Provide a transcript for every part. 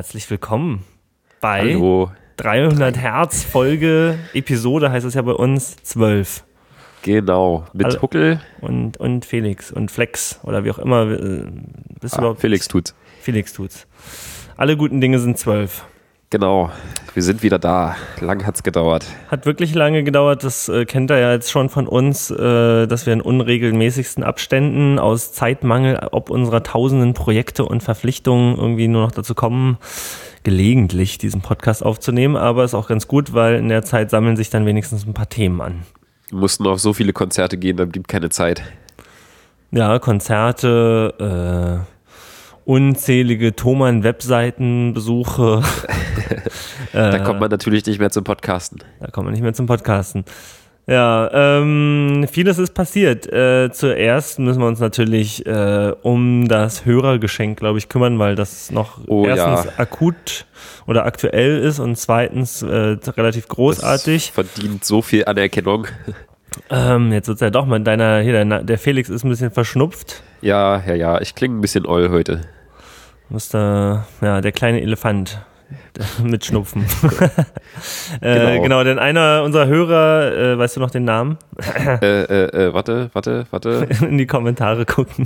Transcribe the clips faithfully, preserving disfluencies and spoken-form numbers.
herzlich willkommen bei Hallo. dreihundert Hertz Folge, Episode heißt es ja bei uns, zwölf. Genau, mit Alle, Huckel. Und, und Felix und Flex oder wie auch immer. Bist ah, du überhaupt? Felix tut's. Felix tut's. Alle guten Dinge sind zwölf. Genau, wir sind wieder da. Lang hat's gedauert. Hat wirklich lange gedauert, das äh, kennt er ja jetzt schon von uns, äh, dass wir in unregelmäßigsten Abständen aus Zeitmangel ob unserer tausenden Projekte und Verpflichtungen irgendwie nur noch dazu kommen, gelegentlich diesen Podcast aufzunehmen. Aber ist auch ganz gut, weil in der Zeit sammeln sich dann wenigstens ein paar Themen an. Wir mussten auf so viele Konzerte gehen, da blieb keine Zeit. Ja, Konzerte, äh, unzählige Thomann-Webseitenbesuche. Da kommt man natürlich nicht mehr zum Podcasten. Da kommt man nicht mehr zum Podcasten. Ja, ähm, vieles ist passiert. Äh, zuerst müssen wir uns natürlich äh, um das Hörergeschenk, glaube ich, kümmern, weil das noch oh, erstens ja. akut oder aktuell ist und zweitens äh, relativ großartig. Das verdient so viel Anerkennung. Ähm, jetzt wird's ja doch mal deiner, hier, der, der Felix ist ein bisschen verschnupft. Ja, ja, ja, ich klinge ein bisschen oll heute. Muss da, ja, der kleine Elefant mit Schnupfen. äh, genau. genau, denn einer unserer Hörer, äh, weißt du noch den Namen? äh, äh, äh, warte, warte, warte. In die Kommentare gucken.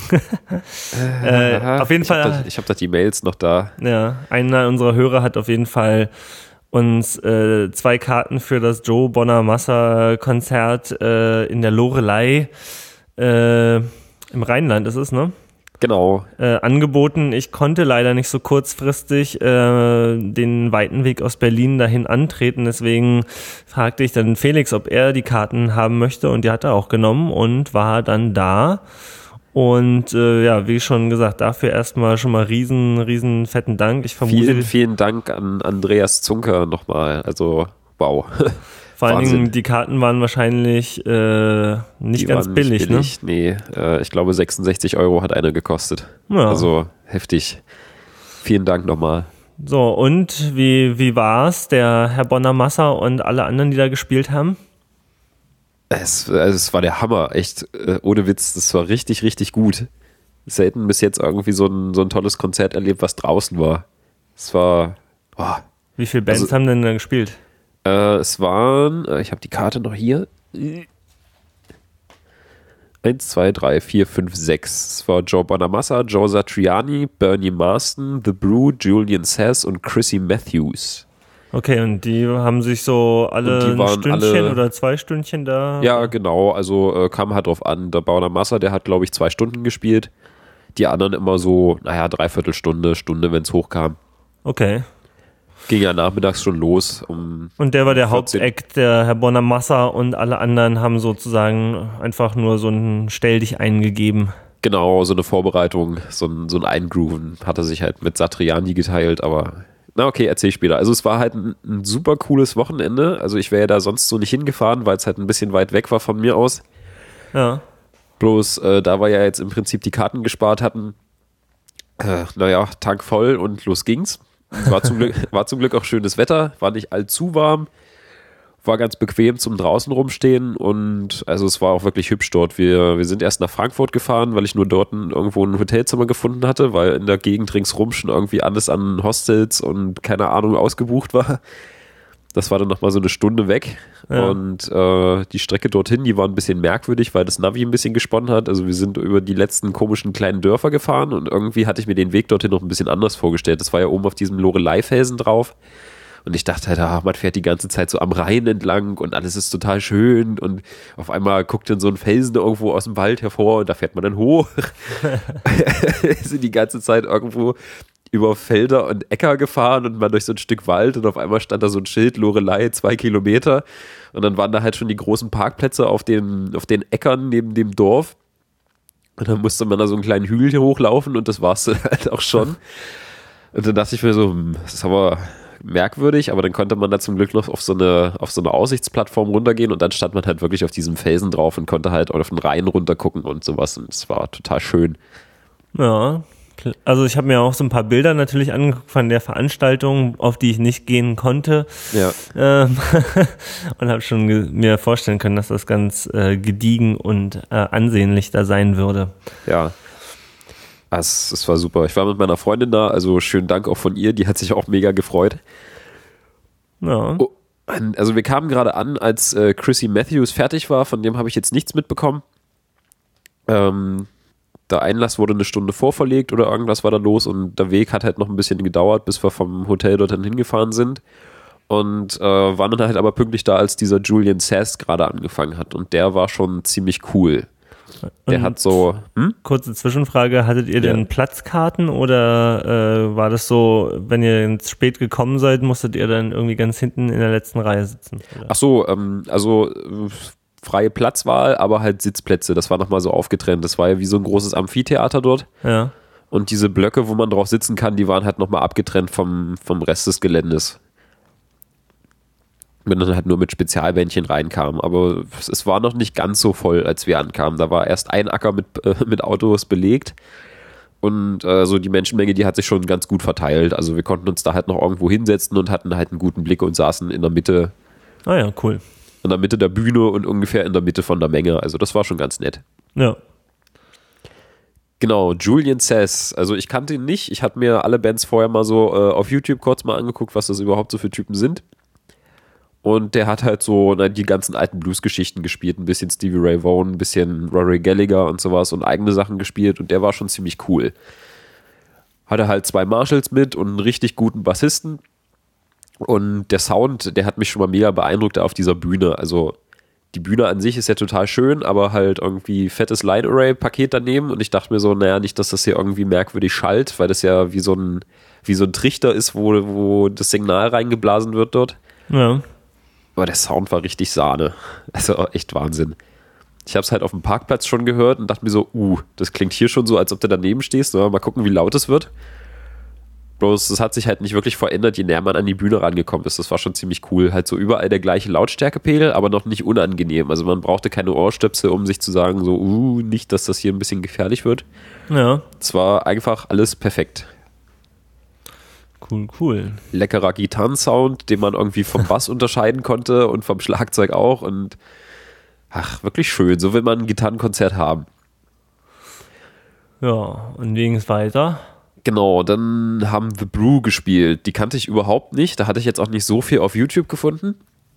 äh, Aha, auf jeden ich Fall. Hab das, ich habe da die Mails noch da. Ja, einer unserer Hörer hat auf jeden Fall uns äh, zwei Karten für das Joe Bonamassa Konzert äh, in der Loreley äh, im Rheinland ist es, ne? Genau. Äh, angeboten. Ich konnte leider nicht so kurzfristig äh, den weiten Weg aus Berlin dahin antreten, deswegen fragte ich dann Felix, ob er die Karten haben möchte und die hat er auch genommen und war dann da. Und äh, ja, wie schon gesagt, dafür erstmal schon mal riesen, riesen fetten Dank. Ich vermute, vielen, vielen Dank an Andreas Zunker nochmal. Also, wow. Vor allen Wahnsinn. Dingen, die Karten waren wahrscheinlich äh, nicht die ganz waren billig, nicht billig, ne? Nee, äh, ich glaube sechsundsechzig Euro hat eine gekostet. Ja. Also heftig. Vielen Dank nochmal. So, und wie, wie war's, der Herr Bonamassa und alle anderen, die da gespielt haben? Es, also es war der Hammer, echt, äh, ohne Witz, das war richtig, richtig gut. Selten bis jetzt irgendwie so ein, so ein tolles Konzert erlebt, was draußen war. Es war, oh. Wie viele Bands Also, haben denn da gespielt? Äh, es waren, äh, ich habe die Karte noch hier. Eins, zwei, drei, vier, fünf, sechs. Es war Joe Bonamassa, Joe Satriani, Bernie Marsden, The Brew, Julian Sass und Chrissy Matthews. Okay, und die haben sich so alle Und die ein waren Stündchen alle- oder zwei Stündchen da? Ja, genau, also äh, kam halt drauf an. Der Bonamassa, der hat, glaube ich, zwei Stunden gespielt. Die anderen immer so, naja, dreiviertel Stunde, Stunde, wenn es hochkam. Okay. Ging ja nachmittags schon los. Um Und der war der vierzehn Hauptact, der Herr Bonamassa, und alle anderen haben sozusagen einfach nur so ein Stell dich eingegeben. Genau, so eine Vorbereitung, so ein, so ein Eingrooven hat er sich halt mit Satriani geteilt, aber na okay, erzähl ich später. Also es war halt ein, ein super cooles Wochenende. Also ich wäre ja da sonst so nicht hingefahren, weil es halt ein bisschen weit weg war von mir aus. Ja. Bloß äh, da wir ja jetzt im Prinzip die Karten gespart hatten, äh, naja, Tank voll und los ging's. War zum Glück, war zum Glück auch schönes Wetter, war nicht allzu warm, war ganz bequem zum draußen rumstehen und also es war auch wirklich hübsch dort. Wir, wir sind erst nach Frankfurt gefahren, weil ich nur dort ein, irgendwo ein Hotelzimmer gefunden hatte, weil in der Gegend ringsrum schon irgendwie alles an Hostels und keine Ahnung ausgebucht war. Das war dann nochmal so eine Stunde weg Ja. und äh, die Strecke dorthin, die war ein bisschen merkwürdig, weil das Navi ein bisschen gesponnen hat. Also wir sind über die letzten komischen kleinen Dörfer gefahren und irgendwie hatte ich mir den Weg dorthin noch ein bisschen anders vorgestellt. Das war ja oben auf diesem Loreley-Felsen drauf und ich dachte halt, ah, man fährt die ganze Zeit so am Rhein entlang und alles ist total schön und auf einmal guckt dann so ein Felsen irgendwo aus dem Wald hervor und da fährt man dann hoch. Sind die ganze Zeit irgendwo über Felder und Äcker gefahren und man durch so ein Stück Wald und auf einmal stand da so ein Schild, Loreley, zwei Kilometer und dann waren da halt schon die großen Parkplätze auf den, auf den Äckern neben dem Dorf und dann musste man da so einen kleinen Hügel hier hochlaufen und das war's dann halt auch schon und dann dachte ich mir so, hm, das ist aber merkwürdig, aber dann konnte man da zum Glück noch auf so eine, auf so eine Aussichtsplattform runtergehen und dann stand man halt wirklich auf diesem Felsen drauf und konnte halt auf den Rhein runtergucken und sowas und es war total schön. Ja. Also ich habe mir auch so ein paar Bilder natürlich angeguckt von der Veranstaltung, auf die ich nicht gehen konnte. Ja. Ähm, und habe schon ge- mir vorstellen können, dass das ganz äh, gediegen und äh, ansehnlich da sein würde. Ja. Es, es war super. Ich war mit meiner Freundin da, also schönen Dank auch von ihr, die hat sich auch mega gefreut. Ja. Oh, also wir kamen gerade an, als äh, Chrissy Matthews fertig war, von dem habe ich jetzt nichts mitbekommen. Ähm, der Einlass wurde eine Stunde vorverlegt oder irgendwas war da los und der Weg hat halt noch ein bisschen gedauert, bis wir vom Hotel dorthin hingefahren sind. Und äh, waren dann halt aber pünktlich da, als dieser Julian Sass gerade angefangen hat. Und der war schon ziemlich cool. Der Und hat so... Hm? Kurze Zwischenfrage, hattet ihr denn Ja. Platzkarten oder äh, war das so, wenn ihr spät gekommen seid, musstet ihr dann irgendwie ganz hinten in der letzten Reihe sitzen? Oder? Ach so, ähm, also äh, freie Platzwahl, aber halt Sitzplätze. Das war nochmal so aufgetrennt. Das war ja wie so ein großes Amphitheater dort. Ja. Und diese Blöcke, wo man drauf sitzen kann, die waren halt nochmal abgetrennt vom, vom Rest des Geländes. Wenn dann halt nur mit Spezialbändchen reinkam. Aber es war noch nicht ganz so voll, als wir ankamen. Da war erst ein Acker mit, äh, mit Autos belegt. Und äh, so die Menschenmenge, die hat sich schon ganz gut verteilt. Also wir konnten uns da halt noch irgendwo hinsetzen und hatten halt einen guten Blick und saßen in der Mitte, Ah ja, cool. in der Mitte der Bühne und ungefähr in der Mitte von der Menge. Also das war schon ganz nett. Ja. Genau, Julian Sass. Also ich kannte ihn nicht. Ich hatte mir alle Bands vorher mal so äh, auf YouTube kurz mal angeguckt, was das überhaupt so für Typen sind. Und der hat halt so na, die ganzen alten Blues-Geschichten gespielt. Ein bisschen Stevie Ray Vaughan, ein bisschen Rory Gallagher und sowas und eigene Sachen gespielt. Und der war schon ziemlich cool. Hatte halt zwei Marshalls mit und einen richtig guten Bassisten. Und der Sound, der hat mich schon mal mega beeindruckt auf dieser Bühne. Also die Bühne an sich ist ja total schön, aber halt irgendwie fettes Line-Array-Paket daneben. Und ich dachte mir so, naja, nicht, dass das hier irgendwie merkwürdig schallt, weil das ja wie so ein, wie so ein Trichter ist, wo, wo das Signal reingeblasen wird dort. Ja. Aber der Sound war richtig Sahne. Also echt Wahnsinn. Ich habe es halt auf dem Parkplatz schon gehört und dachte mir so, uh, das klingt hier schon so, als ob du daneben stehst. Mal gucken, wie laut es wird. Bloß, es hat sich halt nicht wirklich verändert, je näher man an die Bühne rangekommen ist. Das war schon ziemlich cool. Halt so überall der gleiche Lautstärkepegel, aber noch nicht unangenehm. Also man brauchte keine Ohrstöpsel, um sich zu sagen, so, uh, nicht, dass das hier ein bisschen gefährlich wird. Ja. Es war einfach alles perfekt. Cool, cool. Leckerer Gitarrensound, den man irgendwie vom Bass unterscheiden konnte und vom Schlagzeug auch. Und ach, wirklich schön. So will man ein Gitarrenkonzert haben. Ja, und wie ging es weiter? Genau, dann haben The Brew gespielt. Die kannte ich überhaupt nicht. Da hatte ich jetzt auch nicht so viel auf YouTube gefunden.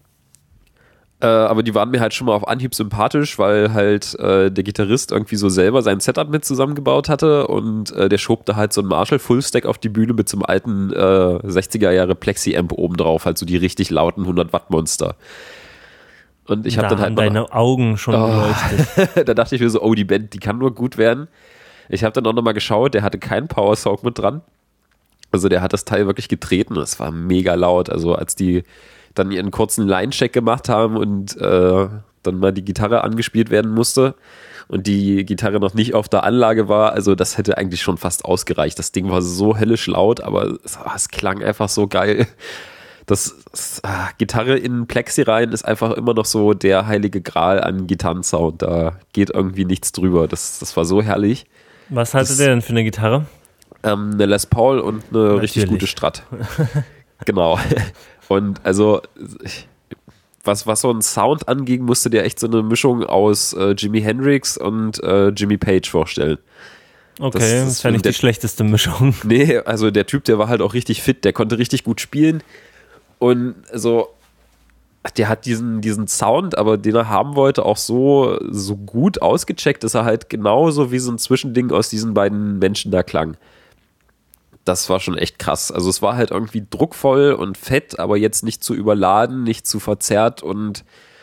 Äh, aber die waren mir halt schon mal auf Anhieb sympathisch, weil halt äh, der Gitarrist irgendwie so selber sein Setup mit zusammengebaut hatte und äh, der schob da halt so ein Marshall Fullstack auf die Bühne mit so einem alten äh, sechziger Jahre Plexi-Amp oben drauf, halt so die richtig lauten hundert Watt Monster. Und ich habe Da dann halt haben noch, deine Augen schon Oh. geleuchtet. da dachte ich mir so, oh, die Band, die kann nur gut werden. Ich habe dann auch nochmal geschaut, der hatte keinen Power-Sound mit dran. Also der hat das Teil wirklich getreten und es war mega laut. Also als die dann ihren kurzen Line-Check gemacht haben und äh, dann mal die Gitarre angespielt werden musste und die Gitarre noch nicht auf der Anlage war, also das hätte eigentlich schon fast ausgereicht. Das Ding war so höllisch laut, aber es, es klang einfach so geil. Das, das ah, Gitarre in Plexi rein ist einfach immer noch so der heilige Gral an Gitarrensound. Da geht irgendwie nichts drüber. Das, das war so herrlich. Was hattet Das- ihr denn für eine Gitarre? Ähm, eine Les Paul und eine Natürlich. richtig gute Strat. Genau. Und also, ich, was, was so einen Sound anging, musste dir echt so eine Mischung aus äh, Jimi Hendrix und äh, Jimmy Page vorstellen. Okay, Das- das, das ist ja nicht der- die schlechteste Mischung. Nee, also der Typ, der war halt auch richtig fit, der konnte richtig gut spielen. Und so, der hat diesen, diesen Sound, aber den er haben wollte, auch so, so gut ausgecheckt, dass er halt genauso wie so ein Zwischending aus diesen beiden Menschen da klang. Das war schon echt krass. Also es war halt irgendwie druckvoll und fett, aber jetzt nicht zu überladen, nicht zu verzerrt und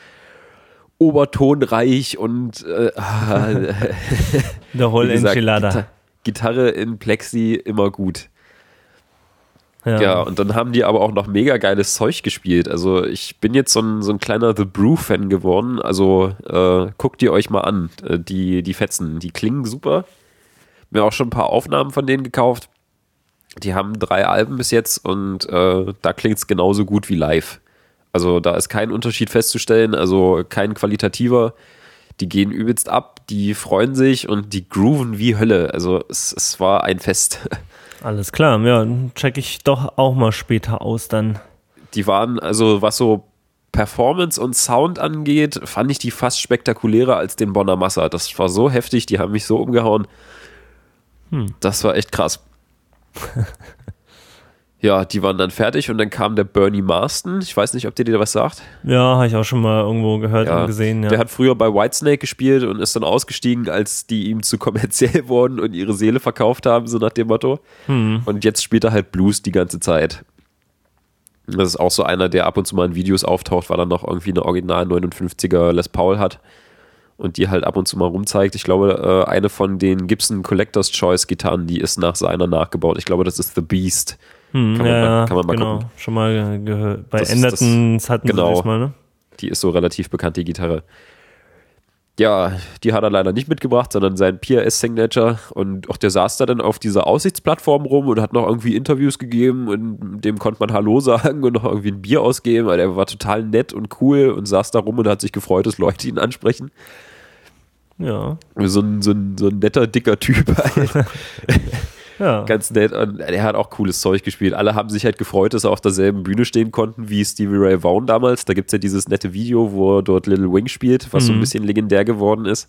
obertonreich und äh, Der Whole wie gesagt, Enchilada. Gita- Gitarre in Plexi immer gut. Ja. Ja, und dann haben die aber auch noch mega geiles Zeug gespielt. Also ich bin jetzt so ein, so ein kleiner The Brew-Fan geworden. Also äh, guckt ihr euch mal an. Äh, die, die Fetzen, die klingen super. Mir auch schon ein paar Aufnahmen von denen gekauft. Die haben drei Alben bis jetzt und äh, da klingt es genauso gut wie live. Also da ist kein Unterschied festzustellen, also kein qualitativer. Die gehen übelst ab, die freuen sich und die grooven wie Hölle. Also es, es war ein Fest. Alles klar, ja, check ich doch auch mal später aus dann. Die waren, also was so Performance und Sound angeht, fand ich die fast spektakulärer als den Bonner Massa. Das war so heftig, die haben mich so umgehauen. Hm. Das war echt krass. Ja, die waren dann fertig und dann kam der Bernie Marsden. Ich weiß nicht, ob der dir was sagt. Ja, habe ich auch schon mal irgendwo gehört ja, und gesehen. Ja. Der hat früher bei Whitesnake gespielt und ist dann ausgestiegen, als die ihm zu kommerziell wurden und ihre Seele verkauft haben, so nach dem Motto. Hm. Und jetzt spielt er halt Blues die ganze Zeit. Das ist auch so einer, der ab und zu mal in Videos auftaucht, weil er noch irgendwie eine Original neunundfünfziger Les Paul hat und die halt ab und zu mal rumzeigt. Ich glaube, eine von den Gibson Collector's Choice Gitarren, die ist nach seiner nachgebaut. Ich glaube, das ist The Beast. Hm, kann, man ja, mal, kann man mal genau. gucken. Schon mal gehört. Bei das Andertons hatten genau, sie das mal, ne? Die ist so relativ bekannt, die Gitarre. Ja, die hat er leider nicht mitgebracht, sondern sein P R S-Signature. Und auch der saß da dann auf dieser Aussichtsplattform rum und hat noch irgendwie Interviews gegeben und dem konnte man Hallo sagen und noch irgendwie ein Bier ausgeben, weil er war total nett und cool und saß da rum und hat sich gefreut, dass Leute ihn ansprechen. Ja. So ein, so ein, so ein netter, dicker Typ halt. Ja. Ganz nett. Und er hat auch cooles Zeug gespielt. Alle haben sich halt gefreut, dass er auf derselben Bühne stehen konnten wie Stevie Ray Vaughan damals. Da gibt es ja dieses nette Video, wo er dort Little Wing spielt, was mhm. so ein bisschen legendär geworden ist.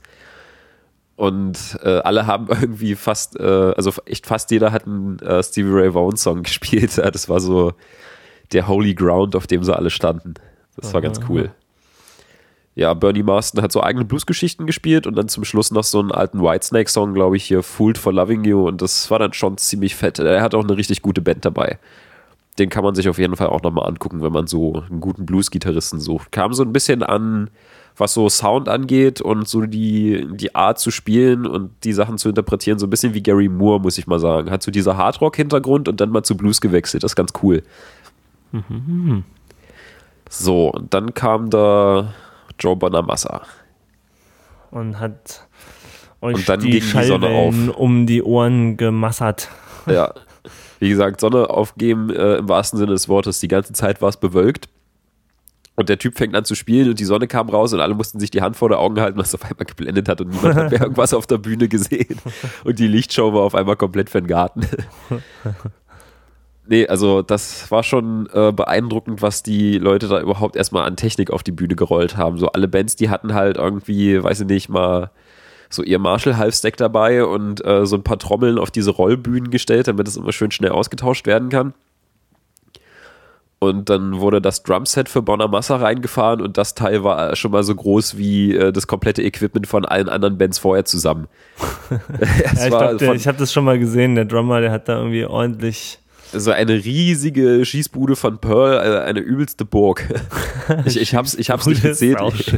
Und äh, alle haben irgendwie fast, äh, also echt fast jeder hat einen äh, Stevie Ray Vaughan Song gespielt. Ja, das war so der Holy Ground, auf dem sie alle standen. Das war aha, ganz cool. Ja, Bernie Marsden hat so eigene Bluesgeschichten gespielt und dann zum Schluss noch so einen alten Whitesnake-Song, glaube ich, hier, Fooled for Loving You, und das war dann schon ziemlich fett. Er hat auch eine richtig gute Band dabei. Den kann man sich auf jeden Fall auch nochmal angucken, wenn man so einen guten Blues-Gitarristen sucht. Kam so ein bisschen an, was so Sound angeht und so die, die Art zu spielen und die Sachen zu interpretieren, so ein bisschen wie Gary Moore, muss ich mal sagen. Hat so dieser Hardrock-Hintergrund und dann mal zu Blues gewechselt. Das ist ganz cool. Mhm. So, und dann kam da Joe Bonamassa. Und hat euch und dann die ging die Sonne auf. Um die Ohren gemassert. Ja, wie gesagt, Sonne aufgeben äh, im wahrsten Sinne des Wortes. Die ganze Zeit war es bewölkt. Und der Typ fängt an zu spielen und die Sonne kam raus und alle mussten sich die Hand vor der Augen halten, was auf einmal geblendet hat und niemand hat mehr irgendwas auf der Bühne gesehen. Und die Lichtshow war auf einmal komplett für den Garten. Nee, also das war schon äh, beeindruckend, was die Leute da überhaupt erstmal an Technik auf die Bühne gerollt haben. So alle Bands, die hatten halt irgendwie, weiß ich nicht, mal so ihr Marshall-Halfstack dabei und äh, so ein paar Trommeln auf diese Rollbühnen gestellt, damit es immer schön schnell ausgetauscht werden kann. Und dann wurde das Drumset für Bonamassa reingefahren und das Teil war schon mal so groß wie äh, das komplette Equipment von allen anderen Bands vorher zusammen. Ja, ich glaube, ich habe das schon mal gesehen, der Drummer, der hat da irgendwie ordentlich... So eine riesige Schießbude von Pearl, also eine übelste Burg. Ich, ich hab's, ich hab's nicht gezählt.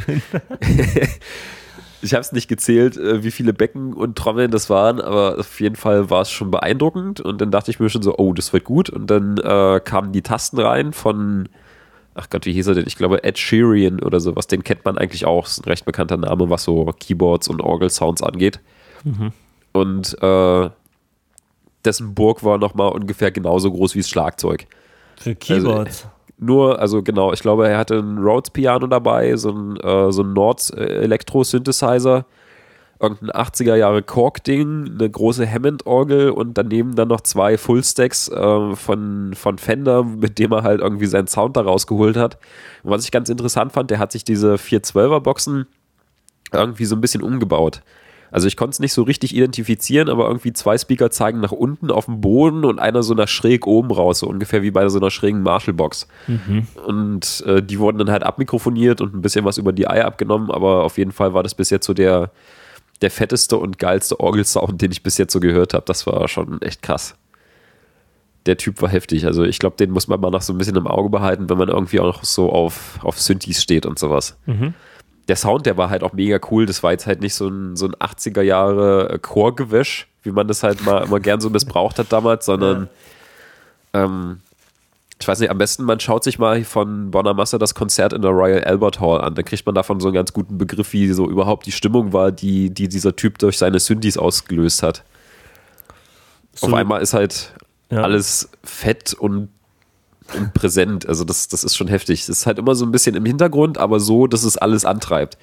Ich hab's nicht gezählt, wie viele Becken und Trommeln das waren, aber auf jeden Fall war es schon beeindruckend. Und dann dachte ich mir schon so, oh, das wird gut. Und dann äh, kamen die Tasten rein von, ach Gott, wie hieß er denn? Ich glaube Ed Sheeran oder sowas. Den kennt man eigentlich auch. Das ist ein recht bekannter Name, was so Keyboards und Orgel-Sounds angeht. Mhm. Und äh, dessen Burg war nochmal ungefähr genauso groß wie das Schlagzeug. Für Keyboards? Also, nur, also genau, ich glaube, er hatte ein Rhodes-Piano dabei, so ein, äh, so ein Nord-Elektro-Synthesizer, irgendein achtziger-Jahre-Korg-Ding, eine große Hammond-Orgel und daneben dann noch zwei Full-Stacks äh, von, von Fender, mit dem er halt irgendwie seinen Sound da rausgeholt hat. Und was ich ganz interessant fand, der hat sich diese vier zwölfer-Boxen irgendwie so ein bisschen umgebaut. Also ich konnte es nicht so richtig identifizieren, aber irgendwie zwei Speaker zeigen nach unten auf dem Boden und einer so nach schräg oben raus, so ungefähr wie bei so einer schrägen Marshall-Box. Mhm. Und äh, die wurden dann halt abmikrofoniert und ein bisschen was über die Eier abgenommen, aber auf jeden Fall war das bis jetzt so der, der fetteste und geilste Orgelsound, den ich bis jetzt so gehört habe. Das war schon echt krass. Der Typ war heftig. Also ich glaube, den muss man mal noch so ein bisschen im Auge behalten, wenn man irgendwie auch noch so auf, auf Synthes steht und sowas. Mhm. Der Sound, der war halt auch mega cool. Das war jetzt halt nicht so ein, so ein achtziger-Jahre-Chorgewäsch, wie man das halt mal immer gern so missbraucht hat damals, sondern ja. ähm, ich weiß nicht, am besten man schaut sich mal von Bonamassa das Konzert in der Royal Albert Hall an. Da kriegt man davon so einen ganz guten Begriff, wie so überhaupt die Stimmung war, die, die dieser Typ durch seine Synthes ausgelöst hat. So. Auf einmal ist halt ja. alles fett und und präsent, also das, das ist schon heftig. Es ist halt immer so ein bisschen im Hintergrund, aber so, dass es alles antreibt.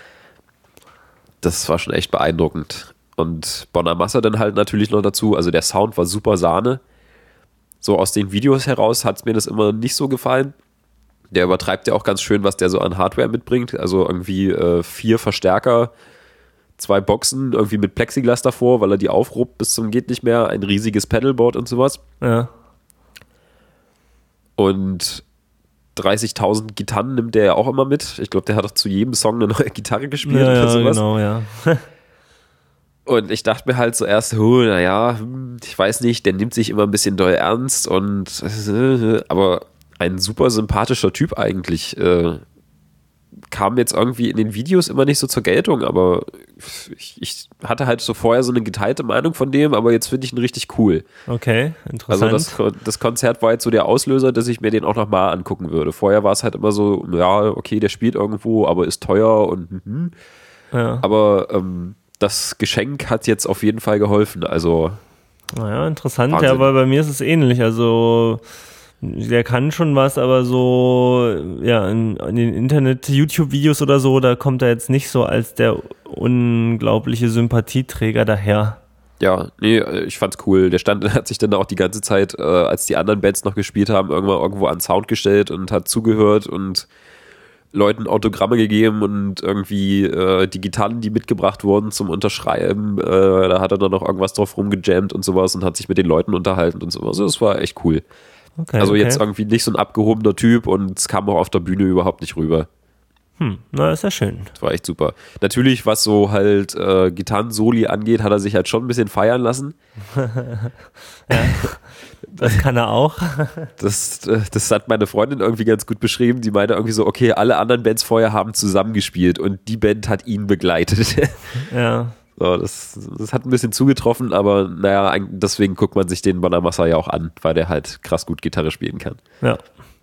Das war schon echt beeindruckend. Und Bonamassa dann halt natürlich noch dazu, also der Sound war super Sahne. So aus den Videos heraus hat es mir das immer nicht so gefallen. Der übertreibt ja auch ganz schön, was der so an Hardware mitbringt. Also irgendwie äh, vier Verstärker, zwei Boxen, irgendwie mit Plexiglas davor, weil er die aufruppt bis zum geht nicht mehr, ein riesiges Pedalboard und sowas. Ja. Und dreißigtausend Gitarren nimmt der ja auch immer mit. Ich glaube, der hat doch zu jedem Song eine neue Gitarre gespielt Ja, oder ja, sowas. genau, ja. Und ich dachte mir halt zuerst, oh, naja, ich weiß nicht, der nimmt sich immer ein bisschen doll ernst und aber ein super sympathischer Typ eigentlich. Äh, kam jetzt irgendwie in den Videos immer nicht so zur Geltung, aber ich, ich hatte halt so vorher so eine geteilte Meinung von dem, aber jetzt finde ich ihn richtig cool. Okay, interessant. Also das, das Konzert war jetzt so der Auslöser, dass ich mir den auch nochmal angucken würde. Vorher war es halt immer so, ja, okay, der spielt irgendwo, aber ist teuer und hm, ja. aber ähm, das Geschenk hat jetzt auf jeden Fall geholfen, also Naja, interessant, Wahnsinn. ja, weil bei mir ist es ähnlich, also der kann schon was, aber so, ja, in, in den Internet-YouTube-Videos oder so, da kommt er jetzt nicht so als der unglaubliche Sympathieträger daher. Ja, nee, ich fand's cool. Der stand, hat sich dann auch die ganze Zeit, äh, als die anderen Bands noch gespielt haben, irgendwann irgendwo an Sound gestellt und hat zugehört und Leuten Autogramme gegeben und irgendwie äh, die Gitarren, die mitgebracht wurden zum Unterschreiben, äh, da hat er dann noch irgendwas drauf rumgejammt und sowas und hat sich mit den Leuten unterhalten und sowas. Das war echt cool. Okay, also okay. jetzt irgendwie nicht so ein abgehobener Typ und es kam auch auf der Bühne überhaupt nicht rüber. Hm, na, ist ja schön. Das war echt super. Natürlich, was so halt äh, Gitarren-Soli angeht, hat er sich halt schon ein bisschen feiern lassen. Ja, das kann er auch. Das, das hat meine Freundin irgendwie ganz gut beschrieben. Die meinte irgendwie so, okay, alle anderen Bands vorher haben zusammengespielt und die Band hat ihn begleitet. Ja. So, das, das hat ein bisschen zugetroffen, aber naja, deswegen guckt man sich den Bonamassa ja auch an, weil der halt krass gut Gitarre spielen kann. Ja.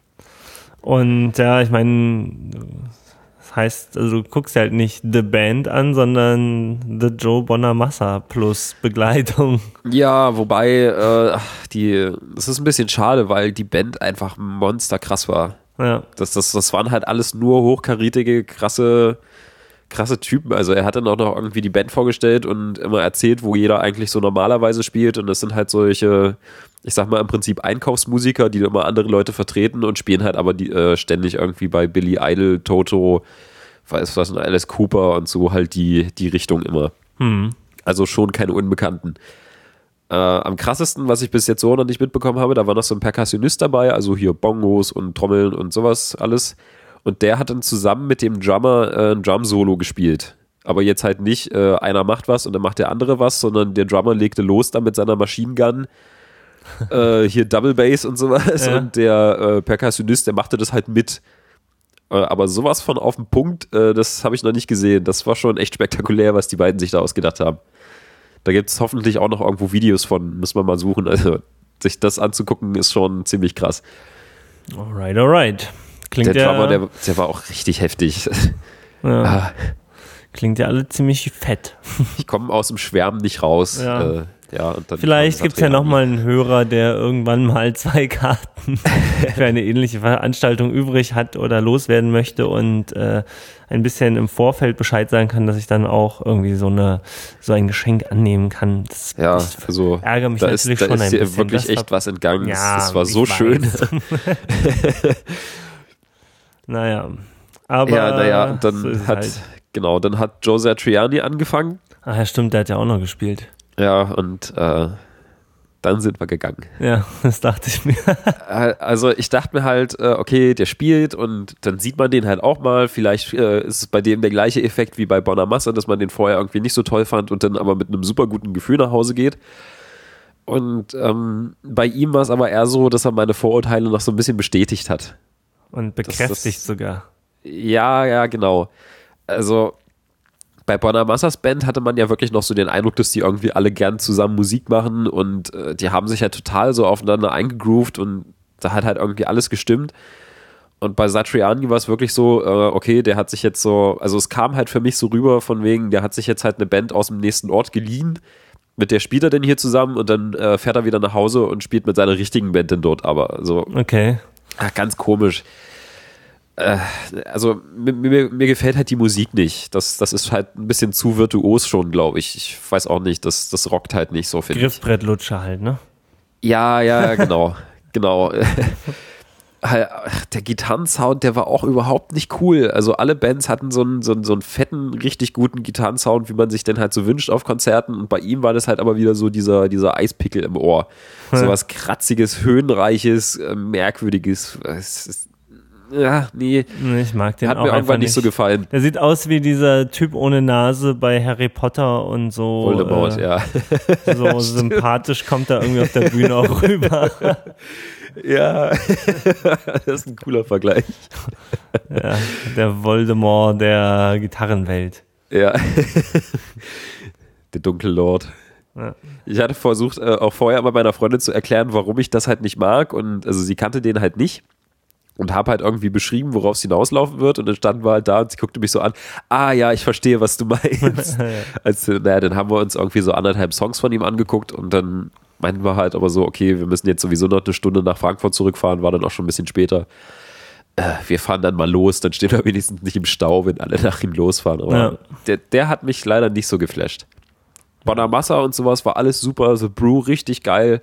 Und ja, ich meine, das heißt, also du guckst halt nicht The Band an, sondern The Joe Bonamassa plus Begleitung. Ja, wobei, äh, die, das ist ein bisschen schade, weil die Band einfach monsterkrass war. Ja. Das, das, das waren halt alles nur hochkarätige, krasse krasse Typen, also er hat dann auch noch irgendwie die Band vorgestellt und immer erzählt, wo jeder eigentlich so normalerweise spielt und das sind halt solche, ich sag mal im Prinzip Einkaufsmusiker, die immer andere Leute vertreten und spielen halt aber die, äh, ständig irgendwie bei Billy Idol, Toto, weiß was, Alice Cooper und so halt die, die Richtung immer. Hm. Also schon keine Unbekannten. Äh, am krassesten, was ich bis jetzt so noch nicht mitbekommen habe, da war noch so ein Perkussionist dabei, also hier Bongos und Trommeln und sowas alles. Und der hat dann zusammen mit dem Drummer äh, ein Drum-Solo gespielt. Aber jetzt halt nicht, äh, einer macht was und dann macht der andere was, sondern der Drummer legte los dann mit seiner Machine Gun, äh, hier Double Bass und sowas. Ja. Und der äh, Perkussionist, der machte das halt mit. Äh, aber sowas von auf den Punkt, äh, das habe ich noch nicht gesehen. Das war schon echt spektakulär, was die beiden sich da ausgedacht haben. Da gibt es hoffentlich auch noch irgendwo Videos von, muss man mal suchen. Also sich das anzugucken, ist schon ziemlich krass. Alright, alright. Klingt der ja, Drummer, der, der war auch richtig heftig. Ja. Ah. Klingt ja alle ziemlich fett. Ich komme aus dem Schwärmen nicht raus. Ja. Äh, ja, und dann Vielleicht gibt es ja nochmal einen Hörer, der irgendwann mal zwei Karten für eine ähnliche Veranstaltung übrig hat oder loswerden möchte und äh, ein bisschen im Vorfeld Bescheid sagen kann, dass ich dann auch irgendwie so eine so ein Geschenk annehmen kann. Das, ja, das also ärgert mich da natürlich ist, da schon ist ein dir bisschen. wirklich das echt war, was entgangen. ja, das war so ich schön. Naja, aber ja, naja, und dann so hat halt. genau, dann hat Joe Satriani angefangen. Ach ja, stimmt, der hat ja auch noch gespielt. Ja, und äh, dann sind wir gegangen. Ja, das dachte ich mir. Also ich dachte mir halt, äh, okay, der spielt und dann sieht man den halt auch mal. Vielleicht äh, ist es bei dem der gleiche Effekt wie bei Bonamassa, dass man den vorher irgendwie nicht so toll fand und dann aber mit einem super guten Gefühl nach Hause geht. Und ähm, bei ihm war es aber eher so, dass er meine Vorurteile noch so ein bisschen bestätigt hat. Und bekräftigt das, das, sogar. Ja, ja, genau. Also bei Bonamassas Band hatte man ja wirklich noch so den Eindruck, dass die irgendwie alle gern zusammen Musik machen und äh, die haben sich halt total so aufeinander eingegroovt und da hat halt irgendwie alles gestimmt. Und bei Satriani war es wirklich so, äh, okay, der hat sich jetzt so, also es kam halt für mich so rüber von wegen, der hat sich jetzt halt eine Band aus dem nächsten Ort geliehen, mit der spielt er denn hier zusammen und dann äh, fährt er wieder nach Hause und spielt mit seiner richtigen Band dann dort, aber so. Okay. Ach, ganz komisch. Äh, also mir, mir, mir gefällt halt die Musik nicht. Das, das ist halt ein bisschen zu virtuos schon, glaube ich. Ich weiß auch nicht, das, das rockt halt nicht so, finde ich. Griffbrettlutscher halt, ne? Ja, ja, genau. genau. der Gitarrensound, der war auch überhaupt nicht cool. Also alle Bands hatten so einen, so einen, so einen fetten, richtig guten Gitarrensound, wie man sich denn halt so wünscht auf Konzerten. Und bei ihm war das halt aber wieder so dieser, dieser Eispickel im Ohr. Hm. So was Kratziges, Höhenreiches, merkwürdiges. Es ist, ja, nee. Ich mag den Hat auch mir irgendwann nicht. nicht so gefallen. Der sieht aus wie dieser Typ ohne Nase bei Harry Potter und so. Voldemort, äh, ja. So ja, sympathisch kommt er irgendwie auf der Bühne auch rüber. Ja, das ist ein cooler Vergleich. Ja, der Voldemort der Gitarrenwelt. Ja, der dunkle Lord. Ja. Ich hatte versucht, äh, auch vorher mal meiner Freundin zu erklären, warum ich das halt nicht mag. Und also sie kannte den halt nicht. Und habe halt irgendwie beschrieben, worauf es hinauslaufen wird. Und dann standen wir halt da und sie guckte mich so an. Ah ja, ich verstehe, was du meinst. Ja. Also, naja, dann haben wir uns irgendwie so anderthalb Songs von ihm angeguckt und dann meinten wir halt aber so, okay, wir müssen jetzt sowieso noch eine Stunde nach Frankfurt zurückfahren, war dann auch schon ein bisschen später. Äh, wir fahren dann mal los, dann stehen wir wenigstens nicht im Stau, wenn alle nach ihm losfahren. Aber ja. der, der hat mich leider nicht so geflasht. Bonamassa und sowas war alles super, The Brew richtig geil.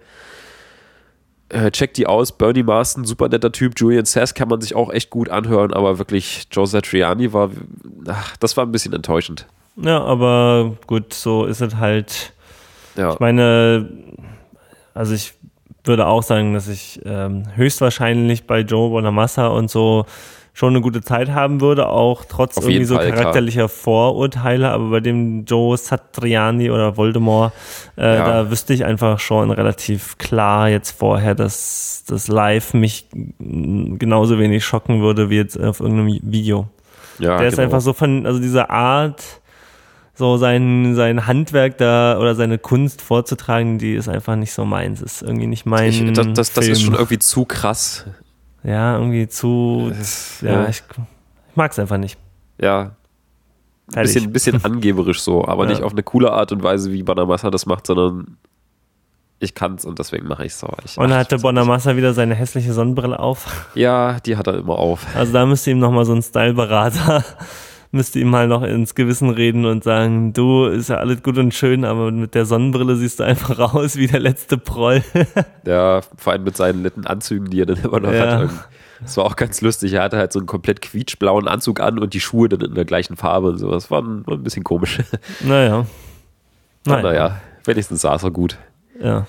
Äh, check die aus, Bernie Marsden, super netter Typ, Julian Sass kann man sich auch echt gut anhören, aber wirklich Joe Satriani war, ach, das war ein bisschen enttäuschend. Ja, aber gut, so ist es halt. Ja. Ich meine, also ich würde auch sagen, dass ich ähm, höchstwahrscheinlich bei Joe Bonamassa und so schon eine gute Zeit haben würde, auch trotz Auf irgendwie so Fall, charakterlicher klar. Vorurteile, aber bei dem Joe Satriani oder Voldemort, äh, ja. da wüsste ich einfach schon relativ klar jetzt vorher, dass das live mich genauso wenig schocken würde wie jetzt auf irgendeinem Video. Ja, Der ist genau. einfach so von, also diese Art, so sein, sein Handwerk da oder seine Kunst vorzutragen, die ist einfach nicht so meins. Ist irgendwie nicht mein ich, das, das, das Film. ist schon irgendwie zu krass. Ja, irgendwie zu, das, ja, ja. ich, ich mag es einfach nicht. Ja, ein bisschen, bisschen angeberisch so, aber ja. nicht auf eine coole Art und Weise, wie Bonamassa das macht, sondern ich kann's und deswegen mache ich es so. Und dann hatte Bonamassa wieder seine hässliche Sonnenbrille auf. Ja, die hat er immer auf. Also da müsste ihm nochmal so ein Styleberater müsste ihm mal noch ins Gewissen reden und sagen, du, ist ja alles gut und schön, aber mit der Sonnenbrille siehst du einfach aus wie der letzte Proll. Ja, vor allem mit seinen netten Anzügen, die er dann immer noch ja. hat. Das war auch ganz lustig. Er hatte halt so einen komplett quietschblauen Anzug an und die Schuhe dann in der gleichen Farbe und so. Das war ein, war ein bisschen komisch. Naja. Naja, naja wenigstens saß er gut. Ja.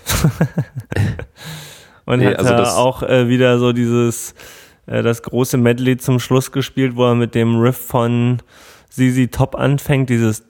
Und nee, hat also er auch äh, wieder so dieses das große Medley zum Schluss gespielt, wo er mit dem Riff von Z Z Top anfängt, dieses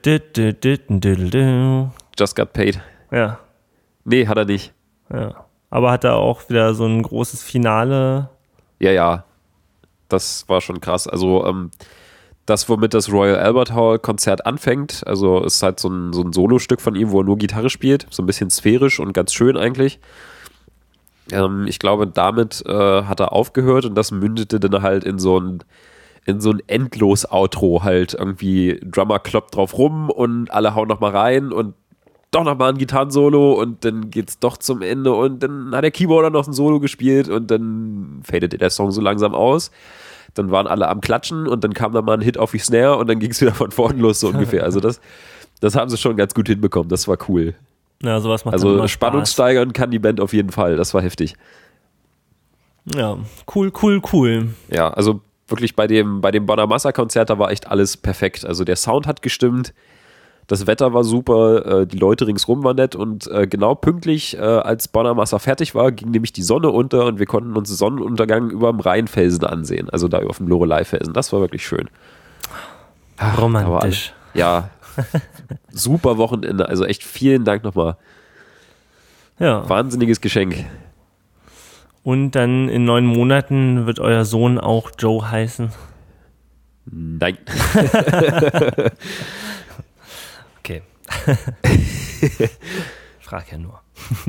Just Got Paid. Ja. Nee, hat er nicht. Ja. Aber hat er auch wieder so ein großes Finale? Ja, ja. Das war schon krass. Also, ähm, das, womit das Royal Albert Hall Konzert anfängt, also ist halt so ein, so ein Solo-Stück von ihm, wo er nur Gitarre spielt, so ein bisschen sphärisch und ganz schön eigentlich. Ähm, ich glaube, damit äh, hat er aufgehört und das mündete dann halt in so ein in so ein Endlos-Outro halt irgendwie Drummer kloppt drauf rum und alle hauen nochmal rein und doch nochmal ein Gitarrensolo und dann geht's doch zum Ende und dann hat der Keyboarder noch ein Solo gespielt und dann fadete der Song so langsam aus. Dann waren alle am Klatschen und dann kam da mal ein Hit auf die Snare und dann ging's wieder von vorne los so ungefähr. Also das, das haben sie schon ganz gut hinbekommen, das war cool. Ja, sowas macht also immer Spannung Spaß. steigern kann die Band auf jeden Fall, das war heftig. Ja, cool, cool, cool. Ja, also wirklich bei dem, bei dem Bonamassa-Konzert, da war echt alles perfekt. Also der Sound hat gestimmt, das Wetter war super, die Leute ringsrum waren nett und genau pünktlich, als Bonamassa fertig war, ging nämlich die Sonne unter und wir konnten uns den Sonnenuntergang über dem Rheinfelsen ansehen, also da auf dem Lorelei-Felsen. Das war wirklich schön. Ach, romantisch. Alle, ja, super Wochenende, also echt vielen Dank nochmal. Ja. Wahnsinniges Geschenk. Und dann in neun Monaten wird euer Sohn auch Joe heißen? Nein. Okay. Frag ja nur.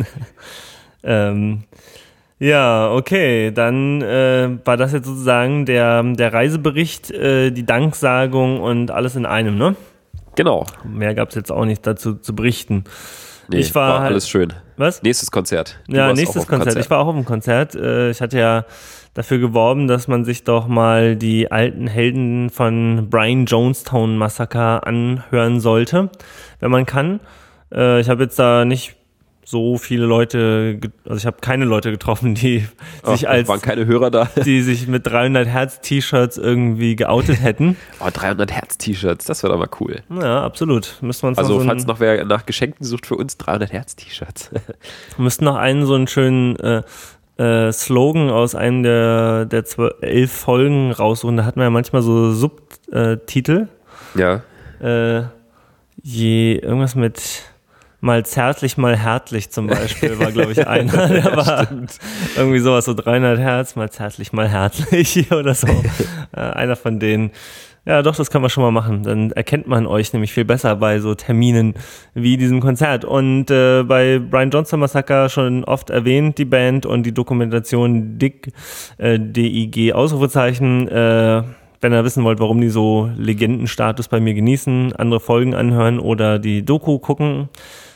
ähm, ja, okay, dann äh, war das jetzt sozusagen der, der Reisebericht, äh, die Danksagung und alles in einem, ne? Genau. Mehr gab es jetzt auch nicht dazu zu berichten. Nee, ich war, war halt, alles schön. Was? Nächstes Konzert. Du ja, nächstes Konzert. Konzert. Ich war auch auf dem Konzert. Ich hatte ja dafür geworben, dass man sich doch mal die alten Helden von Brian Jonestown Massacre anhören sollte, wenn man kann. Ich habe jetzt da nicht so viele Leute, also ich habe keine Leute getroffen, die Ach, sich als waren keine Hörer da, die sich mit dreihundert Hertz T-Shirts irgendwie geoutet hätten. Oh, dreihundert Hertz T-Shirts, das wäre doch mal cool. Ja, absolut. Müssen wir uns also noch so falls ein, noch wer nach Geschenken sucht für uns, dreihundert Hertz T-Shirts. Wir müssten noch einen so einen schönen äh, äh, Slogan aus einem der der zwölf, elf Folgen raussuchen. Da hatten wir ja manchmal so Subtitel. Ja. Äh, je irgendwas mit mal zärtlich, mal härtlich zum Beispiel war, glaube ich, einer. Der war Stimmt. irgendwie sowas, so dreihundert Hertz, mal zärtlich, mal härtlich oder so. äh, einer von denen. Ja, doch, das kann man schon mal machen. Dann erkennt man euch nämlich viel besser bei so Terminen wie diesem Konzert. Und äh, bei Brian Johnson Massacre schon oft erwähnt, die Band und die Dokumentation D I G, äh, D I G Ausrufezeichen. Äh, wenn ihr wissen wollt, warum die so Legendenstatus bei mir genießen, andere Folgen anhören oder die Doku gucken.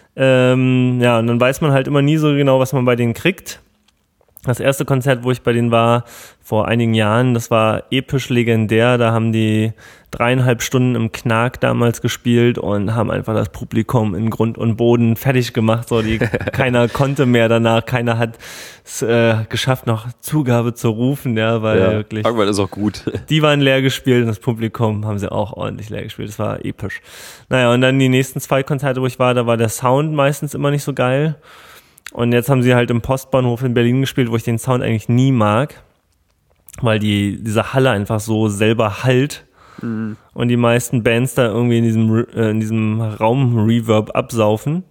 Ähm, ja, und dann weiß man halt immer nie so genau, was man bei denen kriegt. Das erste Konzert, wo ich bei denen war, vor einigen Jahren, das war episch legendär. Da haben die dreieinhalb Stunden im Knark damals gespielt und haben einfach das Publikum in Grund und Boden fertig gemacht. So, die, keiner konnte mehr danach, keiner hat es äh, geschafft, noch Zugabe zu rufen, ja, weil Ja, wirklich. irgendwann ist auch gut. Die waren leer gespielt und das Publikum haben sie auch ordentlich leer gespielt. Das war episch. Naja, und dann die nächsten zwei Konzerte, wo ich war, da war der Sound meistens immer nicht so geil. Und jetzt haben sie halt im Postbahnhof in Berlin gespielt, wo ich den Sound eigentlich nie mag, weil die diese Halle einfach so selber hallt mhm. und die meisten Bands da irgendwie in diesem äh, in diesem Raum Reverb absaufen.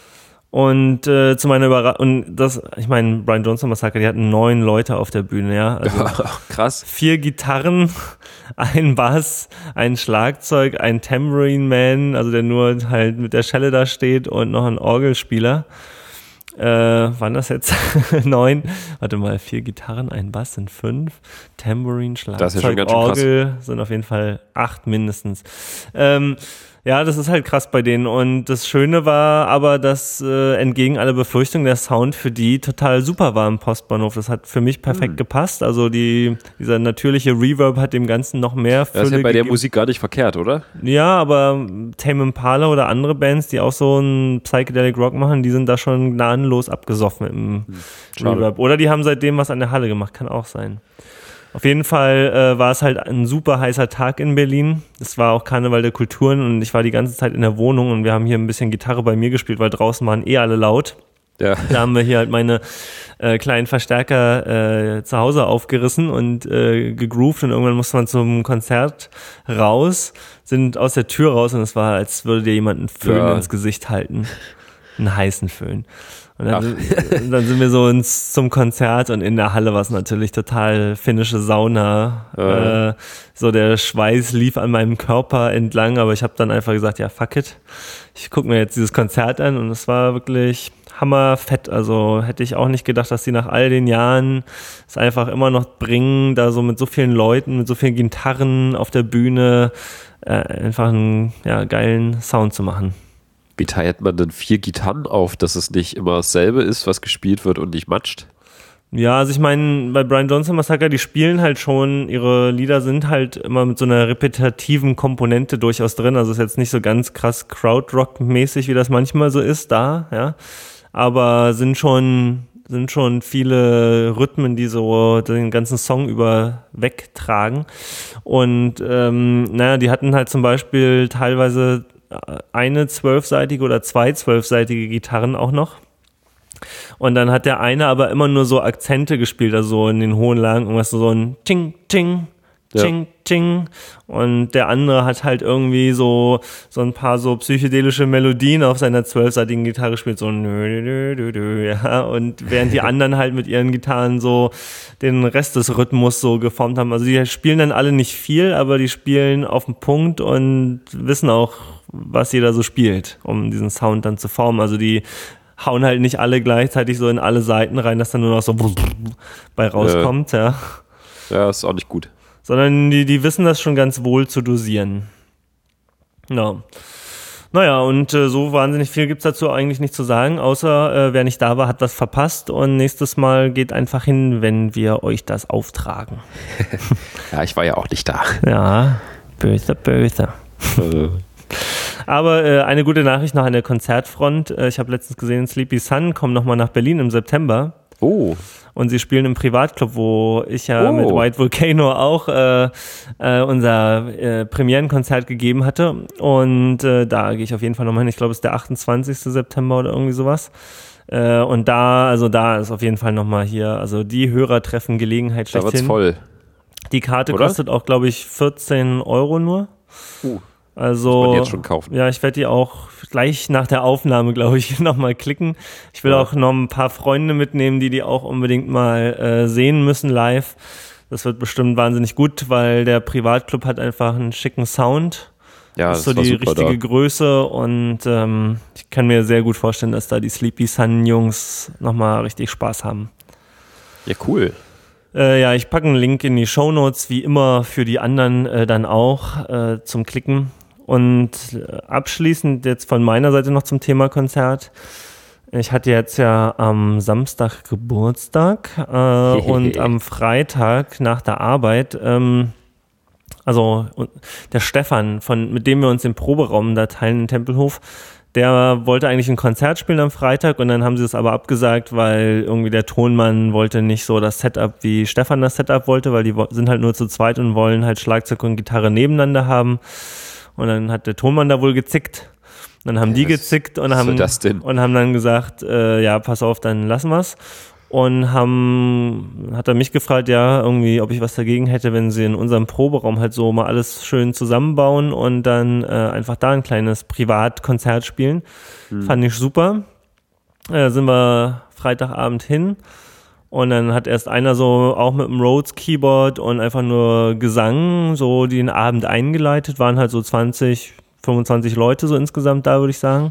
Und äh, zu meiner Überraschung, und das, ich meine, Brian Johnson Massacre, die hatten neun Leute auf der Bühne, ja. Also krass. Vier Gitarren, ein Bass, ein Schlagzeug, ein Tambourine Man, also der nur halt mit der Schelle da steht und noch ein Orgelspieler. Äh, waren das jetzt neun? Warte mal, vier Gitarren, ein Bass sind fünf, Tambourine, Schlagzeug, ja Orgel sind auf jeden Fall acht mindestens. Ähm, ja, das ist halt krass bei denen und das Schöne war aber, dass äh, entgegen aller Befürchtungen der Sound für die total super war im Postbahnhof. Das hat für mich perfekt hm. gepasst. Also die dieser natürliche Reverb hat dem Ganzen noch mehr Fülle Das ist ja bei gegeben. der Musik gar nicht verkehrt, oder? Ja, aber Tame Impala oder andere Bands, die auch so einen Psychedelic Rock machen, die sind da schon gnadenlos abgesoffen im hm. Reverb. Oder die haben seitdem was an der Halle gemacht, kann auch sein. Auf jeden Fall äh, war es halt ein super heißer Tag in Berlin. Es war auch Karneval der Kulturen und ich war die ganze Zeit in der Wohnung und wir haben hier ein bisschen Gitarre bei mir gespielt, weil draußen waren eh alle laut. Ja. Da haben wir hier halt meine äh, kleinen Verstärker äh, zu Hause aufgerissen und äh, gegroovt und irgendwann musste man zum Konzert raus, sind aus der Tür raus und es war, als würde dir jemand einen Föhn ja. ins Gesicht halten. Einen heißen Föhn. Und dann, dann sind wir so ins, zum Konzert und in der Halle war es natürlich total finnische Sauna. Ja. Äh, so der Schweiß lief an meinem Körper entlang, aber ich habe dann einfach gesagt, ja fuck it. Ich gucke mir jetzt dieses Konzert an und es war wirklich hammerfett. Also hätte ich auch nicht gedacht, dass die nach all den Jahren es einfach immer noch bringen, da so mit so vielen Leuten, mit so vielen Gitarren auf der Bühne äh, einfach einen ja, geilen Sound zu machen. Wie teilt man denn vier Gitarren auf, dass es nicht immer dasselbe ist, was gespielt wird und nicht matscht? Ja, also ich meine, bei Brian Johnson Massacre, die spielen halt schon, ihre Lieder sind halt immer mit so einer repetitiven Komponente durchaus drin. Also ist jetzt nicht so ganz krass Krautrock-mäßig, wie das manchmal so ist da, ja. Aber sind schon, sind schon viele Rhythmen, die so den ganzen Song über wegtragen. Und ähm, naja, die hatten halt zum Beispiel teilweise eine zwölfseitige oder zwei zwölfseitige Gitarren auch noch. Und dann hat der eine aber immer nur so Akzente gespielt, also so in den hohen Lagen, irgendwas so ein Ting, Ting, Ting, ja. Ting. Und der andere hat halt irgendwie so, so ein paar so psychedelische Melodien auf seiner zwölfseitigen Gitarre gespielt, so ja. Und während die anderen halt mit ihren Gitarren so den Rest des Rhythmus so geformt haben. Also die spielen dann alle nicht viel, aber die spielen auf den Punkt und wissen auch, was jeder so spielt, um diesen Sound dann zu formen. Also die hauen halt nicht alle gleichzeitig so in alle Seiten rein, dass dann nur noch so bei rauskommt, ja. Ja, ist auch nicht gut. Sondern die, die wissen das schon ganz wohl zu dosieren. Ja. Naja, und äh, so wahnsinnig viel gibt's dazu eigentlich nicht zu sagen, außer äh, wer nicht da war, hat was verpasst und nächstes Mal geht einfach hin, wenn wir euch das auftragen. Ja, ich war ja auch nicht da. Ja, böse, böse. Aber äh, eine gute Nachricht noch an der Konzertfront. Äh, ich habe letztens gesehen, Sleepy Sun kommt nochmal nach Berlin im September. Oh. Und sie spielen im Privatclub, wo ich ja Oh. mit White Volcano auch äh, äh, unser äh, Premierenkonzert gegeben hatte. Und äh, da gehe ich auf jeden Fall nochmal hin. Ich glaube, es ist der achtundzwanzigsten September oder irgendwie sowas. Äh, und da, also da ist auf jeden Fall nochmal hier, also die Hörertreffen Gelegenheit Da schlechthin. wird's voll. Die Karte Oder? kostet auch, glaube ich, vierzehn Euro nur. Uh. Also, Muss man jetzt schon kaufen. Ja, ich werde die auch gleich nach der Aufnahme, glaube ich, nochmal klicken. Ich will Ja. auch noch ein paar Freunde mitnehmen, die die auch unbedingt mal äh, sehen müssen live. Das wird bestimmt wahnsinnig gut, weil der Privatclub hat einfach einen schicken Sound. Ja, das ist so das war die super richtige da. Größe und ähm, ich kann mir sehr gut vorstellen, dass da die Sleepy Sun Jungs nochmal richtig Spaß haben. Ja, cool. Äh, ja, ich packe einen Link in die Shownotes, wie immer für die anderen äh, dann auch äh, zum Klicken. Und äh, abschließend jetzt von meiner Seite noch zum Thema Konzert. Ich hatte jetzt ja am Samstag Geburtstag äh, und am Freitag nach der Arbeit, ähm, also der Stefan, von mit dem wir uns im Proberaum da teilen in Tempelhof, der wollte eigentlich ein Konzert spielen am Freitag und dann haben sie es aber abgesagt, weil irgendwie der Tonmann wollte nicht so das Setup, wie Stefan das Setup wollte, weil die sind halt nur zu zweit und wollen halt Schlagzeug und Gitarre nebeneinander haben. Und dann hat der Tonmann da wohl gezickt. Dann haben Ja, die was gezickt und soll haben, das denn? und haben dann gesagt, äh, ja, pass auf, dann lassen wir's. Und haben, hat er mich gefragt, ja, irgendwie, ob ich was dagegen hätte, wenn sie in unserem Proberaum halt so mal alles schön zusammenbauen und dann äh, einfach da ein kleines Privatkonzert spielen. Hm. Fand ich super. Äh, sind wir Freitagabend hin. Und dann hat erst einer so auch mit dem Rhodes Keyboard und einfach nur Gesang so den Abend eingeleitet, waren halt so zwanzig, fünfundzwanzig Leute so insgesamt da, würde ich sagen.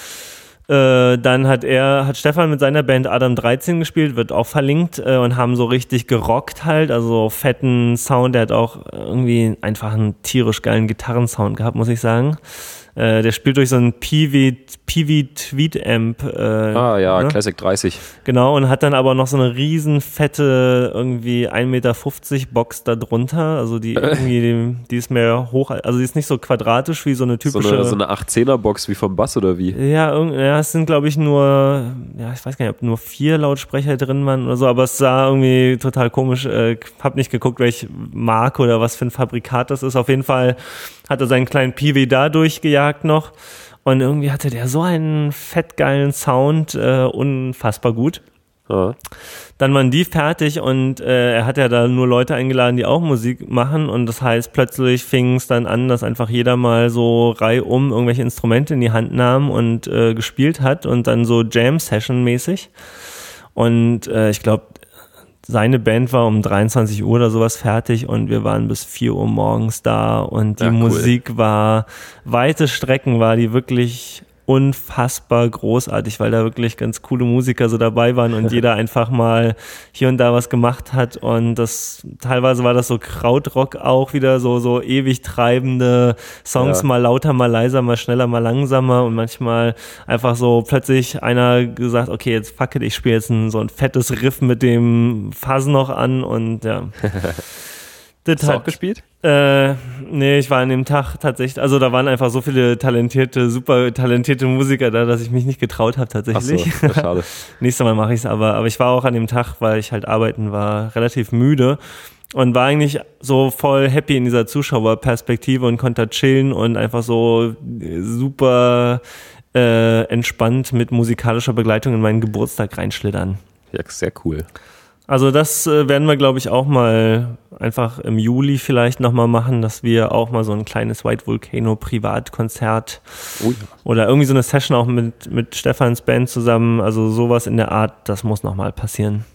Äh, dann hat er, hat Stefan mit seiner Band Adam dreizehn gespielt, wird auch verlinkt äh, und haben so richtig gerockt halt, also fetten Sound, der hat auch irgendwie einfach einen tierisch geilen Gitarrensound gehabt, muss ich sagen. Äh, der spielt durch so einen P V Tweet Amp. Äh, Ah ja, ne? Classic dreißig. Genau, und hat dann aber noch so eine riesen fette irgendwie ein Meter fünfzig Box da drunter, also die irgendwie, die ist mehr hoch, also die ist nicht so quadratisch wie so eine typische. So eine, so eine achtzehner Box wie vom Bass oder wie? Ja, irgend, ja, es sind glaube ich nur, ja, ich weiß gar nicht, ob nur vier Lautsprecher drin waren oder so, aber es sah irgendwie total komisch, äh, hab nicht geguckt, welche Marke oder was für ein Fabrikat das ist. Auf jeden Fall hat er seinen kleinen P V da durchgejagt noch und irgendwie hatte der so einen fettgeilen Sound, äh, unfassbar gut. Ja. Dann waren die fertig und äh, er hat ja da nur Leute eingeladen, die auch Musik machen und das heißt, plötzlich fing es dann an, dass einfach jeder mal so reihum irgendwelche Instrumente in die Hand nahm und äh, gespielt hat und dann so Jam-Session-mäßig und äh, ich glaube, seine Band war um dreiundzwanzig Uhr oder sowas fertig und wir waren bis vier Uhr morgens da und die Ja, cool. Musik war, weite Strecken war die wirklich unfassbar großartig, weil da wirklich ganz coole Musiker so dabei waren und jeder einfach mal hier und da was gemacht hat und das, teilweise war das so Krautrock auch wieder, so, so ewig treibende Songs, Ja. mal lauter, mal leiser, mal schneller, mal langsamer und manchmal einfach so plötzlich einer gesagt, okay, jetzt fuck it, ich spiele jetzt ein, so ein fettes Riff mit dem Fuzz noch an und ja. Das Hast du hat, auch gespielt? Äh, nee, ich war an dem Tag tatsächlich, also da waren einfach so viele talentierte, super talentierte Musiker da, dass ich mich nicht getraut habe tatsächlich. Ach so, schade. Nächstes Mal mache ich es aber, aber ich war auch an dem Tag, weil ich halt arbeiten war, relativ müde und war eigentlich so voll happy in dieser Zuschauerperspektive und konnte da chillen und einfach so super äh, entspannt mit musikalischer Begleitung in meinen Geburtstag reinschlittern. Ja, sehr cool. Also das äh, werden wir, glaube ich, auch mal einfach im Juli vielleicht nochmal machen, dass wir auch mal so ein kleines White Volcano Privatkonzert Oh ja. oder irgendwie so eine Session auch mit, mit Stefans Band zusammen, also sowas in der Art, das muss nochmal passieren.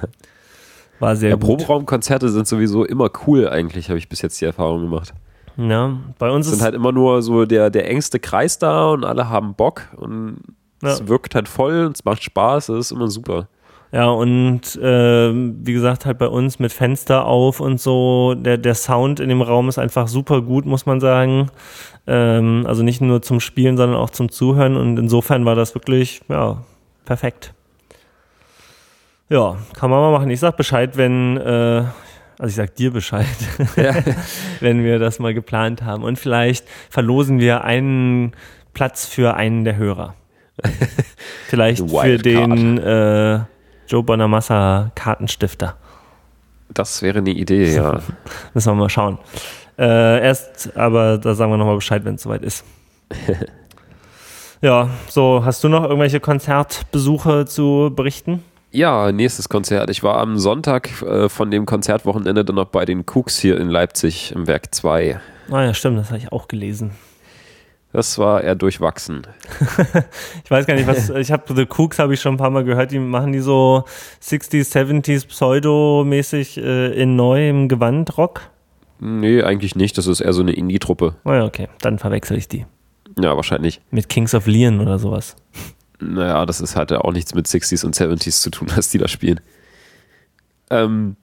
War sehr Ja, gut. Proberaumkonzerte sind sowieso immer cool eigentlich, habe ich bis jetzt die Erfahrung gemacht. Ja, bei uns Es ist sind halt immer nur so der, der engste Kreis da und alle haben Bock und Ja. es wirkt halt voll und es macht Spaß, es ist immer super. Ja, und äh, wie gesagt, halt bei uns mit Fenster auf und so, der, der Sound in dem Raum ist einfach super gut, muss man sagen. Ähm, also nicht nur zum Spielen, sondern auch zum Zuhören und insofern war das wirklich, ja, perfekt. Ja, kann man mal machen. Ich sag Bescheid, wenn, äh, Also ich sag dir Bescheid, Ja. wenn wir das mal geplant haben. Und vielleicht verlosen wir einen Platz für einen der Hörer. Vielleicht für Wildcard. den äh, Joe Bonamassa Kartenstifter. Das wäre eine Idee, ja. Müssen wir mal schauen. Äh, erst, aber da sagen wir nochmal Bescheid, wenn es soweit ist. Ja, so, hast du noch irgendwelche Konzertbesuche zu berichten? Ja, nächstes Konzert. Ich war am Sonntag äh, von dem Konzertwochenende dann noch bei den Cooks hier in Leipzig im Werk zwei. Ah ja, stimmt, das habe ich auch gelesen. Das war eher durchwachsen. Ich weiß gar nicht, was, ich habe The Cooks habe ich schon ein paar Mal gehört, die machen die so sechziger, siebziger Pseudo-mäßig äh, in neuem Gewand Rock? Nee, eigentlich nicht. Das ist eher so eine Indie-Truppe. Ah ja, okay, dann verwechsel ich die. Ja, wahrscheinlich. Mit Kings of Leon oder sowas. Naja, das ist halt ja auch nichts mit sechziger und siebziger zu tun, was die da spielen. Ähm,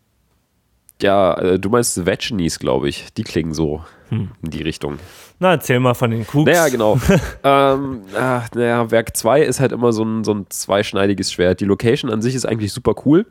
ja, äh, du meinst The Vegenies, glaube ich. Die klingen so hm. in die Richtung. Na, erzähl mal von den Cooks. Naja, genau. ähm, ach, naja, Werk zwei ist halt immer so ein, so ein zweischneidiges Schwert. Die Location an sich ist eigentlich super cool,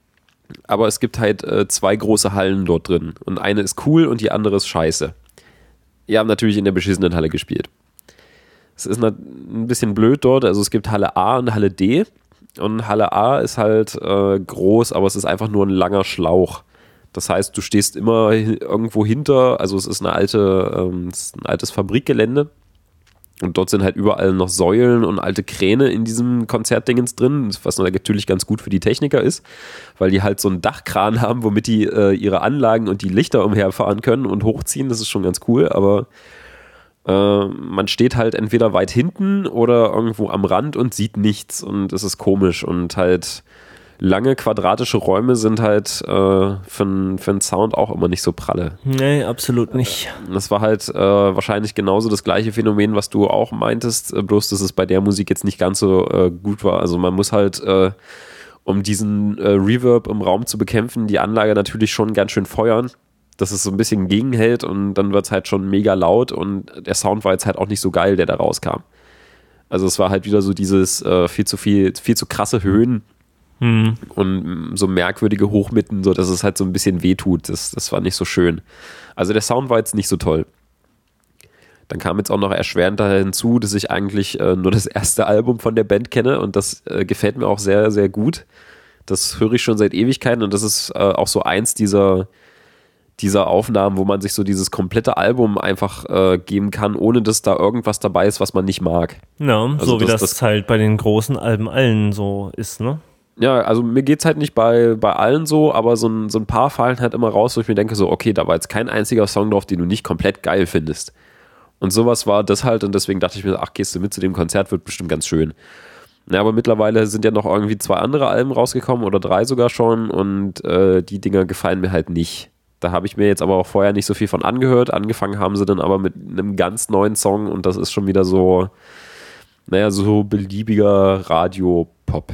aber es gibt halt äh, zwei große Hallen dort drin. Und eine ist cool und die andere ist scheiße. Die haben natürlich in der beschissenen Halle gespielt. Es ist ein bisschen blöd dort, also es gibt Halle A und Halle D. Und Halle A ist halt äh, groß, aber es ist einfach nur ein langer Schlauch. Das heißt, du stehst immer irgendwo hinter, also es ist eine alte, ähm, es ist ein altes Fabrikgelände und dort sind halt überall noch Säulen und alte Kräne in diesem Konzertdingens drin, was natürlich ganz gut für die Techniker ist, weil die halt so einen Dachkran haben, womit die äh, ihre Anlagen und die Lichter umherfahren können und hochziehen, das ist schon ganz cool, aber äh, man steht halt entweder weit hinten oder irgendwo am Rand und sieht nichts und es ist komisch und halt lange quadratische Räume sind halt äh, für, für einen Sound auch immer nicht so pralle. Nee, absolut nicht. Das war halt äh, wahrscheinlich genauso das gleiche Phänomen, was du auch meintest, äh, bloß dass es bei der Musik jetzt nicht ganz so äh, gut war. Also man muss halt, äh, um diesen äh, Reverb im Raum zu bekämpfen, die Anlage natürlich schon ganz schön feuern, dass es so ein bisschen gegenhält und dann wird es halt schon mega laut und der Sound war jetzt halt auch nicht so geil, der da rauskam. Also es war halt wieder so dieses äh, viel zu viel, viel zu krasse Höhen, Hm. und so merkwürdige Hochmitten, so dass es halt so ein bisschen wehtut. Das, das war nicht so schön. Also der Sound war jetzt nicht so toll. Dann kam jetzt auch noch erschwerend hinzu, dass ich eigentlich äh, nur das erste Album von der Band kenne und das äh, gefällt mir auch sehr, sehr gut. Das höre ich schon seit Ewigkeiten und das ist äh, auch so eins dieser, dieser Aufnahmen, wo man sich so dieses komplette Album einfach äh, geben kann, ohne dass da irgendwas dabei ist, was man nicht mag. Ja, also so wie das, das, das halt bei den großen Alben allen so ist, ne? Ja, also mir geht's halt nicht bei, bei allen so, aber so ein, so ein paar fallen halt immer raus, wo ich mir denke so, okay, da war jetzt kein einziger Song drauf, den du nicht komplett geil findest. Und sowas war das halt und deswegen dachte ich mir, ach, gehst du mit zu dem Konzert, wird bestimmt ganz schön. Ja, aber mittlerweile sind ja noch irgendwie zwei andere Alben rausgekommen oder drei sogar schon und äh, die Dinger gefallen mir halt nicht. Da habe ich mir jetzt aber auch vorher nicht so viel von angehört. Angefangen haben sie dann aber mit einem ganz neuen Song und das ist schon wieder so, naja, so beliebiger Radio-Pop.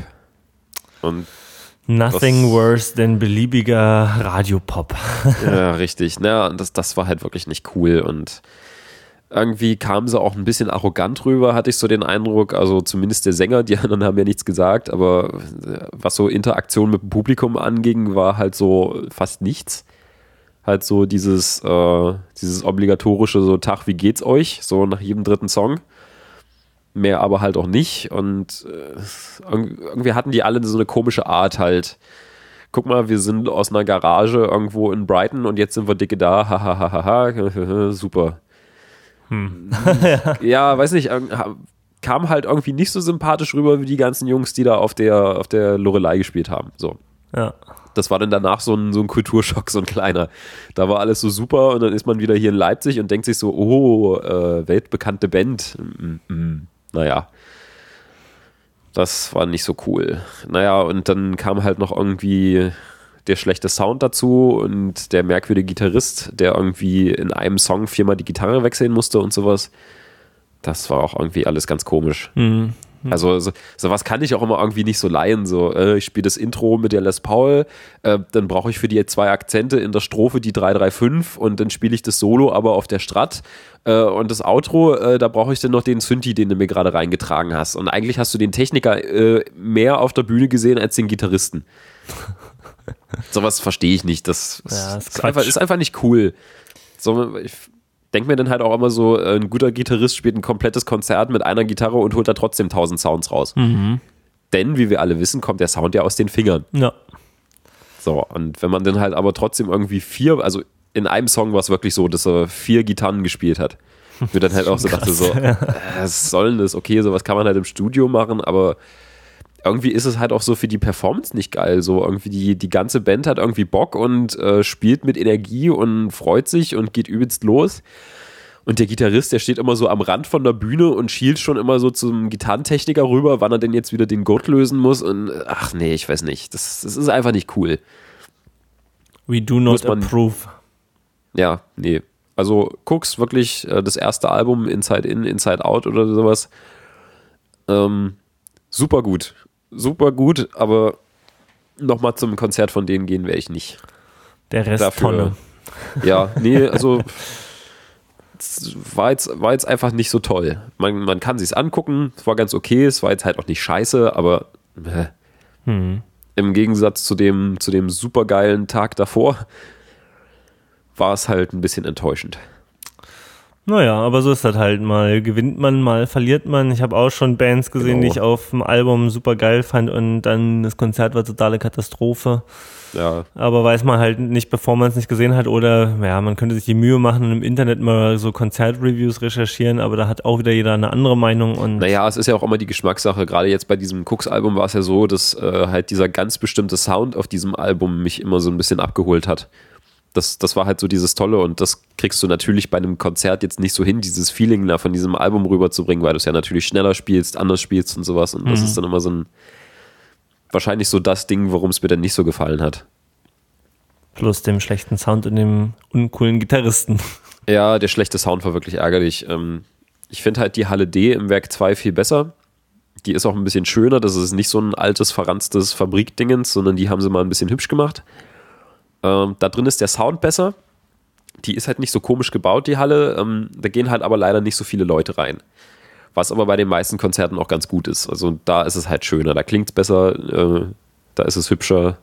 Und Nothing worse than beliebiger Radiopop. Ja, richtig. Naja, und das, das war halt wirklich nicht cool und irgendwie kamen sie auch ein bisschen arrogant rüber, hatte ich so den Eindruck, also zumindest der Sänger, die anderen haben ja nichts gesagt, aber was so Interaktion mit dem Publikum anging, war halt so fast nichts. Halt so dieses, äh, dieses obligatorische so Tag, wie geht's euch? So nach jedem dritten Song. Mehr aber halt auch nicht und äh, irgendwie hatten die alle so eine komische Art halt. Guck mal, wir sind aus einer Garage irgendwo in Brighton und jetzt sind wir dicke da, hahaha, super. Hm. ja. ja, weiß nicht, kam halt irgendwie nicht so sympathisch rüber wie die ganzen Jungs, die da auf der, auf der Loreley gespielt haben. So. Ja. Das war dann danach so ein, so ein Kulturschock, so ein kleiner. Da war alles so super und dann ist man wieder hier in Leipzig und denkt sich so, oh, äh, weltbekannte Band. Mm, mm. Naja, das war nicht so cool. Naja, und dann kam halt noch irgendwie der schlechte Sound dazu und der merkwürdige Gitarrist, der irgendwie in einem Song viermal die Gitarre wechseln musste und sowas. Das war auch irgendwie alles ganz komisch. Mhm. Also so, sowas kann ich auch immer irgendwie nicht so leihen. So, äh, ich spiele das Intro mit der Les Paul, äh, dann brauche ich für die zwei Akzente in der Strophe die drei drei fünf und dann spiele ich das Solo aber auf der Strat äh, und das Outro, äh, da brauche ich dann noch den Synthi, den du mir gerade reingetragen hast. Und eigentlich hast du den Techniker äh, mehr auf der Bühne gesehen als den Gitarristen. sowas verstehe ich nicht. Das, Ja, ist, ist ist, einfach, ist einfach nicht cool. So, ich denke mir dann halt auch immer so, ein guter Gitarrist spielt ein komplettes Konzert mit einer Gitarre und holt da trotzdem tausend Sounds raus. Mhm. Denn, wie wir alle wissen, kommt der Sound ja aus den Fingern. Ja. So, und wenn man dann halt aber trotzdem irgendwie vier, also in einem Song war es wirklich so, dass er vier Gitarren gespielt hat. Ich mir dann halt auch so dachte so, äh, was soll denn das? Okay, sowas kann man halt im Studio machen, aber irgendwie ist es halt auch so für die Performance nicht geil. So irgendwie die, die ganze Band hat irgendwie Bock und äh, spielt mit Energie und freut sich und geht übelst los. Und der Gitarrist, der steht immer so am Rand von der Bühne und schielt schon immer so zum Gitarrentechniker rüber, wann er denn jetzt wieder den Gurt lösen muss. Und ach nee, ich weiß nicht. Das, das ist einfach nicht cool. We do not man, approve. Ja, nee. Also guck's wirklich, äh, das erste Album Inside In, Inside Out oder sowas. Ähm, super gut. Super gut, aber nochmal zum Konzert von denen gehen werde ich nicht. Der Rest Dafür, Tonne. Ja, nee, also war jetzt, war jetzt einfach nicht so toll. Man, man kann sich's angucken, es war ganz okay, es war jetzt halt auch nicht scheiße, aber äh, Hm. im Gegensatz zu dem, zu dem supergeilen Tag davor war es halt ein bisschen enttäuschend. Naja, aber so ist das halt. Mal gewinnt man, mal verliert man. Ich habe auch schon Bands gesehen, Genau. die ich auf dem Album super geil fand und dann das Konzert war totale Katastrophe. Ja, Aber weiß man halt nicht, bevor man es nicht gesehen hat, oder ja, man könnte sich die Mühe machen und im Internet mal so Konzertreviews recherchieren, aber da hat auch wieder jeder eine andere Meinung. Und naja, es ist ja auch immer die Geschmackssache. Gerade jetzt bei diesem Cooks-Album war es ja so, dass äh, halt dieser ganz bestimmte Sound auf diesem Album mich immer so ein bisschen abgeholt hat. Das, das war halt so dieses Tolle und das kriegst du natürlich bei einem Konzert jetzt nicht so hin, dieses Feeling da von diesem Album rüberzubringen, weil du es ja natürlich schneller spielst, anders spielst und sowas und das Mhm. ist dann immer so ein, wahrscheinlich so das Ding, warum es mir dann nicht so gefallen hat. plus dem schlechten Sound und dem uncoolen Gitarristen. Ja, der schlechte Sound war wirklich ärgerlich. Ähm, ich finde halt die Halle D im Werk zwei viel besser. Die ist auch ein bisschen schöner, das ist nicht so ein altes, verranztes Fabrikdingens, sondern die haben sie mal ein bisschen hübsch gemacht. Ähm, da drin ist der Sound besser. Die ist halt nicht so komisch gebaut, die Halle. Ähm, da gehen halt aber leider nicht so viele Leute rein. Was aber bei den meisten Konzerten auch ganz gut ist. Also da ist es halt schöner, da klingt es besser, äh, da ist es hübscher.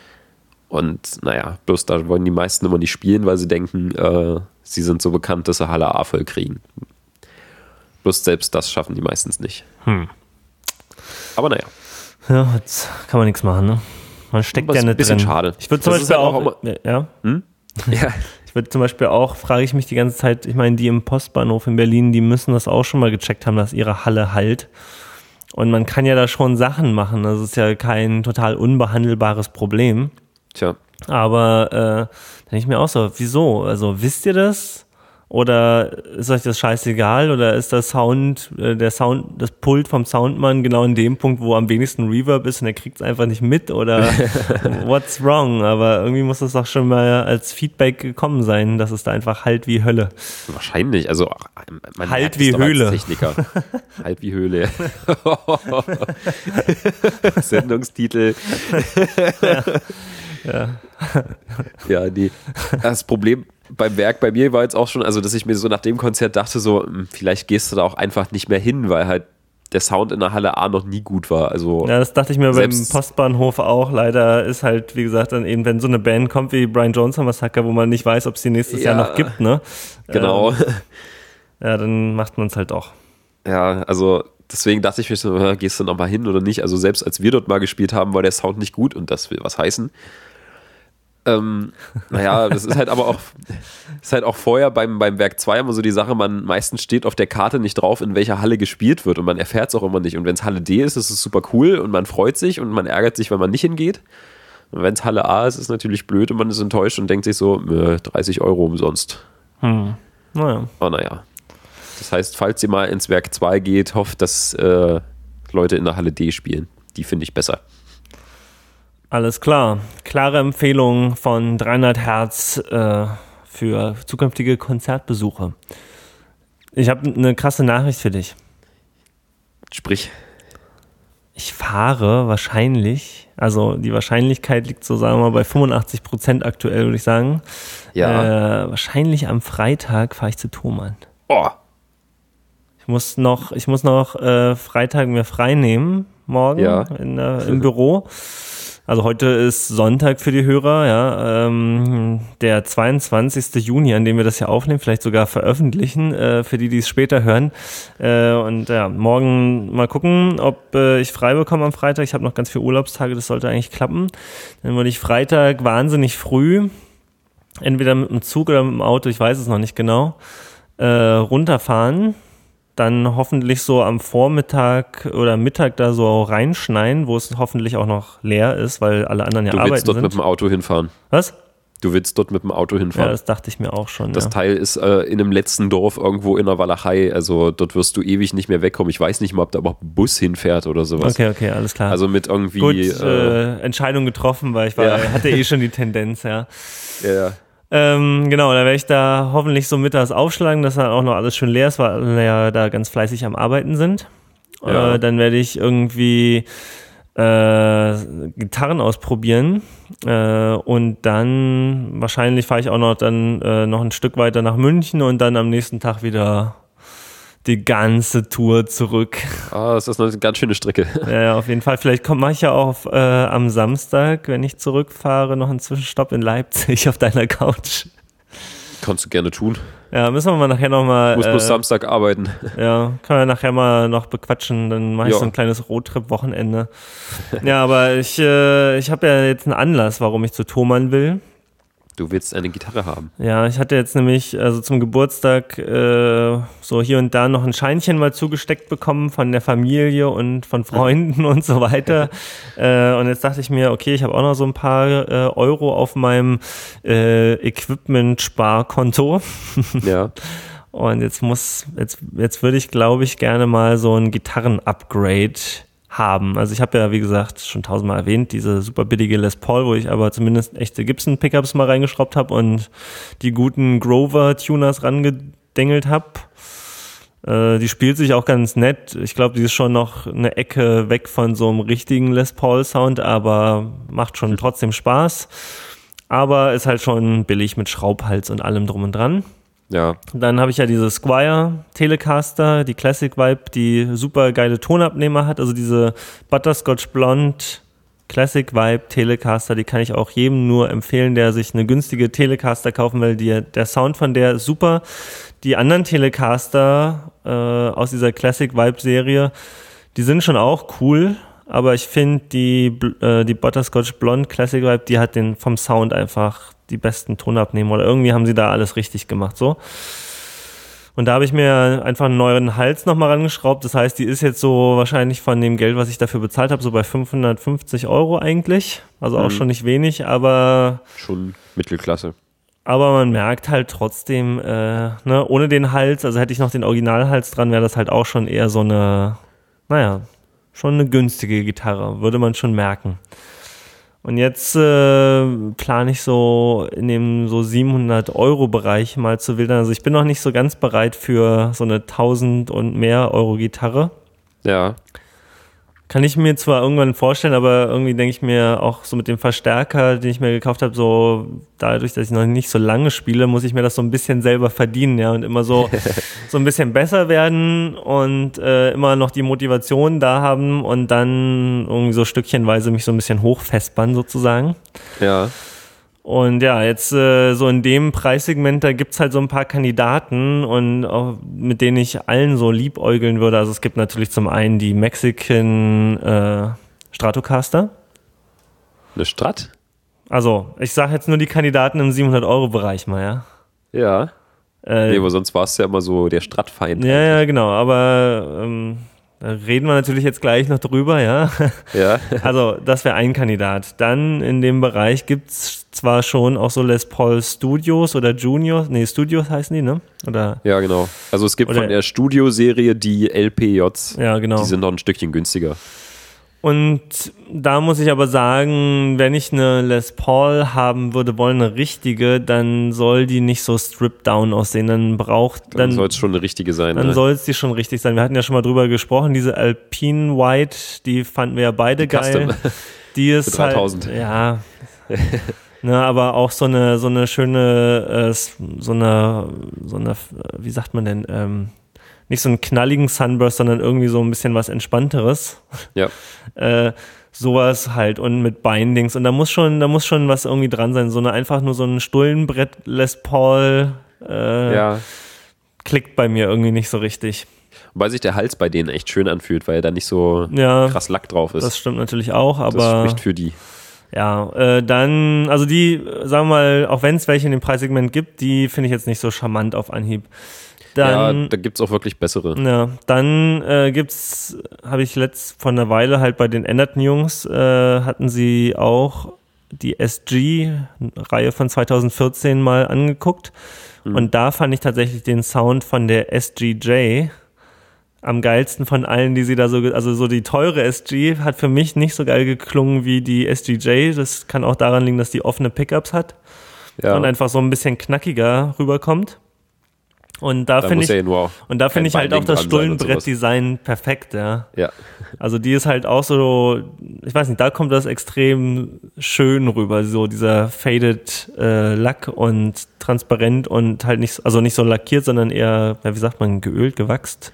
Und naja, bloß da wollen die meisten immer nicht spielen, weil sie denken, äh, sie sind so bekannt, dass sie Halle A voll kriegen. Bloß selbst das schaffen die meistens nicht. Hm. Aber naja. Ja, jetzt kann man nichts machen, ne? Man steckt Aber ja ist ein nicht bisschen drin. schade. Ich würde zum Das ist Beispiel halt auch, auch immer- ja, Hm? Ja. ich würde zum Beispiel auch, frage ich mich die ganze Zeit, ich meine, die im Postbahnhof in Berlin, die müssen das auch schon mal gecheckt haben, dass ihre Halle halt. Und man kann ja da schon Sachen machen. Das ist ja kein total unbehandelbares Problem. Tja. Aber äh, da denke ich mir auch so, wieso? Also wisst ihr das? Oder ist euch das scheißegal? Oder ist der Sound, äh, der Sound, das Pult vom Soundmann genau in dem Punkt, wo am wenigsten Reverb ist und er kriegt es einfach nicht mit? Oder what's wrong? Aber irgendwie muss das doch schon mal als Feedback gekommen sein, dass es da einfach halt wie Hölle. Wahrscheinlich, also man Halt merkt es wie doch als Höhle. Techniker. Halt wie Höhle. Sendungstitel. Ja. Ja, nee. Das Problem beim Werk bei mir war jetzt auch schon, also dass ich mir so nach dem Konzert dachte, so, hm, vielleicht gehst du da auch einfach nicht mehr hin, weil halt der Sound in der Halle A noch nie gut war. Also Ja, das dachte ich mir beim Selbst- Postbahnhof auch. Leider ist halt, wie gesagt, dann eben, wenn so eine Band kommt wie Brian Jones Massacre, wo man nicht weiß, ob es die nächstes Ja, Jahr noch gibt, ne? genau. Ähm, ja, dann macht man es halt doch. Ja, also deswegen dachte ich mir so, äh, gehst du noch mal hin oder nicht? Also selbst als wir dort mal gespielt haben, war der Sound nicht gut und das will was heißen. Ähm, naja, das ist halt aber auch, ist halt auch vorher beim, beim Werk zwei immer so die Sache, man meistens steht auf der Karte nicht drauf, in welcher Halle gespielt wird und man erfährt es auch immer nicht. Und wenn es Halle D ist, ist es super cool und man freut sich und man ärgert sich, wenn man nicht hingeht. Und wenn es Halle A ist, ist es natürlich blöd und man ist enttäuscht und denkt sich so, äh, dreißig Euro umsonst. Hm. Naja. Aber naja. Das heißt, falls ihr mal ins Werk zwei geht, hofft, dass äh, Leute in der Halle D spielen. Die finde ich besser. Alles klar. Klare Empfehlung von dreihundert Hertz äh, für zukünftige Konzertbesuche. Ich habe eine krasse Nachricht für dich. Sprich. Ich fahre wahrscheinlich, also die Wahrscheinlichkeit liegt so, sagen wir mal, bei fünfundachtzig Prozent aktuell, würde ich sagen. Ja. Äh, wahrscheinlich am Freitag fahre ich zu Thomann. Oh. Ich muss noch, ich muss noch äh, Freitag mir frei nehmen, morgen Ja. in, äh, im Büro. Also heute ist Sonntag für die Hörer, ja, ähm, der zweiundzwanzigsten Juni, an dem wir das hier aufnehmen, vielleicht sogar veröffentlichen, äh, für die, die es später hören. Äh, und ja, morgen mal gucken, ob äh, ich frei bekomme am Freitag. Ich habe noch ganz viele Urlaubstage, das sollte eigentlich klappen. Dann würde ich Freitag wahnsinnig früh, entweder mit dem Zug oder mit dem Auto, ich weiß es noch nicht genau, äh, runterfahren. Dann hoffentlich so am Vormittag oder Mittag da so reinschneien, wo es hoffentlich auch noch leer ist, weil alle anderen ja du arbeiten willst dort sind. mit dem Auto hinfahren. Was? Du willst dort mit dem Auto hinfahren. Ja, das dachte ich mir auch schon. Das ja. Teil ist äh, in einem letzten Dorf irgendwo in der Walachei, also dort wirst du ewig nicht mehr wegkommen. Ich weiß nicht mal, ob da überhaupt ein Bus hinfährt oder sowas. Okay, okay, alles klar. Also mit irgendwie... Gut, äh, äh, Entscheidung getroffen, weil ich war, Ja. hatte eh schon die Tendenz, ja. ja, ja. Ähm, genau, da werde ich da hoffentlich so mittags aufschlagen, dass dann auch noch alles schön leer ist, weil alle ja da ganz fleißig am Arbeiten sind. Ja. Äh, dann werde ich irgendwie äh, Gitarren ausprobieren äh, und dann wahrscheinlich fahre ich auch noch dann äh, noch ein Stück weiter nach München und dann am nächsten Tag wieder die ganze Tour zurück. Ah, das ist eine ganz schöne Strecke. Ja, ja, auf jeden Fall. Vielleicht mache ich ja auch auf, äh, am Samstag, wenn ich zurückfahre, noch einen Zwischenstopp in Leipzig auf deiner Couch. Kannst du gerne tun. Ja, müssen wir mal nachher nochmal. Muss äh, bloß Samstag arbeiten. Ja, können wir nachher mal noch bequatschen, dann mache ich Ja. so ein kleines Roadtrip-Wochenende. Ja, aber ich, äh, ich habe ja jetzt einen Anlass, warum ich zu Thomann will. Du willst eine Gitarre haben. Ja, ich hatte jetzt nämlich also zum Geburtstag äh, so hier und da noch ein Scheinchen mal zugesteckt bekommen von der Familie und von Freunden und so weiter. äh, und jetzt dachte ich mir, okay, ich habe auch noch so ein paar äh, Euro auf meinem äh, Equipment-Sparkonto. Ja. Und jetzt muss, jetzt, jetzt würde ich, glaube ich, gerne mal so ein Gitarren-Upgrade haben. Also ich habe ja, wie gesagt, schon tausendmal erwähnt, diese super billige Les Paul, wo ich aber zumindest echte Gibson-Pickups mal reingeschraubt habe und die guten Grover-Tuners rangedengelt habe. Äh, die spielt sich auch ganz nett. Ich glaube, die ist schon noch eine Ecke weg von so einem richtigen Les Paul-Sound, aber macht schon trotzdem Spaß. Aber ist halt schon billig mit Schraubhals und allem drum und dran. Ja. Dann habe ich ja diese Squier Telecaster, die Classic Vibe, die super geile Tonabnehmer hat. Also diese Butterscotch Blonde Classic Vibe Telecaster, die kann ich auch jedem nur empfehlen, der sich eine günstige Telecaster kaufen will. Die, der Sound von der ist super. Die anderen Telecaster äh, aus dieser Classic Vibe Serie, die sind schon auch cool. Aber ich finde die, äh, die Butterscotch Blonde Classic Vibe, die hat den vom Sound einfach die besten Tonabnehmer oder irgendwie haben sie da alles richtig gemacht, so. Und da habe ich mir einfach einen neuen Hals nochmal rangeschraubt. Das heißt, die ist jetzt so wahrscheinlich von dem Geld, was ich dafür bezahlt habe, so bei fünfhundertfünfzig Euro eigentlich. Also auch Mhm. schon nicht wenig, aber Schon Mittelklasse. aber man merkt halt trotzdem, äh, ne, ohne den Hals, also hätte ich noch den Originalhals dran, wäre das halt auch schon eher so eine, naja, schon eine günstige Gitarre, würde man schon merken. Und jetzt äh, plane ich so in dem so siebenhundert Euro Bereich mal zu wildern. Also ich bin noch nicht so ganz bereit für so eine tausend und mehr Euro Gitarre. Ja. Kann ich mir zwar irgendwann vorstellen, aber irgendwie denke ich mir auch so mit dem Verstärker, den ich mir gekauft habe, so dadurch, dass ich noch nicht so lange spiele, muss ich mir das so ein bisschen selber verdienen, ja, und immer so so ein bisschen besser werden und äh, immer noch die Motivation da haben und dann irgendwie so stückchenweise mich so ein bisschen hochfespern sozusagen. Ja. Und ja, jetzt äh, so in dem Preissegment, da gibt's halt so ein paar Kandidaten und auch mit denen ich allen so liebäugeln würde. Also es gibt natürlich zum einen die Mexican äh, Stratocaster. Eine Strat? Also ich sage jetzt nur die Kandidaten im siebenhundert Euro Bereich mal, ja. Ja. Äh, Nee, aber sonst war es ja immer so der Strat-Feind. ja, ja, genau, aber ähm, da reden wir natürlich jetzt gleich noch drüber, ja. Ja. Also das wäre ein Kandidat. Dann in dem Bereich gibt's zwar schon auch so Les Paul Studios oder Juniors, nee, Studios heißen die, ne? Oder Ja, genau. Also es gibt Oder- von der Studio-Serie die L P Js. ja, genau. Die sind noch ein Stückchen günstiger. Und da muss ich aber sagen, wenn ich eine Les Paul haben würde, wollen eine richtige, dann soll die nicht so stripped down aussehen. Dann braucht, Dann, dann, soll es schon eine richtige sein. dann ne? soll es die schon richtig sein. Wir hatten ja schon mal drüber gesprochen, diese Alpine White, die fanden wir ja beide geil. Custom. Die ist Für dreitausend. halt, ja, ne, aber auch so eine, so eine schöne, äh, so eine, so eine, wie sagt man denn, ähm, nicht so einen knalligen Sunburst, sondern irgendwie so ein bisschen was Entspannteres. Ja. Äh, sowas halt und mit Bindings und da muss schon, da muss schon was irgendwie dran sein, so eine einfach nur so ein Stullenbrett Les Paul äh, Ja. klickt bei mir irgendwie nicht so richtig. Wobei sich der Hals bei denen echt schön anfühlt, weil da nicht so Ja, krass Lack drauf ist. das stimmt natürlich auch, aber das spricht für die. ja, äh, dann, also die, sagen wir mal, auch wenn es welche in dem Preissegment gibt, die finde ich jetzt nicht so charmant auf Anhieb. Dann, ja, da gibt's auch wirklich bessere. Ja, dann äh, gibt's, habe ich letzt vor einer Weile halt bei den Enderton Jungs, äh, hatten sie auch die S G-Reihe von zwanzig vierzehn mal angeguckt mhm. und da fand ich tatsächlich den Sound von der S G J am geilsten von allen, die sie da so, also so die teure S G hat für mich nicht so geil geklungen wie die S G J, das kann auch daran liegen, dass die offene Pickups hat Ja. und einfach so ein bisschen knackiger rüberkommt. Und da, Da finde muss ich, ja nur und da finde ich halt auch Binding das dran sein und Stullenbrett-Design perfekt, ja. Ja. Also die ist halt auch so, ich weiß nicht, da kommt das extrem schön rüber, so dieser faded äh, Lack und transparent und halt nicht, also nicht so lackiert, sondern eher, ja, wie sagt man, geölt, gewachst.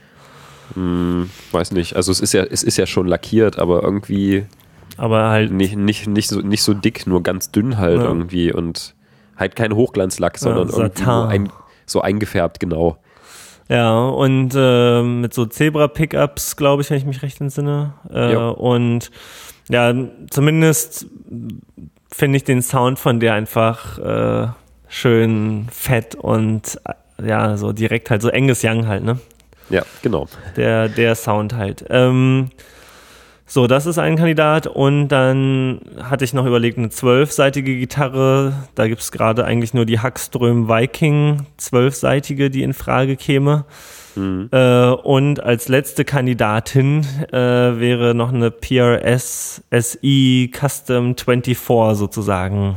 Hm, weiß nicht. Also es ist ja, es ist ja schon lackiert, aber irgendwie Aber halt, nicht, nicht, nicht, so, nicht so dick, nur ganz dünn halt Ja. irgendwie und halt kein Hochglanzlack, sondern Ja, irgendwie Satin. nur ein, so eingefärbt, genau. ja, und äh, mit so Zebra-Pickups, glaube ich, wenn ich mich recht entsinne. Äh, Ja. Und ja, zumindest finde ich den Sound von der einfach äh, schön fett und äh, ja, so direkt halt, so Angus Young halt, ne? Ja, genau. Der, der Sound halt. Ähm, so, das ist ein Kandidat und dann hatte ich noch überlegt, eine zwölfseitige Gitarre, da gibt es gerade eigentlich nur die Hackström Viking zwölfseitige, die in Frage käme. Mhm. Äh, und als letzte Kandidatin äh, wäre noch eine P R S S I Custom vierundzwanzig sozusagen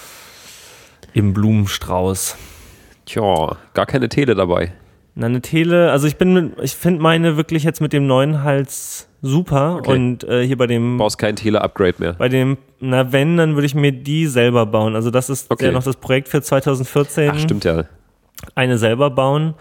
im Blumenstrauß. Tja, gar keine Tele dabei. Na, eine Tele, also ich bin, mit, ich finde meine wirklich jetzt mit dem neuen Hals super Okay. und äh, hier bei dem, Brauchst kein Tele-Upgrade mehr. bei dem, na wenn, dann würde ich mir die selber bauen. Also das ist Okay. ja noch das Projekt für zwanzig vierzehn. Ach, stimmt ja. Eine selber bauen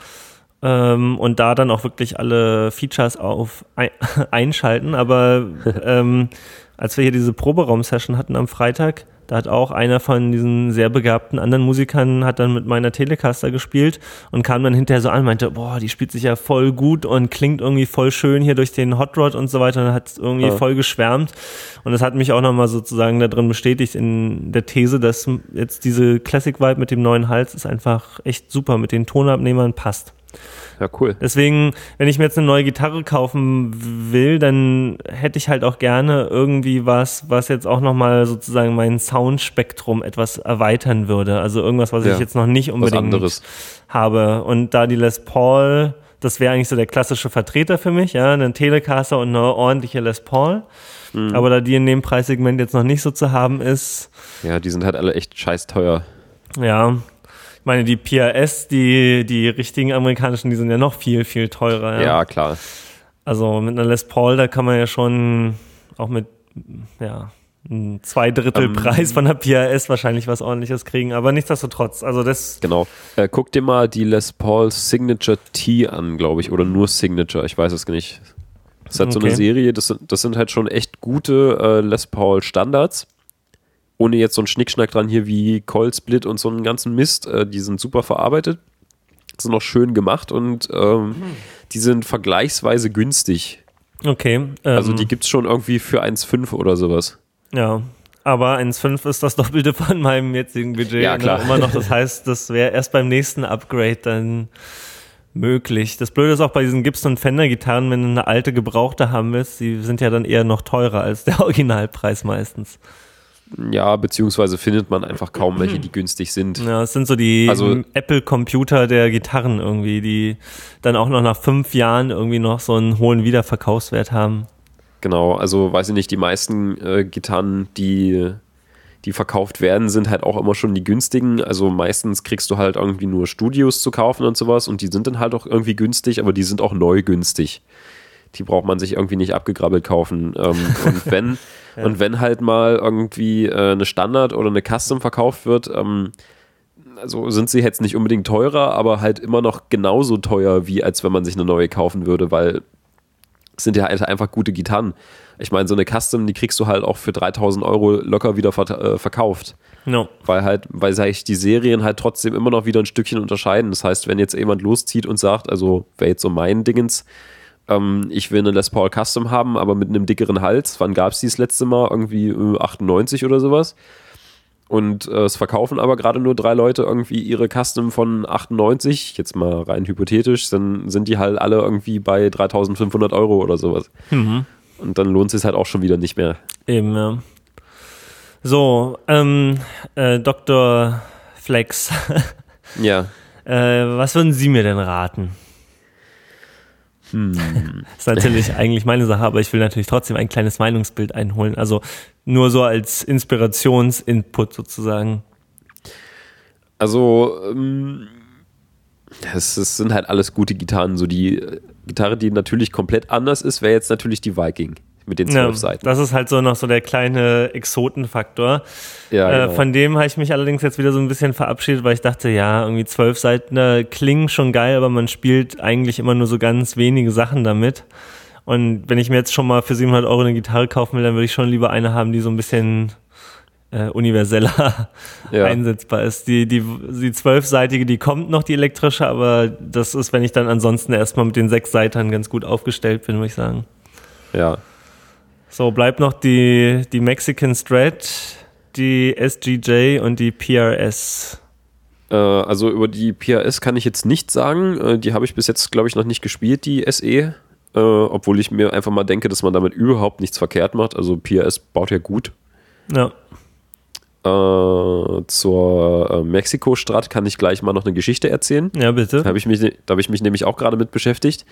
ähm, und da dann auch wirklich alle Features auf ein, einschalten. Aber ähm, als wir hier diese Proberaum-Session hatten am Freitag, da hat auch einer von diesen sehr begabten anderen Musikern hat dann mit meiner Telecaster gespielt und kam dann hinterher so an und meinte, boah, die spielt sich ja voll gut und klingt irgendwie voll schön hier durch den Hot Rod und so weiter und hat irgendwie Ja. voll geschwärmt. Und das hat mich auch nochmal sozusagen da drin bestätigt in der These, dass jetzt diese Classic Vibe mit dem neuen Hals ist einfach echt super, mit den Tonabnehmern passt. Ja, cool. Deswegen, wenn ich mir jetzt eine neue Gitarre kaufen will, dann hätte ich halt auch gerne irgendwie was, was jetzt auch nochmal sozusagen mein Soundspektrum etwas erweitern würde. Also irgendwas, was Ja, ich jetzt noch nicht Was unbedingt anderes. habe. Und da die Les Paul, das wäre eigentlich so der klassische Vertreter für mich, ja, eine Telecaster und eine ordentliche Les Paul. Mhm. Aber da die in dem Preissegment jetzt noch nicht so zu haben ist, Ja, die sind halt alle echt scheiß teuer. ja, ich meine, die P R S, die, die richtigen amerikanischen, die sind ja noch viel, viel teurer. Ja, Ja. klar. Also mit einer Les Paul, da kann man ja schon auch mit, ja, einem Zweidrittelpreis Ähm. von der P R S wahrscheinlich was Ordentliches kriegen. Aber nichtsdestotrotz, also das, Genau. Äh, guck dir mal die Les Paul Signature T an, glaube ich. Oder nur Signature, ich weiß es nicht. Das hat so Okay. eine Serie, das sind, das sind halt schon echt gute äh, Les Paul Standards. Ohne jetzt so einen Schnickschnack dran hier wie Coil Split und so einen ganzen Mist. Äh, die sind super verarbeitet. Sind auch schön gemacht und ähm, die sind vergleichsweise günstig. okay. Ähm, Also die gibt's schon irgendwie für eins Komma fünf oder sowas. ja. Aber eins Komma fünf ist das Doppelte von meinem jetzigen Budget. Ja, klar. Ne? Immer noch, das heißt, das wäre erst beim nächsten Upgrade dann möglich. Das Blöde ist auch bei diesen Gibson und Fender Gitarren, wenn du eine alte Gebrauchte haben willst, die sind ja dann eher noch teurer als der Originalpreis meistens. Ja, beziehungsweise findet man einfach kaum welche, die günstig sind. Ja, es sind so die Also- Apple-Computer der Gitarren irgendwie, die dann auch noch nach fünf Jahren irgendwie noch so einen hohen Wiederverkaufswert haben. Genau, also weiß ich nicht, die meisten äh, Gitarren, die, die verkauft werden, sind halt auch immer schon die günstigen. Also meistens kriegst du halt irgendwie nur Studios zu kaufen und sowas und die sind dann halt auch irgendwie günstig, aber die sind auch neu günstig. Die braucht man sich irgendwie nicht abgegrabbelt kaufen. Ähm, und wenn Ja. und wenn halt mal irgendwie äh, eine Standard oder eine Custom verkauft wird, ähm, also sind sie jetzt nicht unbedingt teurer, aber halt immer noch genauso teuer, wie als wenn man sich eine neue kaufen würde, weil sind ja halt einfach gute Gitarren. Ich meine, so eine Custom, die kriegst du halt auch für dreitausend Euro locker wieder ver- äh, verkauft. No. Weil halt, weil sich die Serien halt trotzdem immer noch wieder ein Stückchen unterscheiden. Das heißt, wenn jetzt jemand loszieht und sagt, also wäre jetzt so mein Dingens, ähm, ich will eine Les Paul Custom haben, aber mit einem dickeren Hals. Wann gab es die das letzte Mal? Irgendwie äh, achtundneunzig oder sowas. Und äh, es verkaufen aber gerade nur drei Leute irgendwie ihre Custom von achtundneunzig, jetzt mal rein hypothetisch, dann sind die halt alle irgendwie bei dreitausendfünfhundert Euro oder sowas. Mhm. Und dann lohnt es sich halt auch schon wieder nicht mehr. Eben, ja. So, ähm, äh, Doktor Flex. Ja. äh, was würden Sie mir denn raten? Hm. Das ist natürlich eigentlich meine Sache, aber ich will natürlich trotzdem ein kleines Meinungsbild einholen. Also nur so als Inspirationsinput sozusagen. Also, ähm, das, das sind halt alles gute Gitarren. So die äh, Gitarre, die natürlich komplett anders ist, wäre jetzt natürlich die Viking mit den zwölf Ja, Seiten. das ist halt so noch so der kleine Exotenfaktor. Ja, äh, genau. Von dem habe ich mich allerdings jetzt wieder so ein bisschen verabschiedet, weil ich dachte, ja, irgendwie zwölf Seiten äh, klingen schon geil, aber man spielt eigentlich immer nur so ganz wenige Sachen damit. Und wenn ich mir jetzt schon mal für siebenhundert Euro eine Gitarre kaufen will, dann würde ich schon lieber eine haben, die so ein bisschen äh, universeller Ja. einsetzbar ist. Die, die, die zwölfseitige, die kommt noch, die elektrische, aber das ist, wenn ich dann ansonsten erstmal mit den sechs Seitern ganz gut aufgestellt bin, würde ich sagen. Ja. So, bleibt noch die, die Mexican Strat, die S G J und die P R S. Äh, also über die P R S kann ich jetzt nichts sagen. Äh, die habe ich bis jetzt, glaube ich, noch nicht gespielt, die S E. Äh, obwohl ich mir einfach mal denke, dass man damit überhaupt nichts verkehrt macht. Also P R S baut ja gut. Ja. Äh, zur äh, Mexiko-Strat kann ich gleich mal noch eine Geschichte erzählen. Ja, bitte. Da habe ich mich, da habe ich mich nämlich auch gerade mit beschäftigt.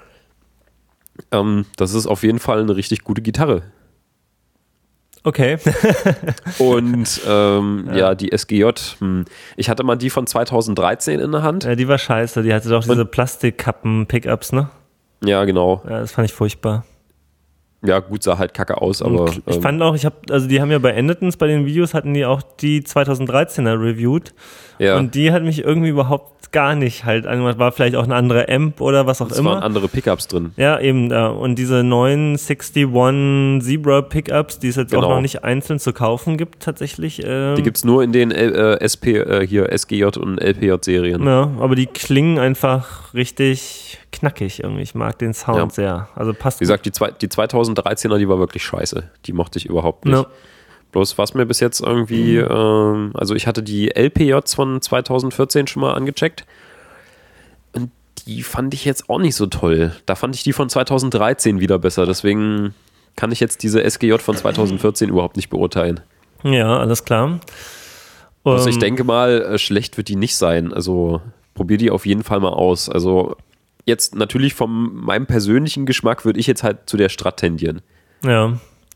Ähm, das ist auf jeden Fall eine richtig gute Gitarre. Okay. Und ähm, ja. ja, die S G J, hm. ich hatte mal die von zweitausenddreizehn in der Hand. Ja, die war scheiße. Die hatte doch diese Plastikkappen-Pickups, ne? Ja, genau. Ja, das fand ich furchtbar. Ja, gut, sah halt kacke aus, aber... Und ich ähm, fand auch, ich habe, also die haben ja bei Endetons, bei den Videos hatten die auch die zweitausenddreizehner reviewed. ja. Und die hat mich irgendwie überhaupt gar nicht halt angemacht. War vielleicht auch eine andere Amp oder was auch es immer. waren andere Pickups drin. Ja, eben, ja. Und diese neuen einundsechzig Zebra Pickups, die es jetzt Genau. auch noch nicht einzeln zu kaufen gibt, tatsächlich. Ähm, Die gibt's nur in den äh, S P, äh, hier S G J und L P J-Serien. Ja, aber die klingen einfach richtig knackig irgendwie. Ich mag den Sound Ja. sehr. Also passt Wie gesagt, die, zwei, die zweitausenddreizehner, die war wirklich scheiße. Die mochte ich überhaupt nicht. Ja. Bloß was mir bis jetzt irgendwie, ähm, also ich hatte die L P Js von zweitausendvierzehn schon mal angecheckt. Und die fand ich jetzt auch nicht so toll. Da fand ich die von zweitausenddreizehn wieder besser. Deswegen kann ich jetzt diese S G J von zweitausendvierzehn überhaupt nicht beurteilen. Ja, alles klar. Also ich Ähm, denke mal, äh, schlecht wird die nicht sein. Also probier die auf jeden Fall mal aus. Also jetzt natürlich von meinem persönlichen Geschmack würde ich jetzt halt zu der Strat tendieren. Ja.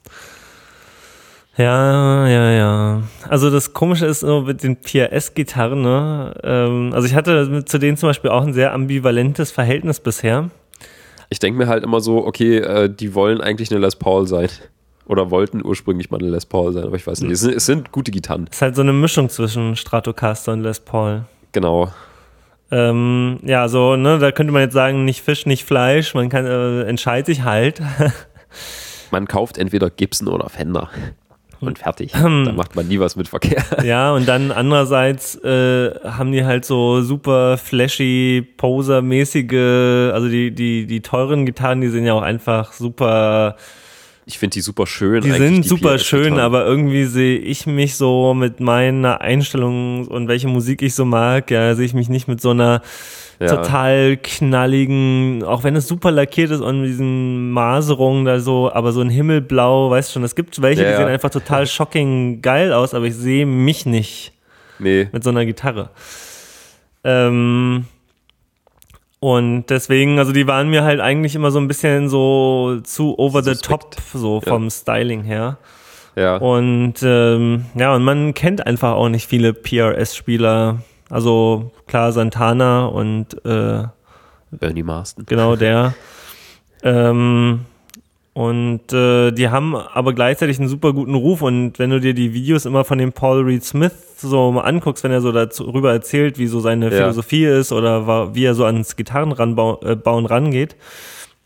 Ja, ja, ja. Also das Komische ist so mit den P R S-Gitarren, ne? Ähm, also ich hatte zu denen zum Beispiel auch ein sehr ambivalentes Verhältnis bisher. Ich denke mir halt immer so, okay, äh, die wollen eigentlich eine Les Paul sein. Oder wollten ursprünglich mal eine Les Paul sein, aber ich weiß nicht. Es sind, es sind gute Gitarren. Es ist halt so eine Mischung zwischen Stratocaster und Les Paul. Genau. Ähm, ja, so, ne, da könnte man jetzt sagen, nicht Fisch, nicht Fleisch, man kann, äh, entscheidet sich halt. Man kauft entweder Gibson oder Fender. Und fertig. Da macht man nie was mit Verkehr. Ja, und dann andererseits äh, haben die halt so super flashy, posermäßige, also die, die, die teuren Gitarren, die sind ja auch einfach super, Ich finde die super schön. die eigentlich, sind die super P R S-Gitarren. schön, aber irgendwie sehe ich mich so mit meiner Einstellung und welche Musik ich so mag, ja, sehe ich mich nicht mit so einer Ja. total knalligen, auch wenn es super lackiert ist und mit diesen Maserungen da so, aber so ein Himmelblau, weißt du schon, es gibt welche, Ja, die ja. sehen einfach total shocking geil aus, aber ich sehe mich nicht Nee. mit so einer Gitarre. Ähm, und deswegen, also die waren mir halt eigentlich immer so ein bisschen so zu over the Suspekt. top, so Ja. vom Styling her. Ja. Und ähm, ja, und man kennt einfach auch nicht viele P R S-Spieler. Also klar, Santana und äh, Bernie Marsden. genau der. Ähm, und äh, die haben aber gleichzeitig einen super guten Ruf. Und wenn du dir die Videos immer von dem Paul Reed Smith so mal anguckst, wenn er so darüber erzählt, wie so seine Ja. Philosophie ist oder wa- wie er so ans Gitarrenbauen äh, bauen rangeht,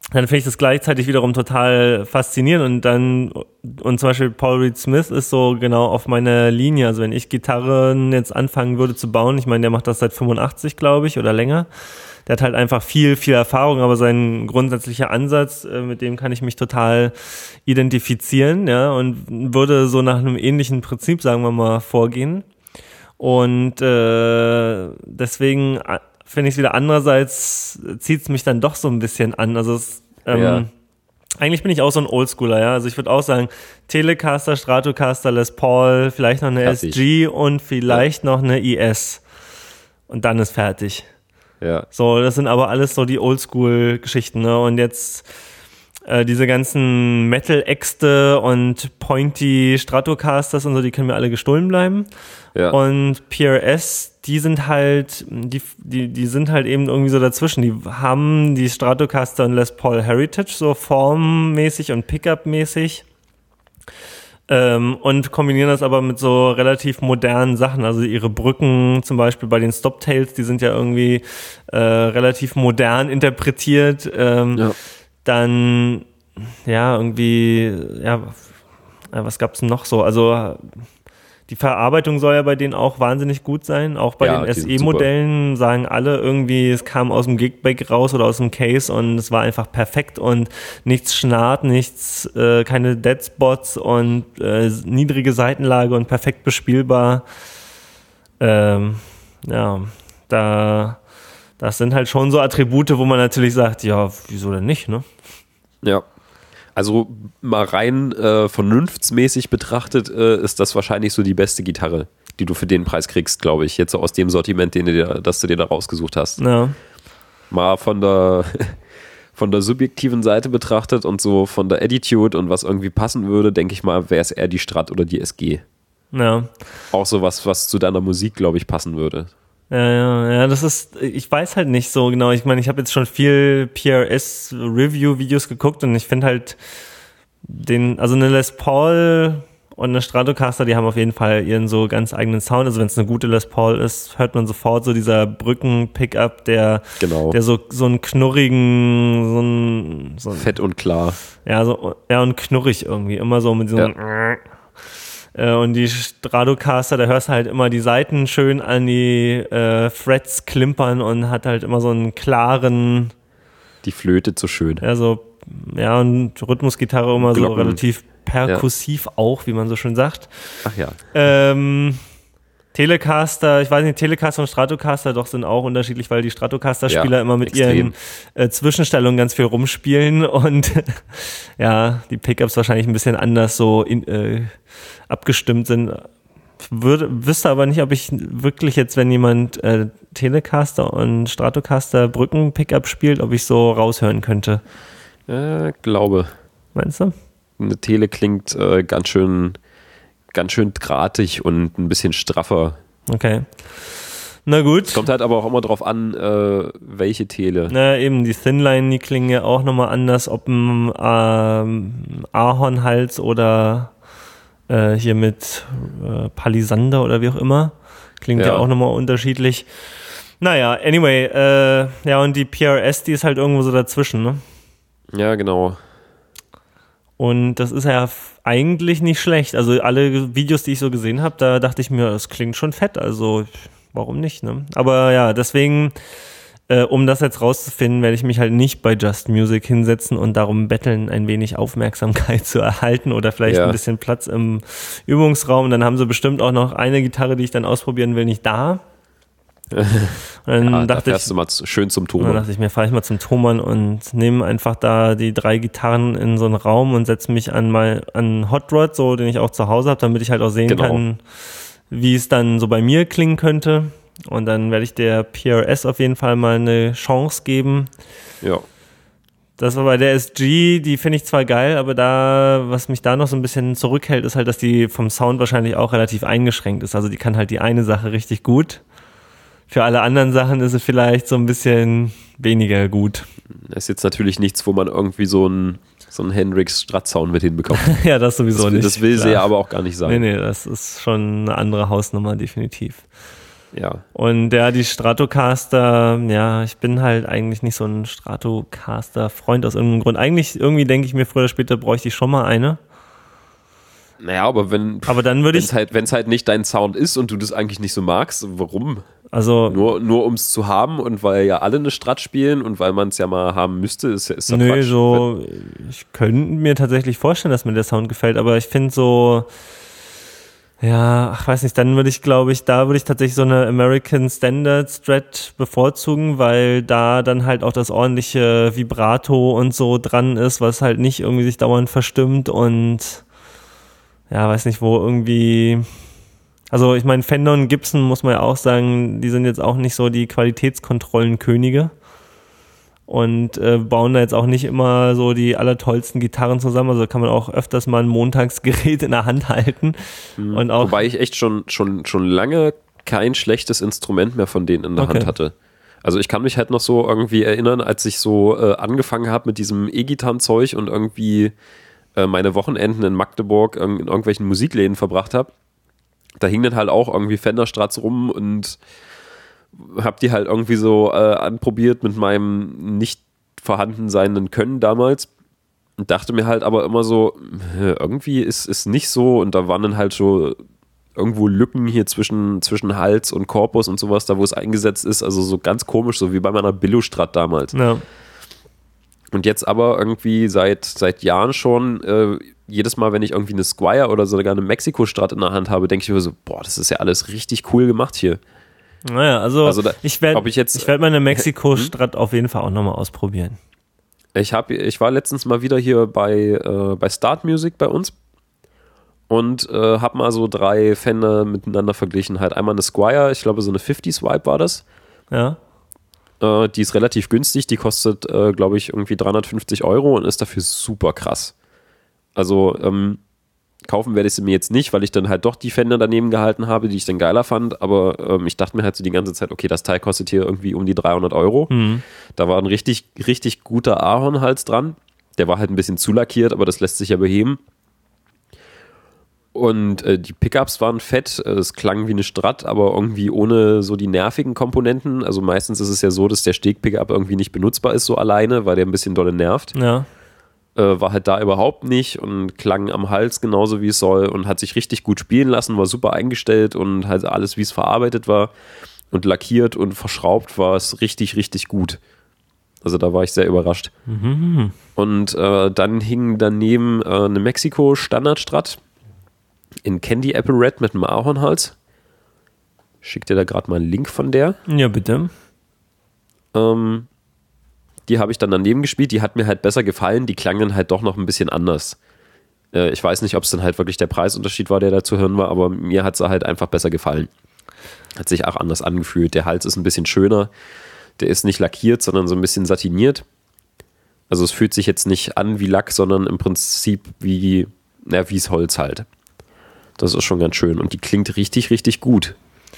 dann finde ich das gleichzeitig wiederum total faszinierend und dann, und zum Beispiel Paul Reed Smith ist so genau auf meiner Linie, also wenn ich Gitarren jetzt anfangen würde zu bauen, ich meine, der macht das seit fünfundachtzig, glaube ich, oder länger, der hat halt einfach viel, viel Erfahrung, aber sein grundsätzlicher Ansatz, äh, mit dem kann ich mich total identifizieren, ja, und würde so nach einem ähnlichen Prinzip, sagen wir mal, vorgehen und äh, deswegen finde ich es wieder andererseits, zieht es mich dann doch so ein bisschen an. Also es, ähm, ja. Eigentlich bin ich auch so ein Oldschooler, ja. Also ich würde auch sagen, Telecaster, Stratocaster, Les Paul, vielleicht noch eine fertig. S G und vielleicht ja. noch eine I S. Und dann ist fertig. Ja. So, das sind aber alles so die Oldschool-Geschichten, ne? Und jetzt äh, diese ganzen Metal-Äxte und Pointy Stratocasters und so, die können mir alle gestohlen bleiben. Ja. Und P R S, die sind halt, die, die, die sind halt eben irgendwie so dazwischen. Die haben die Stratocaster und Les Paul Heritage so formmäßig und Pickup-mäßig ähm, und kombinieren das aber mit so relativ modernen Sachen. Also ihre Brücken zum Beispiel bei den Stoptails, die sind ja irgendwie äh, relativ modern interpretiert. Ähm, ja. Dann, ja, irgendwie, ja, was gab's denn noch so? Also die Verarbeitung soll ja bei denen auch wahnsinnig gut sein. Auch bei ja, den S E-Modellen sagen alle irgendwie, es kam aus dem Gigback raus oder aus dem Case und es war einfach perfekt und nichts schnarrt, nichts, äh, keine Deadspots und äh, niedrige Seitenlage und perfekt bespielbar. Ähm, ja, da, das sind halt schon so Attribute, wo man natürlich sagt, ja, wieso denn nicht, ne? Ja. Also mal rein äh, vernunftsmäßig betrachtet äh, ist das wahrscheinlich so die beste Gitarre, die du für den Preis kriegst, glaube ich. Jetzt so aus dem Sortiment, den du dir, das du dir da rausgesucht hast. Ja. Mal von der, von der subjektiven Seite betrachtet und so von der Attitude und was irgendwie passen würde, denke ich mal, wäre es eher die Strat oder die S G. Ja. Auch so was, was zu deiner Musik, glaube ich, passen würde. Ja, ja, ja, das ist, ich weiß halt nicht so genau. Ich meine, ich habe jetzt schon viel P R S-Review-Videos geguckt und ich finde halt den, also eine Les Paul und eine Stratocaster, die haben auf jeden Fall ihren so ganz eigenen Sound. Also wenn es eine gute Les Paul ist, hört man sofort so dieser Brücken-Pickup, der, genau. der so, so einen knurrigen, so ein, so ein fett und klar. Ja, so, ja, und knurrig irgendwie, immer so mit so einem ja. Und die Stratocaster, da hörst du halt immer die Saiten schön an die äh, Frets klimpern und hat halt immer so einen klaren... Die Flöte so schön. Ja, so, ja, und Rhythmusgitarre immer Glocken. So relativ perkussiv ja. auch, wie man so schön sagt. Ach ja. Ähm, Telecaster, ich weiß nicht, Telecaster und Stratocaster doch sind auch unterschiedlich, weil die Stratocaster-Spieler ja, immer mit extrem. ihren äh, Zwischenstellungen ganz viel rumspielen und ja, die Pickups wahrscheinlich ein bisschen anders so in, äh, abgestimmt sind. Ich würde, wüsste aber nicht, ob ich wirklich jetzt, wenn jemand äh, Telecaster und Stratocaster Brücken-Pickup spielt, ob ich so raushören könnte. Äh, glaube. Meinst du? Eine Tele klingt äh, ganz schön ganz schön drahtig und ein bisschen straffer. Okay. Na gut. Es kommt halt aber auch immer drauf an, äh, welche Tele. Na eben, die Thinline, die klingen ja auch nochmal anders, ob ein ähm, Ahornhals oder äh, hier mit äh, Palisander oder wie auch immer. Klingt ja, ja auch nochmal unterschiedlich. Naja, anyway, äh, ja, und die P R S, die ist halt irgendwo so dazwischen, ne? Ja, genau. Und das ist ja eigentlich nicht schlecht. Also alle Videos, die ich so gesehen habe, da dachte ich mir, das klingt schon fett. Also warum nicht, ne? Aber ja, deswegen, äh, um das jetzt rauszufinden, werde ich mich halt nicht bei Just Music hinsetzen und darum betteln, ein wenig Aufmerksamkeit zu erhalten oder vielleicht ja. ein bisschen Platz im Übungsraum. Und dann haben sie bestimmt auch noch eine Gitarre, die ich dann ausprobieren will, nicht da. Und dann ja, dachte da fährst ich, du mal schön zum Thomann. Dann dachte ich mir, fahre ich mal zum Thomann und nehme einfach da die drei Gitarren in so einen Raum und setze mich an mal an Hot Rod, so den ich auch zu Hause habe, damit ich halt auch sehen genau. kann, wie es dann so bei mir klingen könnte. Und dann werde ich der P R S auf jeden Fall mal eine Chance geben. Ja. Das war bei der S G, die finde ich zwar geil, aber da, was mich da noch so ein bisschen zurückhält, ist halt, dass die vom Sound wahrscheinlich auch relativ eingeschränkt ist. Also die kann halt die eine Sache richtig gut. Für alle anderen Sachen ist es vielleicht so ein bisschen weniger gut. Das ist jetzt natürlich nichts, wo man irgendwie so einen so einen Hendrix-Strat-Sound mit hinbekommt. Ja, das sowieso das, nicht. Das will klar. sie ja aber auch gar nicht sein. Nee, nee, das ist schon eine andere Hausnummer, definitiv. Ja. Und ja, die Stratocaster, ja, ich bin halt eigentlich nicht so ein Stratocaster-Freund aus irgendeinem Grund. Eigentlich, irgendwie denke ich mir, früher oder später bräuchte ich schon mal eine. Naja, aber wenn aber dann würde ich halt, wenn es halt nicht dein Sound ist und du das eigentlich nicht so magst, warum? Also nur nur um es zu haben und weil ja alle eine Strat spielen und weil man es ja mal haben müsste, ist ist doch nö, Quatsch. so ich könnte mir tatsächlich vorstellen, dass mir der Sound gefällt, aber ich finde so ja, ach, weiß nicht, dann würde ich, glaube ich, da würde ich tatsächlich so eine American Standard Strat bevorzugen, weil da dann halt auch das ordentliche Vibrato und so dran ist, was halt nicht irgendwie sich dauernd verstimmt und ja, weiß nicht, wo irgendwie, also ich meine, Fender und Gibson, muss man ja auch sagen, die sind jetzt auch nicht so die Qualitätskontrollenkönige und äh, bauen da jetzt auch nicht immer so die allertollsten Gitarren zusammen, also kann man auch öfters mal ein Montagsgerät in der Hand halten. Mhm. Und auch, wobei ich echt schon, schon, schon lange kein schlechtes Instrument mehr von denen in der Okay. Hand hatte. Also ich kann mich halt noch so irgendwie erinnern, als ich so äh, angefangen habe mit diesem E-Gitarren-Zeug und irgendwie meine Wochenenden in Magdeburg in irgendwelchen Musikläden verbracht habe, da hingen dann halt auch irgendwie Fender-Strats rum und hab die halt irgendwie so äh, anprobiert mit meinem nicht vorhanden seienden Können damals und dachte mir halt aber immer so, irgendwie ist es nicht so und da waren dann halt so irgendwo Lücken hier zwischen, zwischen Hals und Korpus und sowas, da wo es eingesetzt ist, also so ganz komisch, so wie bei meiner Billo-Strat damals. ja. Und jetzt aber irgendwie seit, seit Jahren schon, äh, jedes Mal, wenn ich irgendwie eine Squier oder sogar eine Mexiko-Strat in der Hand habe, denke ich mir so, boah, das ist ja alles richtig cool gemacht hier. Naja, also, Also da, ich werde ob ich jetzt- ich werd meine Mexiko-Strat auf jeden Fall auch nochmal ausprobieren. Ich, hab, ich war letztens mal wieder hier bei, äh, bei Start Music bei uns und äh, habe mal so drei Fender miteinander verglichen. Halt einmal eine Squier, ich glaube so eine fünfzig Swipe war das. Ja. Äh, die ist relativ günstig, die kostet, äh, glaube ich, irgendwie dreihundertfünfzig Euro und ist dafür super krass. Also ähm, kaufen werde ich sie mir jetzt nicht, weil ich dann halt doch die Fender daneben gehalten habe, die ich dann geiler fand, aber ähm, ich dachte mir halt so die ganze Zeit, okay, das Teil kostet hier irgendwie um die dreihundert Euro. Mhm. Da war ein richtig, richtig guter Ahornhals dran. Der war halt ein bisschen zu lackiert, aber das lässt sich ja beheben. Und äh, die Pickups waren fett, es klang wie eine Strat, aber irgendwie ohne so die nervigen Komponenten. Also meistens ist es ja so, dass der Steg-Pickup irgendwie nicht benutzbar ist so alleine, weil der ein bisschen dolle nervt. Ja. Äh, war halt da überhaupt nicht und klang am Hals genauso wie es soll und hat sich richtig gut spielen lassen, war super eingestellt und halt alles wie es verarbeitet war und lackiert und verschraubt war es richtig, richtig gut. Also da war ich sehr überrascht. Mhm. Und äh, dann hing daneben äh, eine Mexiko-Standard-Strat in Candy Apple Red mit einem Ahornhals. Schick dir da gerade mal einen Link von der. Ja, bitte. Ähm, die habe ich dann daneben gespielt. Die hat mir halt besser gefallen. Die klang dann halt doch noch ein bisschen anders. Äh, ich weiß nicht, ob es dann halt wirklich der Preisunterschied war, der da zu hören war, aber mir hat sie halt einfach besser gefallen. Hat sich auch anders angefühlt. Der Hals ist ein bisschen schöner. Der ist nicht lackiert, sondern so ein bisschen satiniert. Also es fühlt sich jetzt nicht an wie Lack, sondern im Prinzip wie, na, wie's Holz halt. Das ist schon ganz schön. Und die klingt richtig, richtig gut.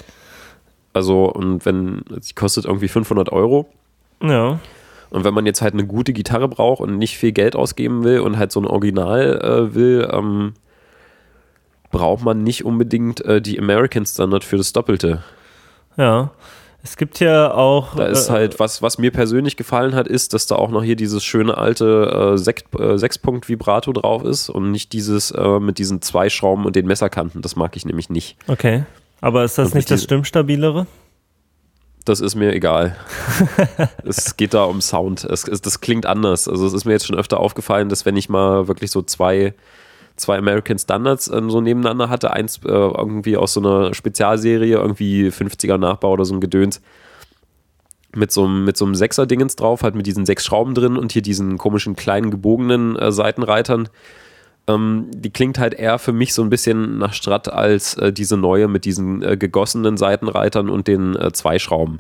Also, und wenn, die kostet irgendwie fünfhundert Euro. Ja. Und wenn man jetzt halt eine gute Gitarre braucht und nicht viel Geld ausgeben will und halt so ein Original äh, will, ähm, braucht man nicht unbedingt äh, die American Standard für das Doppelte. Ja. Es gibt ja auch. Da ist äh, halt, was, was mir persönlich gefallen hat, ist, dass da auch noch hier dieses schöne alte äh, Sekt, äh, Sechs-Punkt-Vibrato drauf ist und nicht dieses äh, mit diesen zwei Schrauben und den Messerkanten. Das mag ich nämlich nicht. Okay. Aber ist das Und nicht mit das stimmstabilere? Das ist mir egal. Es geht da um Sound. Es, es, das klingt anders. Also es ist mir jetzt schon öfter aufgefallen, dass wenn ich mal wirklich so zwei, zwei American Standards äh, so nebeneinander hatte, eins äh, irgendwie aus so einer Spezialserie, irgendwie fünfziger Nachbau oder so ein Gedöns, mit so einem, mit so einem Sechser-Dingens drauf, halt mit diesen sechs Schrauben drin und hier diesen komischen kleinen gebogenen äh, Seitenreitern. Ähm, die klingt halt eher für mich so ein bisschen nach Strat als äh, diese neue mit diesen äh, gegossenen Seitenreitern und den äh, zwei Schrauben.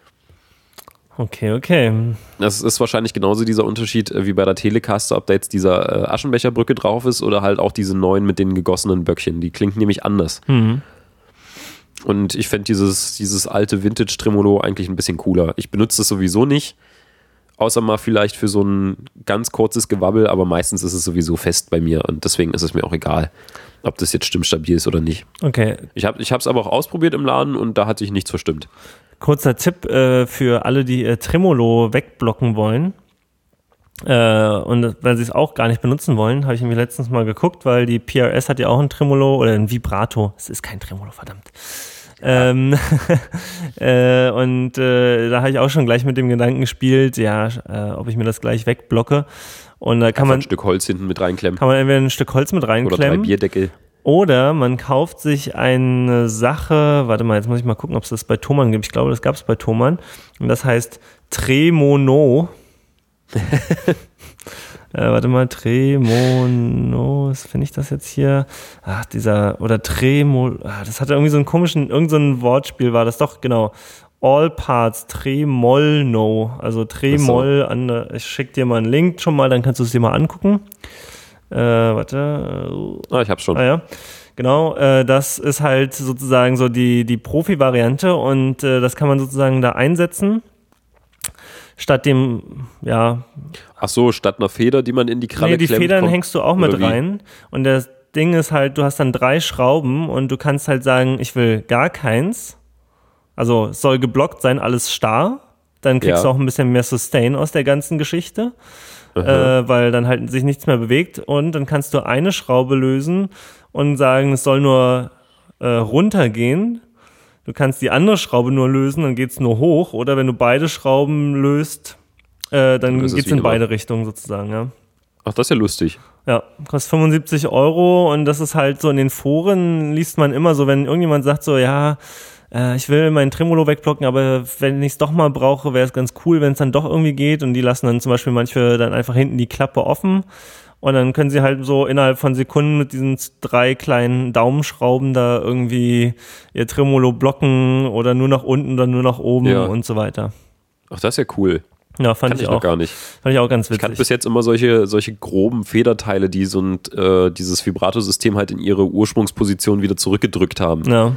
Okay, okay. Das ist wahrscheinlich genauso dieser Unterschied äh, wie bei der Telecaster, ob da jetzt dieser äh, Aschenbecherbrücke drauf ist oder halt auch diese neuen mit den gegossenen Böckchen. Die klingt nämlich anders. Mhm. Und ich fände dieses, dieses alte Vintage-Tremolo eigentlich ein bisschen cooler. Ich benutze das sowieso nicht. außer mal vielleicht für so ein ganz kurzes Gewabbel, aber meistens ist es sowieso fest bei mir und deswegen ist es mir auch egal, ob das jetzt stimmstabil ist oder nicht. Okay. Ich habe es aber auch ausprobiert im Laden und da hat sich nichts verstimmt. Kurzer Tipp äh, für alle, die äh, Tremolo wegblocken wollen. Äh, und wenn sie es auch gar nicht benutzen wollen, habe ich mir letztens mal geguckt, weil die P R S hat ja auch ein Tremolo oder ein Vibrato. Es ist kein Tremolo, verdammt. Ja. Ähm, äh, und äh, da habe ich auch schon gleich mit dem Gedanken gespielt, ja, äh, ob ich mir das gleich wegblocke. Und da kann Einfach man ein Stück Holz hinten mit reinklemmen. Kann man entweder ein Stück Holz mit reinklemmen. Oder drei Bierdeckel. Oder man kauft sich eine Sache, warte mal, jetzt muss ich mal gucken, ob es das bei Thomann gibt. Ich glaube, das gab es bei Thomann. Und das heißt Tremono. äh, warte mal, Tremono, was finde ich das jetzt hier? Ach, dieser, oder Tremo, ah, das hatte irgendwie so einen komischen, irgend so ein Wortspiel war das doch, genau. All Parts, Tremolno, also Tremol, an, ich schicke dir mal einen Link schon mal, dann kannst du es dir mal angucken. Äh, warte. Ah, ich hab's schon. Ah, ja. Genau, äh, das ist halt sozusagen so die, die Profi-Variante und äh, das kann man sozusagen da einsetzen. Statt dem, ja. Ach so, statt einer Feder, die man in die Kralle nee, die klemmt. Federn kommt, hängst du auch mit rein. Und das Ding ist halt, du hast dann drei Schrauben und du kannst halt sagen, ich will gar keins. Also es soll geblockt sein, alles starr. Dann kriegst ja. du auch ein bisschen mehr Sustain aus der ganzen Geschichte. Äh, weil dann halt sich nichts mehr bewegt. Und dann kannst du eine Schraube lösen und sagen, es soll nur äh, runtergehen. Du kannst die andere Schraube nur lösen, dann geht's nur hoch. Oder wenn du beide Schrauben löst, äh, dann geht's in immer. beide Richtungen sozusagen. Ja. Ach, das ist ja lustig. Ja, kostet fünfundsiebzig Euro und das ist halt so in den Foren liest man immer so, wenn irgendjemand sagt so, ja, äh, ich will mein Tremolo wegblocken, aber wenn ich es doch mal brauche, wäre es ganz cool, wenn es dann doch irgendwie geht und die lassen dann zum Beispiel manche dann einfach hinten die Klappe offen. Und dann können sie halt so innerhalb von Sekunden mit diesen drei kleinen Daumenschrauben da irgendwie ihr Tremolo blocken oder nur nach unten oder nur nach oben ja. und so weiter. Ach, das ist ja cool. Ja, fand ich, ich auch. Noch gar nicht. Fand ich auch ganz witzig. Ich kannte bis jetzt immer solche, solche groben Federteile, die so ein, äh, dieses Vibrato-System halt in ihre Ursprungsposition wieder zurückgedrückt haben. Ja.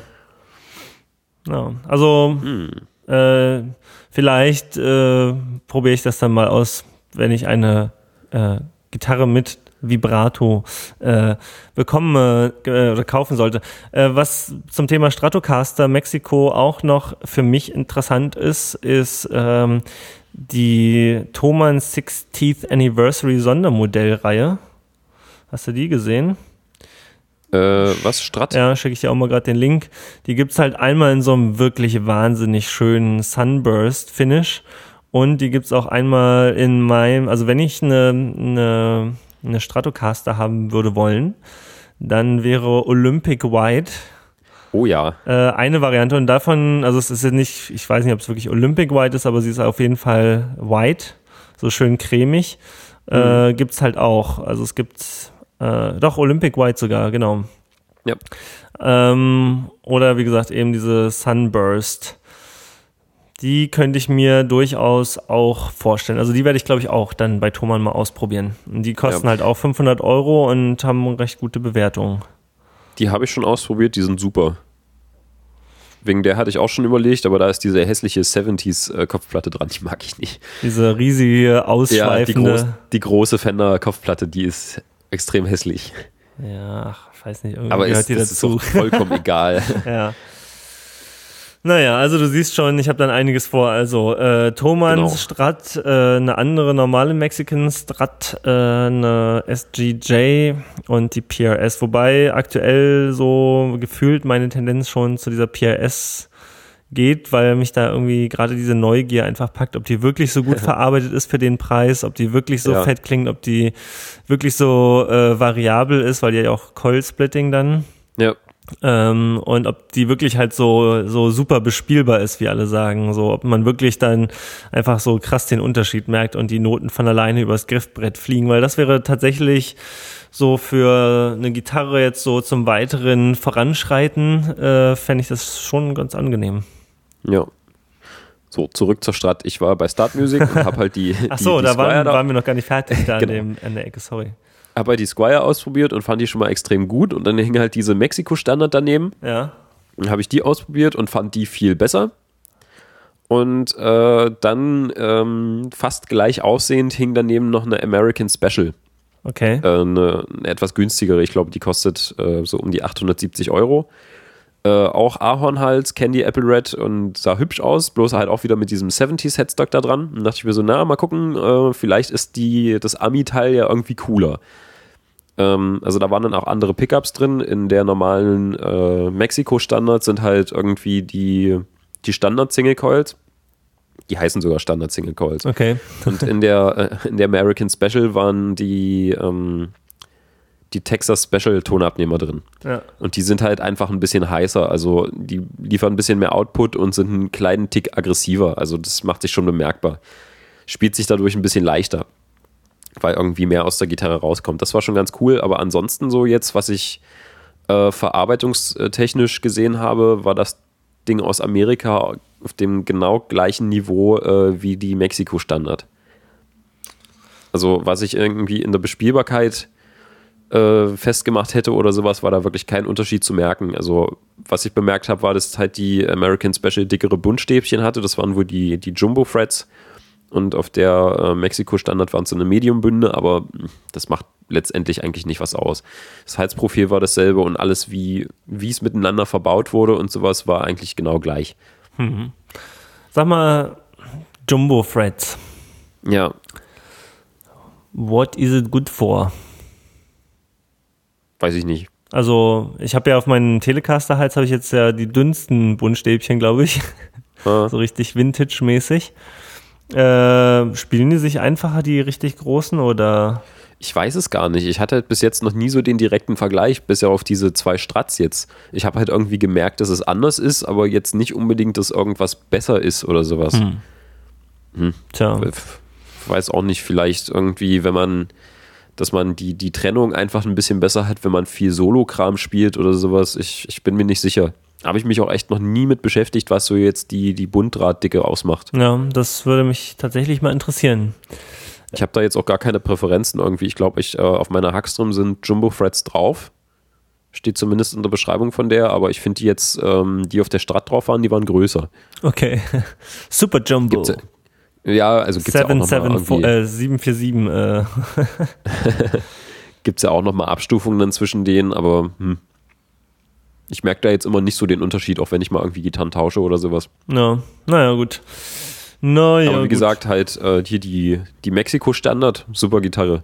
Ja, also hm. äh, vielleicht äh, probiere ich das dann mal aus, wenn ich eine äh, Gitarre mit Vibrato äh, bekommen äh, oder kaufen sollte. Äh, was zum Thema Stratocaster Mexiko auch noch für mich interessant ist, ist ähm, die Thomann sixtieth Anniversary Sondermodellreihe. Hast du die gesehen? Äh, was? Strat? Ja, schicke ich dir auch mal gerade den Link. Die gibt's halt einmal in so einem wirklich wahnsinnig schönen Sunburst-Finish. Und die gibt's auch einmal in meinem, also wenn ich eine, eine, eine Stratocaster haben würde wollen, dann wäre Olympic White. Oh ja. Äh, eine Variante und davon, also es ist jetzt nicht, ich weiß nicht, ob es wirklich Olympic White ist, aber sie ist auf jeden Fall white, so schön cremig. Mhm. Äh, gibt's halt auch. Also es gibt, äh, doch Olympic White sogar, genau. Ja. Ähm, oder wie gesagt eben diese Sunburst. Die könnte ich mir durchaus auch vorstellen. Also die werde ich, glaube ich, auch dann bei Thomann mal ausprobieren. Und die kosten ja. halt auch fünfhundert Euro und haben recht gute Bewertungen. Die habe ich schon ausprobiert, die sind super. Wegen der hatte ich auch schon überlegt, aber da ist diese hässliche siebziger-Kopfplatte dran, die mag ich nicht. Diese riesige, ausschweifende... Ja, die, groß, die große Fender-Kopfplatte, die ist extrem hässlich. Ja, ach, weiß nicht, irgendwie aber gehört ist, die das dazu. ist auch vollkommen egal. Ja. Naja, also du siehst schon, ich habe dann einiges vor. Also äh, Thomann genau. Strat, äh, eine andere normale Mexican Strat, äh, eine S G J und die P R S. Wobei aktuell so gefühlt meine Tendenz schon zu dieser P R S geht, weil mich da irgendwie gerade diese Neugier einfach packt, ob die wirklich so gut verarbeitet ist für den Preis, ob die wirklich so ja. fett klingt, ob die wirklich so äh, variabel ist, weil die ja auch Coil-Splitting dann. Ja. Ähm, und ob die wirklich halt so so super bespielbar ist, wie alle sagen, so ob man wirklich dann einfach so krass den Unterschied merkt und die Noten von alleine übers Griffbrett fliegen, weil das wäre tatsächlich so für eine Gitarre jetzt so zum weiteren Voranschreiten, äh, fände ich das schon ganz angenehm. Ja. So, zurück zur Strat. Ich war bei Start Music und habe halt die Ach so, die, die da, waren, da waren wir noch gar nicht fertig da genau. an, dem, an der Ecke, sorry. Habe halt die Squier ausprobiert und fand die schon mal extrem gut und dann hing halt diese Mexiko-Standard daneben. Ja. Dann habe ich die ausprobiert und fand die viel besser. Und äh, dann ähm, fast gleich aussehend hing daneben noch eine American Special. Okay. Äh, eine, eine etwas günstigere, ich glaube, die kostet äh, so um die achthundertsiebzig Euro. Äh, auch Ahornhals, Candy Apple Red und sah hübsch aus, bloß halt auch wieder mit diesem siebziger Headstock da dran. Und dachte ich mir so, na, mal gucken, äh, vielleicht ist die, das Ami-Teil ja irgendwie cooler. Ähm, also da waren dann auch andere Pickups drin. In der normalen äh, Mexiko-Standard sind halt irgendwie die, die Standard-Single-Coils. Die heißen sogar Standard-Single-Coils. Okay. Und in der, äh, in der American Special waren die, ähm, die Texas Special-Tonabnehmer drin. Ja. Und die sind halt einfach ein bisschen heißer. Also die liefern ein bisschen mehr Output und sind einen kleinen Tick aggressiver. Also das macht sich schon bemerkbar. Spielt sich dadurch ein bisschen leichter, weil irgendwie mehr aus der Gitarre rauskommt. Das war schon ganz cool. Aber ansonsten so jetzt, was ich äh, verarbeitungstechnisch gesehen habe, war das Ding aus Amerika auf dem genau gleichen Niveau äh, wie die Mexiko-Standard. Also was ich irgendwie in der Bespielbarkeit äh, festgemacht hätte oder sowas, war da wirklich kein Unterschied zu merken. Also was ich bemerkt habe, war, dass halt die American Special dickere Buntstäbchen hatte. Das waren wohl die, die Jumbo-Frets. Und auf der äh, Mexiko-Standard waren es so eine Medium-Bünde, aber das macht letztendlich eigentlich nicht was aus. Das Halsprofil war dasselbe und alles, wie wie es miteinander verbaut wurde und sowas, war eigentlich genau gleich. Mhm. Sag mal, Jumbo Frets. Ja. What is it good for? Weiß ich nicht. Also, ich habe ja auf meinen Telecaster-Hals habe ich jetzt ja die dünnsten Buntstäbchen, glaube ich. Ah. So richtig Vintage-mäßig. Äh, spielen die sich einfacher, die richtig großen, oder? Ich weiß es gar nicht. Ich hatte bis jetzt noch nie so den direkten Vergleich, bis ja auf diese zwei Strats jetzt. Ich habe halt irgendwie gemerkt, dass es anders ist, aber jetzt nicht unbedingt, dass irgendwas besser ist oder sowas. Hm. Hm. Tja. Ich weiß auch nicht, vielleicht irgendwie, wenn man, dass man die, die Trennung einfach ein bisschen besser hat, wenn man viel Solo-Kram spielt oder sowas. Ich, ich bin mir nicht sicher. Habe ich mich auch echt noch nie mit beschäftigt, was so jetzt die, die Bunddrahtdicke ausmacht. Ja, das würde mich tatsächlich mal interessieren. Ich habe da jetzt auch gar keine Präferenzen irgendwie. Ich glaube, ich, äh, auf meiner Hackstrom sind Jumbo-Frets drauf. Steht zumindest in der Beschreibung von der, aber ich finde die jetzt, ähm, die auf der Strat drauf waren, die waren größer. Okay. Super Jumbo. Gibt's ja, ja, also gibt es ja auch nochmal äh, sieben vier sieben. Äh. Gibt es ja auch nochmal Abstufungen dann zwischen denen, aber hm. Ich merke da jetzt immer nicht so den Unterschied, auch wenn ich mal irgendwie Gitarren tausche oder sowas. Ja, naja, gut. Naja, aber wie gut. gesagt, halt äh, hier die, die Mexiko-Standard, super Gitarre.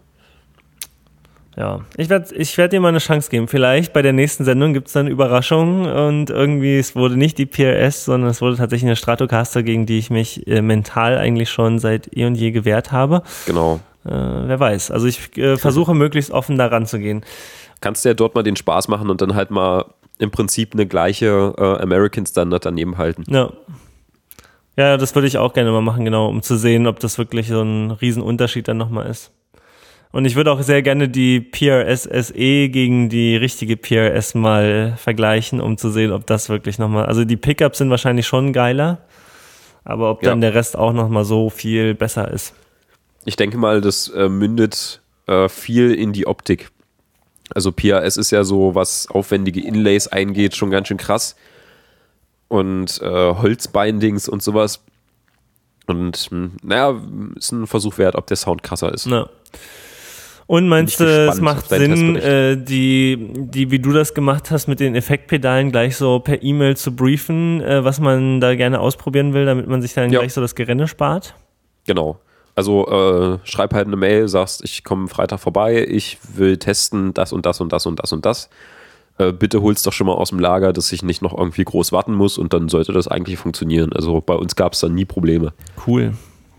Ja, ich werde ich werd dir mal eine Chance geben. Vielleicht bei der nächsten Sendung gibt es dann Überraschungen und irgendwie, es wurde nicht die P R S, sondern es wurde tatsächlich eine Stratocaster, gegen die ich mich äh, mental eigentlich schon seit eh und je gewehrt habe. Genau. Äh, wer weiß. Also ich äh, versuche möglichst offen da ranzugehen. Kannst du ja dort mal den Spaß machen und dann halt mal im Prinzip eine gleiche äh, American Standard daneben halten. Ja. Ja, das würde ich auch gerne mal machen, genau, um zu sehen, ob das wirklich so ein Riesenunterschied dann nochmal ist. Und ich würde auch sehr gerne die P R S S E gegen die richtige P R S mal vergleichen, um zu sehen, ob das wirklich nochmal, also die Pickups sind wahrscheinlich schon geiler, aber ob dann ja. der Rest auch nochmal so viel besser ist. Ich denke mal, das äh, mündet äh, viel in die Optik. Also P R S ist ja so, was aufwendige Inlays eingeht, schon ganz schön krass. Und äh, Holzbindings und sowas. Und mh, naja, ist ein Versuch wert, ob der Sound krasser ist. Ja. Und meinst du, es macht Sinn, äh, die, die, wie du das gemacht hast, mit den Effektpedalen gleich so per E-Mail zu briefen, äh, was man da gerne ausprobieren will, damit man sich dann ja. gleich so das Gerenne spart? Genau. Also äh, schreib halt eine Mail, sagst, ich komme Freitag vorbei, ich will testen das und das und das und das und das. Äh, bitte hol's doch schon mal aus dem Lager, dass ich nicht noch irgendwie groß warten muss und dann sollte das eigentlich funktionieren. Also bei uns gab es dann nie Probleme. Cool.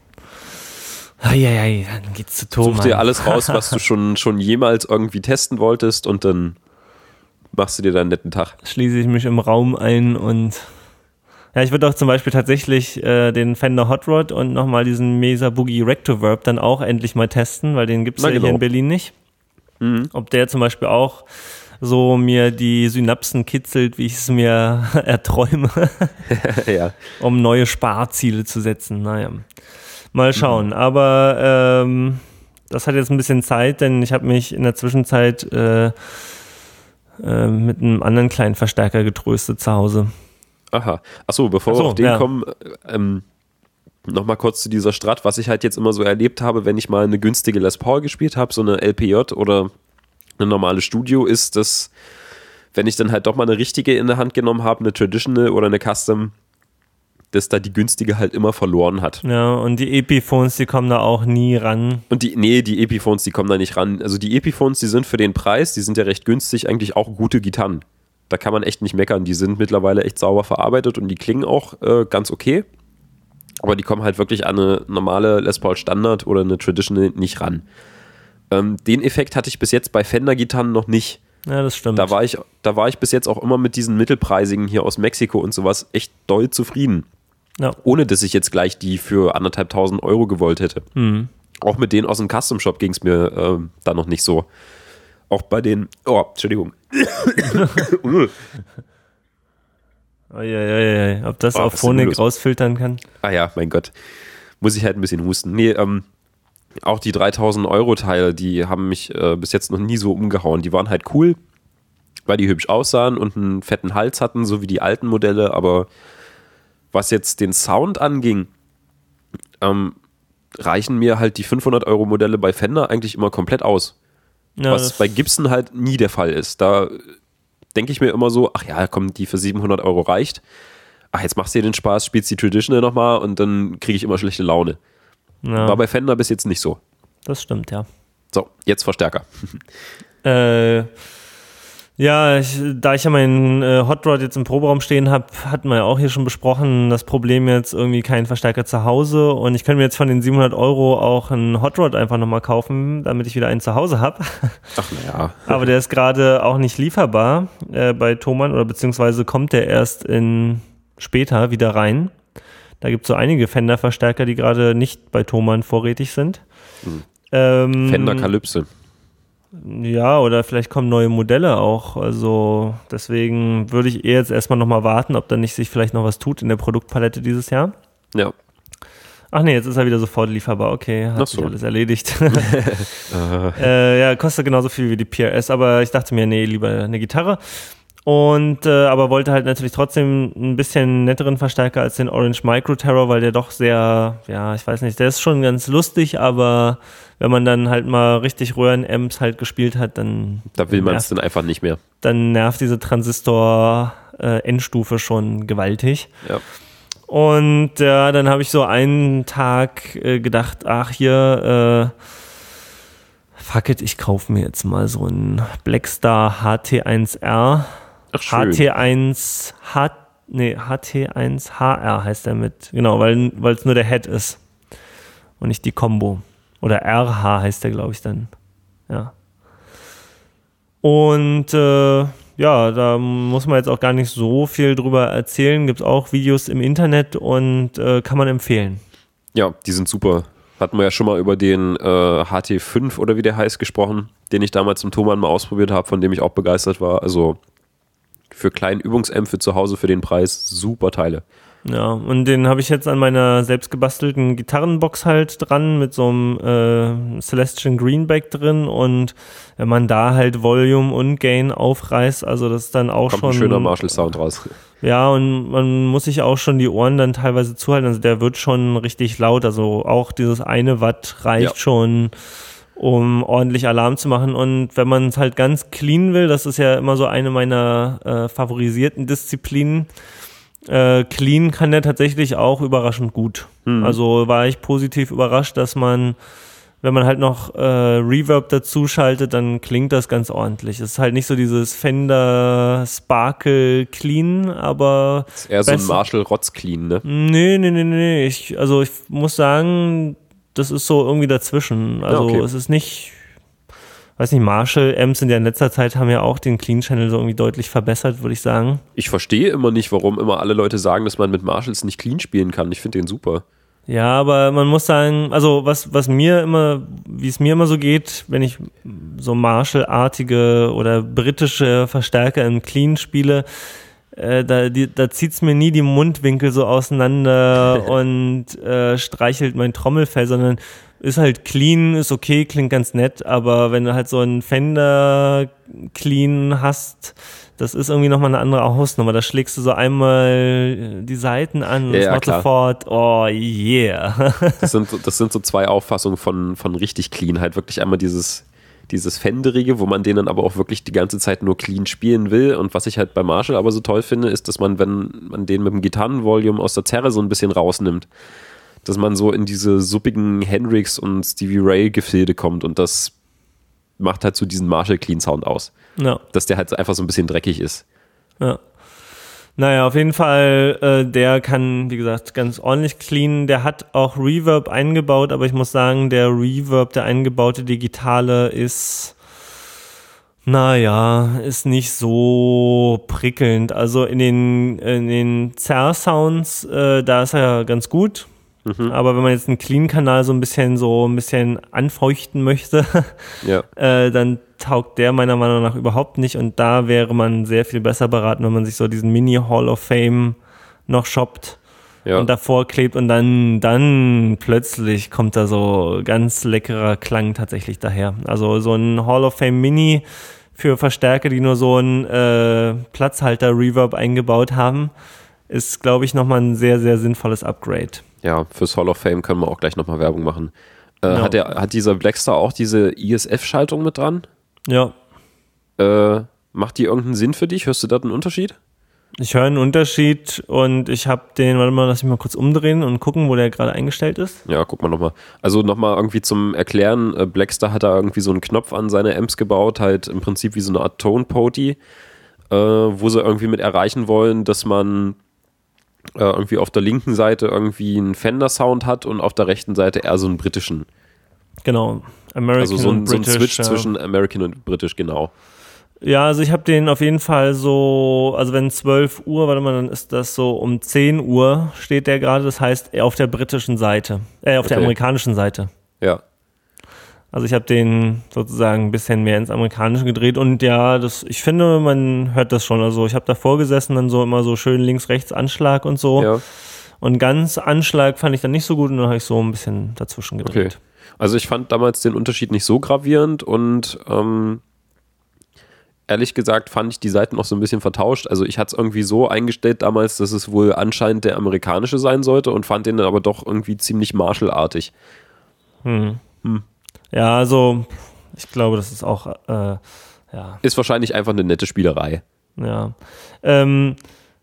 Eieiei, dann geht's zu Thomas. Such dir alles raus, was du schon, schon jemals irgendwie testen wolltest und dann machst du dir deinen netten Tag. Schließe ich mich im Raum ein und ja, ich würde auch zum Beispiel tatsächlich äh, den Fender Hot Rod und nochmal diesen Mesa Boogie Rectoverb dann auch endlich mal testen, weil den gibt's ja genau. hier in Berlin nicht. Mhm. Ob der zum Beispiel auch so mir die Synapsen kitzelt, wie ich es mir erträume, ja. um neue Sparziele zu setzen. Naja, mal schauen. Mhm. Aber ähm, das hat jetzt ein bisschen Zeit, denn ich habe mich in der Zwischenzeit äh, äh, mit einem anderen kleinen Verstärker getröstet zu Hause. Aha. Achso, bevor Ach so, wir auf den ja. kommen, ähm, Nochmal kurz zu dieser Strat, was ich halt jetzt immer so erlebt habe, wenn ich mal eine günstige Les Paul gespielt habe, so eine L P J oder eine normale Studio, ist, dass wenn ich dann halt doch mal eine richtige in der Hand genommen habe, eine Traditional oder eine Custom, dass da die günstige halt immer verloren hat. Ja, und die Epiphones, die kommen da auch nie ran. Und die, nee, die Epiphones, die kommen da nicht ran. Also die Epiphones, die sind für den Preis, die sind ja recht günstig, eigentlich auch gute Gitarren. Da kann man echt nicht meckern. Die sind mittlerweile echt sauber verarbeitet und die klingen auch äh, ganz okay. Aber die kommen halt wirklich an eine normale Les Paul Standard oder eine Traditional nicht ran. Ähm, den Effekt hatte ich bis jetzt bei Fender-Gitarren noch nicht. Ja, das stimmt. Da war ich, da war ich bis jetzt auch immer mit diesen mittelpreisigen hier aus Mexiko und sowas echt doll zufrieden. Ja. Ohne, dass ich jetzt gleich die für anderthalb tausend Euro gewollt hätte. Mhm. Auch mit denen aus dem Custom-Shop ging es mir äh, da noch nicht so. Auch bei den, oh, Entschuldigung. Uiuiui, ob das Oh, auf was ist denn Phonik los? rausfiltern kann? Ah ja, mein Gott. Muss ich halt ein bisschen husten. Nee, ähm, auch die dreitausend Euro Teile, die haben mich äh, bis jetzt noch nie so umgehauen. Die waren halt cool, weil die hübsch aussahen und einen fetten Hals hatten, so wie die alten Modelle. Aber was jetzt den Sound anging, ähm, reichen mir halt die fünfhundert Euro Modelle bei Fender eigentlich immer komplett aus. Ja, was bei Gibson halt nie der Fall ist. Da denke ich mir immer so, ach ja, komm, die für siebenhundert Euro reicht. Ach, jetzt machst du dir den Spaß, spielst die Traditional nochmal und dann kriege ich immer schlechte Laune. ja, War bei Fender bis jetzt nicht so. das stimmt, ja. So, jetzt Verstärker. Äh, ja, ich, da ich ja meinen äh, Hot Rod jetzt im Proberaum stehen habe, hatten wir ja auch hier schon besprochen, das Problem jetzt irgendwie keinen Verstärker zu Hause und ich könnte mir jetzt von den siebenhundert Euro auch einen Hot Rod einfach nochmal kaufen, damit ich wieder einen zu Hause habe. Ach naja. Aber der ist gerade auch nicht lieferbar äh, bei Thomann oder beziehungsweise kommt der erst in später wieder rein. Da gibt es so einige Fender-Verstärker, die gerade nicht bei Thomann vorrätig sind. Hm. Ähm, Fender Kalypse. Ja, oder vielleicht kommen neue Modelle auch. Also deswegen würde ich eher jetzt erstmal nochmal warten, ob da nicht sich vielleicht noch was tut in der Produktpalette dieses Jahr. Ja. Ach nee, jetzt ist er wieder sofort lieferbar. Okay, hat Ach sich so. alles erledigt. äh, ja, kostet genauso viel wie die P R S, aber ich dachte mir, nee, lieber eine Gitarre. Und äh, aber wollte halt natürlich trotzdem ein bisschen netteren Verstärker als den Orange Micro Terror, weil der doch sehr, ja, ich weiß nicht, der ist schon ganz lustig, aber wenn man dann halt mal richtig Röhren-Amps halt gespielt hat, dann Da will man es nervt, dann einfach nicht mehr. dann nervt diese Transistor-Endstufe schon gewaltig. Ja. Und ja, dann habe ich so einen Tag äh, gedacht, ach hier, äh, fuck it, ich kaufe mir jetzt mal so einen Blackstar H T eins R. Ach, schön. H T eins H, nee, H T eins H R heißt der mit, genau, weil weil es nur der Head ist und nicht die Combo. Oder R H heißt der, glaube ich, dann. Ja. Und äh, ja, da muss man jetzt auch gar nicht so viel drüber erzählen. Gibt es auch Videos im Internet und äh, kann man empfehlen. Ja, die sind super. Hatten wir ja schon mal über den äh, H T fünf oder wie der heißt gesprochen, den ich damals im Thomann mal ausprobiert habe, von dem ich auch begeistert war. Also für kleinen Übungsamp für zu Hause für den Preis super Teile. Ja, und den habe ich jetzt an meiner selbst gebastelten Gitarrenbox halt dran mit so einem äh, Celestian Greenback drin und wenn man da halt Volume und Gain aufreißt, also das ist dann auch Kommt schon... ein schöner Marshall-Sound raus. Ja, und man muss sich auch schon die Ohren dann teilweise zuhalten, also der wird schon richtig laut, also auch dieses eine Watt reicht Ja. schon, um ordentlich Alarm zu machen und wenn man es halt ganz clean will, das ist ja immer so eine meiner äh, favorisierten Disziplinen, Äh, clean kann der tatsächlich auch überraschend gut. Mhm. Also war ich positiv überrascht, dass man, wenn man halt noch äh, Reverb dazu schaltet, dann klingt das ganz ordentlich. Es ist halt nicht so dieses Fender Sparkle Clean, aber Ist eher so ein besser- Marshall Rotz Clean, ne? Nee, nee, nee, nee. Ich, also ich muss sagen, das ist so irgendwie dazwischen. Also Ja, okay. es ist nicht, weiß nicht, Marshall-Amps sind ja in letzter Zeit, haben ja auch den Clean-Channel so irgendwie deutlich verbessert, würde ich sagen. Ich verstehe immer nicht, warum immer alle Leute sagen, dass man mit Marshalls nicht clean spielen kann. Ich finde den super. Ja, aber man muss sagen, also was, was mir immer, wie es mir immer so geht, wenn ich so Marshall-artige oder britische Verstärker im Clean spiele, äh, da, die, da zieht's mir nie die Mundwinkel so auseinander und äh, streichelt mein Trommelfell, sondern ist halt clean, ist okay, klingt ganz nett, aber wenn du halt so einen Fender clean hast, das ist irgendwie nochmal eine andere Hausnummer. Da schlägst du so einmal die Seiten an und ja, es ja, macht klar. sofort, oh yeah. Das sind, das sind so zwei Auffassungen von, von richtig clean. Halt wirklich einmal dieses, dieses Fenderige, wo man den dann aber auch wirklich die ganze Zeit nur clean spielen will. Und was ich halt bei Marshall aber so toll finde, ist, dass man, wenn man den mit dem Gitarrenvolume aus der Zerre so ein bisschen rausnimmt, dass man so in diese suppigen Hendrix und Stevie Ray Gefilde kommt und das macht halt so diesen Marshall Clean Sound aus. Ja. Dass der halt einfach so ein bisschen dreckig ist. Ja. Naja, auf jeden Fall, äh, der kann, wie gesagt, ganz ordentlich cleanen. Der hat auch Reverb eingebaut, aber ich muss sagen, der Reverb, der eingebaute digitale ist, naja, ist nicht so prickelnd. Also in den, in den Zerr-Sounds, äh, da ist er ganz gut. Mhm. Aber wenn man jetzt einen Clean-Kanal so ein bisschen so ein bisschen anfeuchten möchte, ja. äh, dann taugt der meiner Meinung nach überhaupt nicht. Und da wäre man sehr viel besser beraten, wenn man sich so diesen Mini-Hall of Fame noch shoppt ja. und davor klebt und dann, dann plötzlich kommt da so ganz leckerer Klang tatsächlich daher. Also so ein Hall of Fame Mini für Verstärker, die nur so einen äh, Platzhalter-Reverb eingebaut haben, ist, glaube ich, nochmal ein sehr, sehr sinnvolles Upgrade. Ja, fürs Hall of Fame können wir auch gleich nochmal Werbung machen. Äh, ja. hat, der, hat dieser Blackstar auch diese I S F-Schaltung mit dran? Ja. Äh, macht die irgendeinen Sinn für dich? Hörst du da einen Unterschied? Ich höre einen Unterschied und ich habe den, warte mal, lass mich mal kurz umdrehen und gucken, wo der gerade eingestellt ist. Ja, guck mal nochmal. Also nochmal irgendwie zum Erklären, äh, Blackstar hat da irgendwie so einen Knopf an seine Amps gebaut, halt im Prinzip wie so eine Art Tone-Poti, äh, wo sie irgendwie mit erreichen wollen, dass man äh, irgendwie auf der linken Seite irgendwie einen Fender-Sound hat und auf der rechten Seite eher so einen britischen. Genau, American also so ein, und so ein British. Switch ja. zwischen American und British, genau. Ja, also ich habe den auf jeden Fall so, also wenn zwölf Uhr, warte mal, dann ist das so um zehn Uhr steht der gerade, das heißt auf der britischen Seite, äh, auf Okay. der amerikanischen Seite. Ja. Also ich habe den sozusagen ein bisschen mehr ins Amerikanische gedreht und ja, das, ich finde, man hört das schon. Also ich habe davor gesessen, dann so immer so schön links-rechts Anschlag und so. Ja. Und ganz Anschlag fand ich dann nicht so gut und dann habe ich so ein bisschen dazwischen gedreht. Okay. Also ich fand damals den Unterschied nicht so gravierend und ähm, ehrlich gesagt fand ich die Seiten auch so ein bisschen vertauscht. Also ich hatte es irgendwie so eingestellt damals, dass es wohl anscheinend der amerikanische sein sollte und fand den dann aber doch irgendwie ziemlich Marshall-artig. Hm. Hm. Ja, also ich glaube, das ist auch, äh, ja. Ist wahrscheinlich einfach eine nette Spielerei. Ja. Ähm,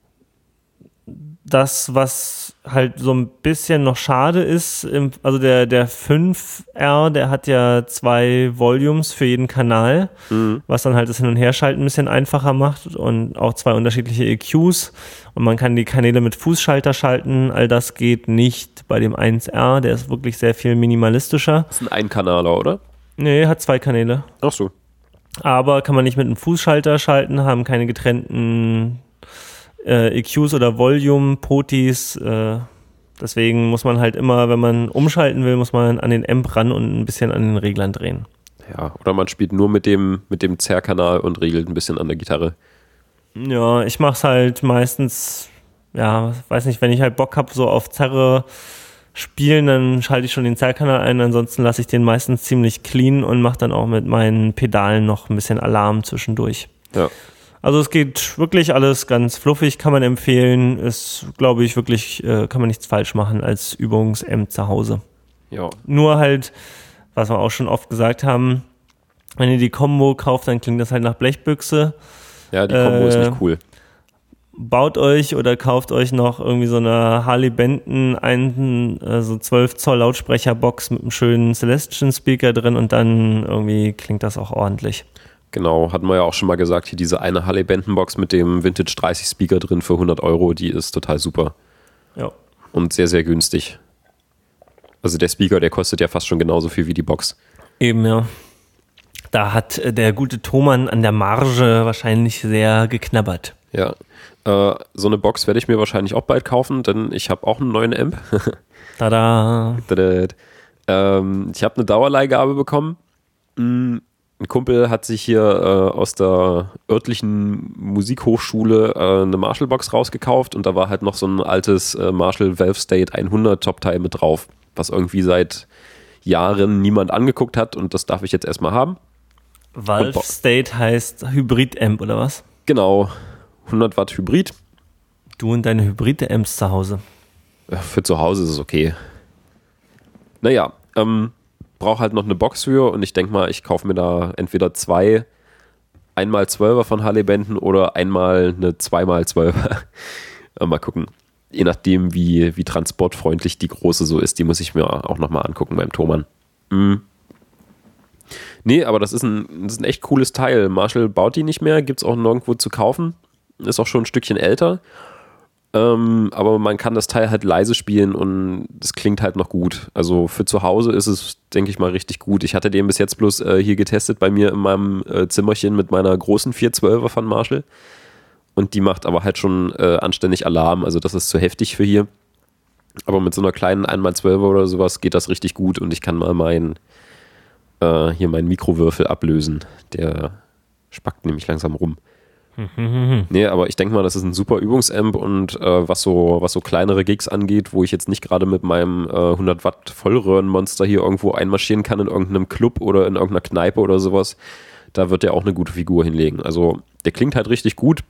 das, was halt so ein bisschen noch schade ist, im, also der, der fünf R, der hat ja zwei Volumes für jeden Kanal, Mhm. was dann halt das Hin- und Herschalten ein bisschen einfacher macht und auch zwei unterschiedliche E Qs und man kann die Kanäle mit Fußschalter schalten, all das geht nicht bei dem eins R, der ist wirklich sehr viel minimalistischer. Das ist ein Einkanaler, oder? Nee, hat zwei Kanäle. Ach so. Aber kann man nicht mit einem Fußschalter schalten, haben keine getrennten äh, E Qs oder Volume-Potis. Äh, deswegen muss man halt immer, wenn man umschalten will, muss man an den Amp ran und ein bisschen an den Reglern drehen. Ja, oder man spielt nur mit dem, mit dem Zerrkanal und regelt ein bisschen an der Gitarre. Ja, ich mach's halt meistens, ja, weiß nicht, wenn ich halt Bock hab, so auf Zerre spielen, dann schalte ich schon den Zerrkanal ein, ansonsten lasse ich den meistens ziemlich clean und mache dann auch mit meinen Pedalen noch ein bisschen Alarm zwischendurch. Ja. Also es geht wirklich alles ganz fluffig, kann man empfehlen, ist, glaube ich, wirklich, äh, kann man nichts falsch machen als Übungsamp zu Hause. Ja. Nur halt, was wir auch schon oft gesagt haben, wenn ihr die Combo kauft, dann klingt das halt nach Blechbüchse. Ja, die Kombo Äh, ist nicht cool. Baut euch oder kauft euch noch irgendwie so eine Harley Benton, einen äh, so zwölf Zoll Lautsprecherbox mit einem schönen Celestion Speaker drin und dann irgendwie klingt das auch ordentlich. Genau, hatten wir ja auch schon mal gesagt, hier diese eine Harley Benton Box mit dem Vintage dreißig Speaker drin für hundert Euro, die ist total super. Ja. Und sehr, sehr günstig. Also der Speaker, der kostet ja fast schon genauso viel wie die Box. Eben, ja. Da hat äh, der gute Thomann an der Marge wahrscheinlich sehr geknabbert. Ja, äh, so eine Box werde ich mir wahrscheinlich auch bald kaufen, denn ich habe auch einen neuen Amp. Tada. ähm, ich habe eine Dauerleihgabe bekommen. Ein Kumpel hat sich hier äh, aus der örtlichen Musikhochschule äh, eine Marshall-Box rausgekauft und da war halt noch so ein altes äh, Marshall Valve State hundert Top-Teil mit drauf, was irgendwie seit Jahren niemand angeguckt hat und das darf ich jetzt erstmal haben. Valve State heißt Hybrid-Amp, oder was? Genau, hundert Watt Hybrid. Du und deine Hybrid-Amps zu Hause. Für zu Hause ist es okay. Naja, ähm, brauche halt noch eine Box für und ich denke mal, ich kaufe mir da entweder zwei einmal zwölfer von Harley Benton oder einmal eine zweimal zwölfer. Mal gucken. Je nachdem, wie, wie transportfreundlich die große so ist, die muss ich mir auch nochmal angucken beim Thomann. Mhm. Nee, aber das ist, ein, das ist ein echt cooles Teil. Marshall baut die nicht mehr, gibt es auch nirgendwo zu kaufen. Ist auch schon ein Stückchen älter. Ähm, aber man kann das Teil halt leise spielen und es klingt halt noch gut. Also für zu Hause ist es, denke ich mal, richtig gut. Ich hatte den bis jetzt bloß äh, hier getestet bei mir in meinem äh, Zimmerchen mit meiner großen vier zwölfer von Marshall. Und die macht aber halt schon äh, anständig Alarm. Also das ist zu heftig für hier. Aber mit so einer kleinen einmal zwölfer oder sowas geht das richtig gut und ich kann mal mein, äh, hier meinen Mikrowürfel ablösen. Der spackt nämlich langsam rum. Nee, aber ich denke mal, das ist ein super Übungsamp und äh, was so was so kleinere Gigs angeht, wo ich jetzt nicht gerade mit meinem äh, hundert Watt Vollröhrenmonster hier irgendwo einmarschieren kann in irgendeinem Club oder in irgendeiner Kneipe oder sowas, da wird der auch eine gute Figur hinlegen. Also der klingt halt richtig gut,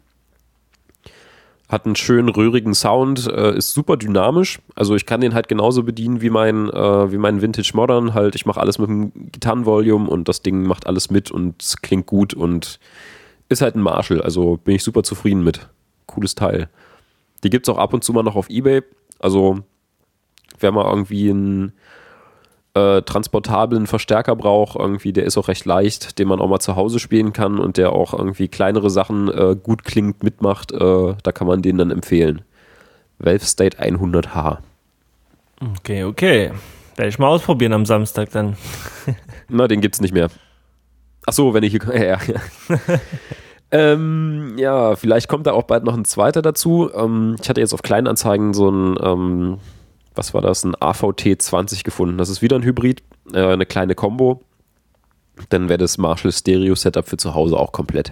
hat einen schönen röhrigen Sound, äh, ist super dynamisch. Also ich kann den halt genauso bedienen wie mein äh, wie mein Vintage Modern. Halt, ich mache alles mit dem Gitarrenvolume und das Ding macht alles mit und es klingt gut und ist halt ein Marshall, also bin ich super zufrieden mit. Cooles Teil. Die gibt es auch ab und zu mal noch auf eBay. Also wer mal irgendwie einen äh, transportablen Verstärker braucht, irgendwie, der ist auch recht leicht, den man auch mal zu Hause spielen kann und der auch irgendwie kleinere Sachen äh, gut klingt, mitmacht, äh, da kann man den dann empfehlen. Valve State hundert H. Okay, okay. Werde ich mal ausprobieren am Samstag dann. Na, den gibt's nicht mehr. Ach so, wenn ich hier... Ja, ja. ähm, ja, vielleicht kommt da auch bald noch ein zweiter dazu. Ähm, ich hatte jetzt auf Kleinanzeigen so ein, ähm, was war das, ein A V T zwanzig gefunden. Das ist wieder ein Hybrid, äh, eine kleine Combo. Dann wäre das Marshall Stereo Setup für zu Hause auch komplett.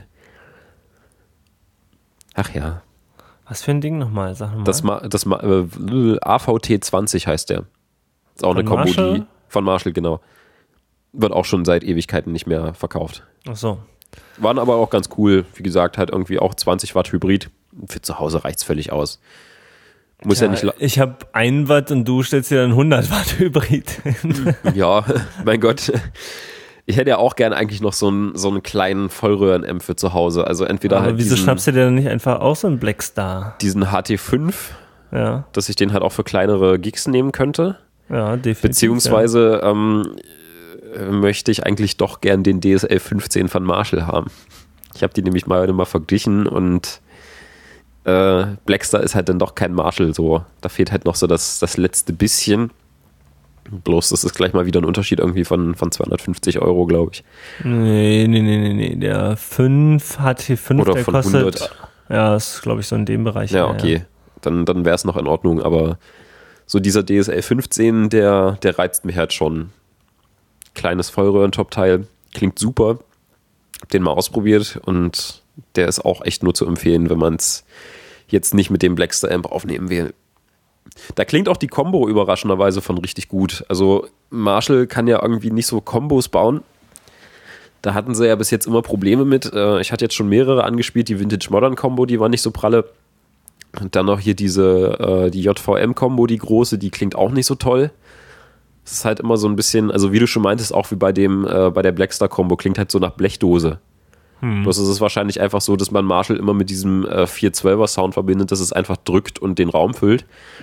Ach ja. Was für ein Ding nochmal, sag mal. Das, das äh, A V T zwanzig heißt der. Ist auch von eine Combo, Marshall? Die von Marshall, genau. Wird auch schon seit Ewigkeiten nicht mehr verkauft. Ach so. Waren aber auch ganz cool. Wie gesagt, halt irgendwie auch zwanzig Watt Hybrid. Für zu Hause reicht es völlig aus. Muss ja, ja nicht. La- ich habe ein Watt und du stellst dir dann hundert Watt Hybrid. Ja, mein Gott. Ich hätte ja auch gern eigentlich noch so einen, so einen kleinen Vollröhren-Amp für zu Hause. Also entweder aber halt wieso diesen, schnappst du dir dann nicht einfach auch so einen Blackstar? Diesen H T fünf, ja. Dass ich den halt auch für kleinere Gigs nehmen könnte. Ja, definitiv. Beziehungsweise ja. ähm, möchte ich eigentlich doch gern den D S L fünfzehn von Marshall haben. Ich habe die nämlich mal, mal verglichen und äh, Blackstar ist halt dann doch kein Marshall so. Da fehlt halt noch so das, das letzte bisschen. Bloß das ist gleich mal wieder ein Unterschied irgendwie von, von zweihundertfünfzig Euro, glaube ich. Nee, nee, nee, nee, nee. Der fünf H T fünf, oder der von kostet, hundert. Ja, ist glaube ich so in dem Bereich. Ja, okay. Ja. Dann, dann wäre es noch in Ordnung, aber so dieser D S L fünfzehn, der, der reizt mich halt schon. Kleines Vollröhren-Top-Teil, klingt super. Hab den mal ausprobiert und der ist auch echt nur zu empfehlen, wenn man es jetzt nicht mit dem Blackstar Amp aufnehmen will. Da klingt auch die Combo überraschenderweise von richtig gut. Also Marshall kann ja irgendwie nicht so Kombos bauen. Da hatten sie ja bis jetzt immer Probleme mit. Ich hatte jetzt schon mehrere angespielt, die Vintage Modern Combo, die war nicht so pralle. Und dann noch hier diese die J V M Combo, die große, die klingt auch nicht so toll. Es ist halt immer so ein bisschen, also wie du schon meintest, auch wie bei dem, äh, bei der Blackstar-Combo, klingt halt so nach Blechdose. Hm. Bloß ist es wahrscheinlich einfach so, dass man Marshall immer mit diesem äh, vier zwölfer Sound verbindet, dass es einfach drückt und den Raum füllt.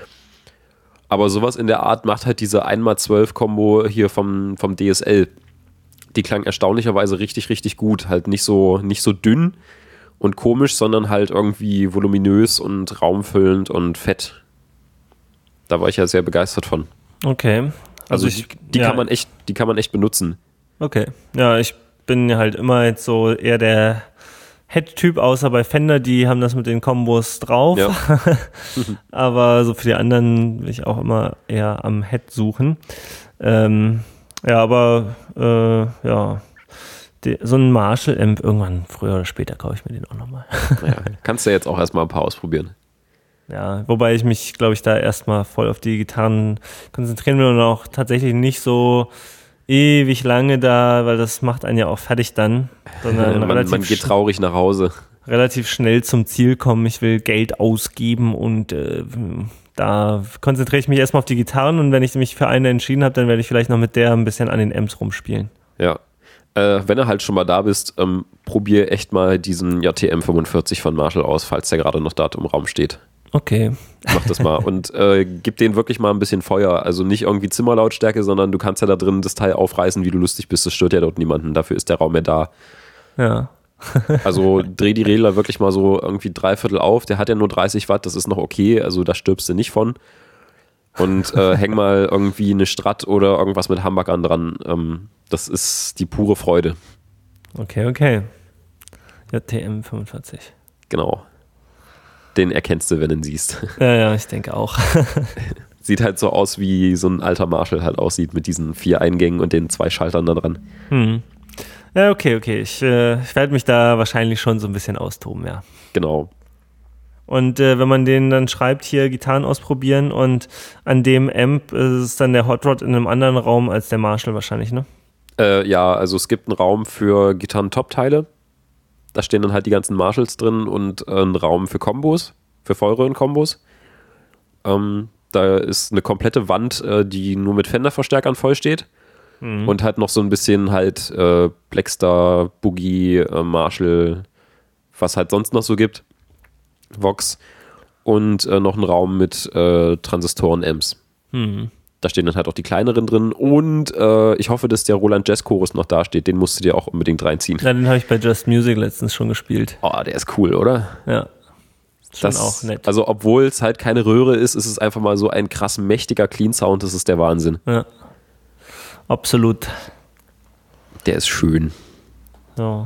Aber sowas in der Art macht halt diese eins mal zwölf Combo hier vom, vom D S L. Die klang erstaunlicherweise richtig, richtig gut. Halt nicht so, nicht so dünn und komisch, sondern halt irgendwie voluminös und raumfüllend und fett. Da war ich ja sehr begeistert von. Okay. Also, also ich, die, die, ja. kann man echt, die kann man echt benutzen. Okay. Ja, ich bin halt immer jetzt so eher der Head-Typ, außer bei Fender, die haben das mit den Kombos drauf. Ja. Aber so für die anderen will ich auch immer eher am Head suchen. Ähm, ja, aber äh, ja, die, so ein Marshall-Amp irgendwann, früher oder später kaufe ich mir den auch nochmal. Ja, kannst du jetzt auch erstmal ein paar ausprobieren. Ja, wobei ich mich, glaube ich, da erstmal voll auf die Gitarren konzentrieren will und auch tatsächlich nicht so ewig lange da, weil das macht einen ja auch fertig dann. Sondern man, relativ man geht traurig nach Hause. Relativ schnell zum Ziel kommen. Ich will Geld ausgeben und äh, da konzentriere ich mich erstmal auf die Gitarren und wenn ich mich für eine entschieden habe, dann werde ich vielleicht noch mit der ein bisschen an den Amps rumspielen. Ja. Äh, wenn du halt schon mal da bist, ähm, probier echt mal diesen J T M fünfundvierzig von Marshall aus, falls der gerade noch da im Raum steht. Okay. Mach das mal und äh, gib denen wirklich mal ein bisschen Feuer. Also nicht irgendwie Zimmerlautstärke, sondern du kannst ja da drin das Teil aufreißen, wie du lustig bist. Das stört ja dort niemanden. Dafür ist der Raum ja da. Ja. Also dreh die Regler wirklich mal so irgendwie dreiviertel auf. Der hat ja nur dreißig Watt, das ist noch okay. Also da stirbst du nicht von. Und äh, häng mal irgendwie eine Strat oder irgendwas mit Humbuckern dran. Ähm, das ist die pure Freude. Okay, okay. J T M fünfundvierzig. Genau. Den erkennst du, wenn du ihn siehst. Ja, ja, ich denke auch. Sieht halt so aus, wie so ein alter Marshall halt aussieht, mit diesen vier Eingängen und den zwei Schaltern da dran. Hm. Ja, okay, okay. Ich, äh, ich werde mich da wahrscheinlich schon so ein bisschen austoben, ja. Genau. Und äh, wenn man den dann schreibt, hier Gitarren ausprobieren und an dem Amp ist es dann der Hot Rod in einem anderen Raum als der Marshall wahrscheinlich, ne? Äh, ja, also es gibt einen Raum für Gitarren-Top-Teile. Da stehen dann halt die ganzen Marshalls drin und äh, ein Raum für Kombos, für Vollröhren-Kombos. Ähm, da ist eine komplette Wand, äh, die nur mit Fender-Verstärkern voll steht. Mhm. Und halt noch so ein bisschen halt äh, Blackstar, Boogie, äh, Marshall, was halt sonst noch so gibt. Vox. Und äh, noch ein Raum mit äh, Transistoren-Amps. Mhm. Da stehen dann halt auch die kleineren drin und äh, ich hoffe, dass der Roland Jazz Chorus noch da steht. Den musst du dir auch unbedingt reinziehen. Ja, den habe ich bei Just Music letztens schon gespielt. Oh, der ist cool, oder? Ja. Schon Das, auch nett. Also obwohl es halt keine Röhre ist, ist es einfach mal so ein krass mächtiger Clean Sound. Das ist der Wahnsinn. Ja. Absolut. Der ist schön. So.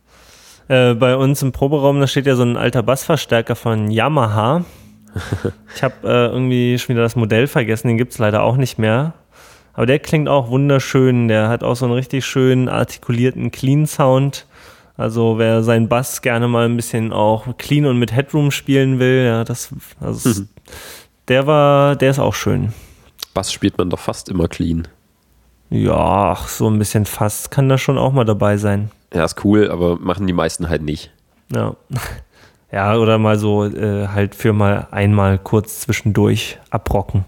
Äh, bei uns im Proberaum, da steht ja so ein alter Bassverstärker von Yamaha. Ich habe äh, irgendwie schon wieder das Modell vergessen, den gibt es leider auch nicht mehr. Aber der klingt auch wunderschön. Der hat auch so einen richtig schönen artikulierten Clean-Sound. Also wer seinen Bass gerne mal ein bisschen auch clean und mit Headroom spielen will, ja, das, also mhm. der war, der ist auch schön. Bass spielt man doch fast immer clean. Ja, ach, so ein bisschen fast kann das schon auch mal dabei sein. Ja, ist cool, aber machen die meisten halt nicht. Ja. Ja, oder mal so äh, halt für mal einmal kurz zwischendurch abrocken.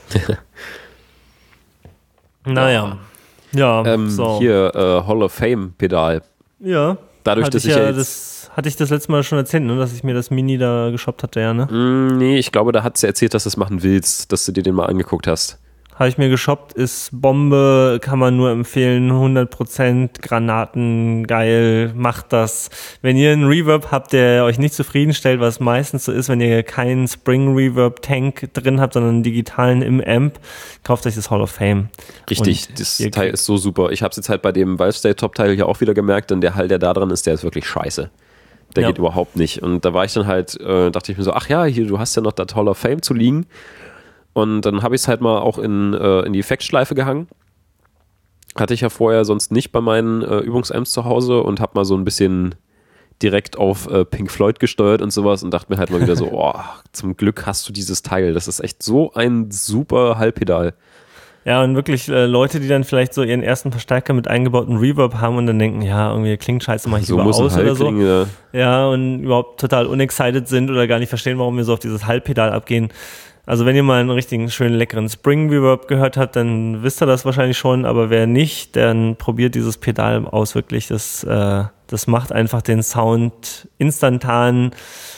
Naja. Ja, ähm, so. Hier, äh, Hall of Fame Pedal. Ja. Dadurch, hatte dass ich ich ja, ja jetzt das hatte ich das letzte Mal schon erzählt, ne, dass ich mir das Mini da geshoppt hatte, ja, ne? Mm, nee, ich glaube, da hat sie erzählt, dass du es machen willst, dass du dir den mal angeguckt hast. Habe ich mir geshoppt, ist Bombe, kann man nur empfehlen, hundert Prozent Granaten, geil, macht das. Wenn ihr einen Reverb habt, der euch nicht zufriedenstellt, was meistens so ist, wenn ihr keinen Spring Reverb Tank drin habt, sondern einen digitalen im Amp, kauft euch das Hall of Fame. Richtig, und das Teil ist so super. Ich habe es jetzt halt bei dem Valve State Top Teil hier auch wieder gemerkt, denn der Hall, der da dran ist, der ist wirklich scheiße. Der ja. geht überhaupt nicht. Und da war ich dann halt, äh, dachte ich mir so, ach ja, hier, du hast ja noch das Hall of Fame zu liegen. Und dann habe ich es halt mal auch in, äh, in die Effektschleife gehangen. Hatte ich ja vorher sonst nicht bei meinen äh, Übungsamps zu Hause und habe mal so ein bisschen direkt auf äh, Pink Floyd gesteuert und sowas und dachte mir halt mal wieder so, oh, zum Glück hast du dieses Teil. Das ist echt so ein super Hallpedal. Ja, und wirklich äh, Leute, die dann vielleicht so ihren ersten Verstärker mit eingebauten Reverb haben und dann denken, ja, irgendwie klingt scheiße, mach ich so lieber muss aus ein Hall oder so. klingen, ja. Ja, und überhaupt total unexcited sind oder gar nicht verstehen, warum wir so auf dieses Hallpedal abgehen. Also wenn ihr mal einen richtigen, schönen, leckeren Spring Reverb gehört habt, dann wisst ihr das wahrscheinlich schon, aber wer nicht, dann probiert dieses Pedal aus, wirklich. Das, äh, das macht einfach den Sound instantan,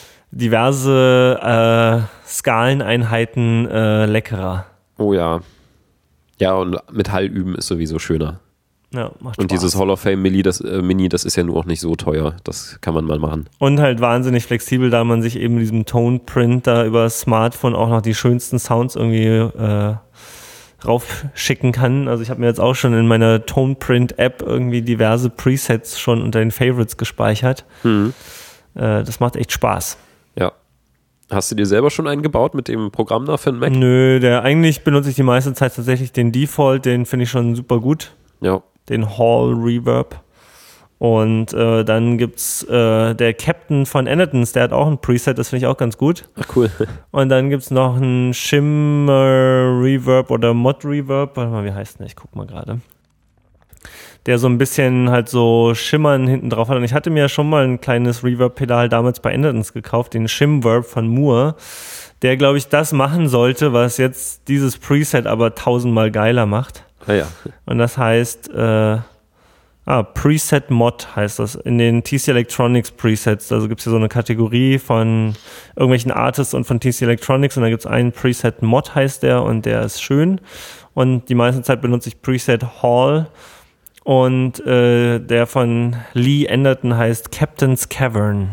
diverse äh, Skaleneinheiten äh, leckerer. Oh ja. Ja, und mit Hall üben ist sowieso schöner. Ja, macht und Spaß. dieses Hall of Fame Mini das, äh, Mini, das ist ja nur auch nicht so teuer. Das kann man mal machen. Und halt wahnsinnig flexibel, da man sich eben mit diesem Tone Print da über das Smartphone auch noch die schönsten Sounds irgendwie äh, raufschicken kann. Also ich habe mir jetzt auch schon in meiner Tone Print App irgendwie diverse Presets schon unter den Favorites gespeichert. Mhm. Äh, das macht echt Spaß. Ja. Hast du dir selber schon einen gebaut mit dem Programm da für den Mac? Nö, der eigentlich benutze ich die meiste Zeit tatsächlich den Default, den finde ich schon super gut. Ja. Den Hall Reverb. Und äh, dann gibt's äh, der Captain von Enetons, der hat auch ein Preset, das finde ich auch ganz gut. Ach, cool. Und dann gibt's noch ein Shimmer Reverb oder Mod Reverb, warte mal, wie heißt denn? Ich guck mal gerade. Der so ein bisschen halt so Schimmern hinten drauf hat. Und ich hatte mir ja schon mal ein kleines Reverb-Pedal damals bei Enetons gekauft, den Shimverb von Moore, der, glaube ich, das machen sollte, was jetzt dieses Preset aber tausendmal geiler macht. Ah, ja. Und das heißt, äh, ah, Preset Mod heißt das, in den T C Electronics Presets. Also gibt es hier so eine Kategorie von irgendwelchen Artists und von T C Electronics und da gibt es einen Preset Mod heißt der und der ist schön. Und die meiste Zeit benutze ich Preset Hall und äh, der von Lee Anderton heißt Captain's Cavern.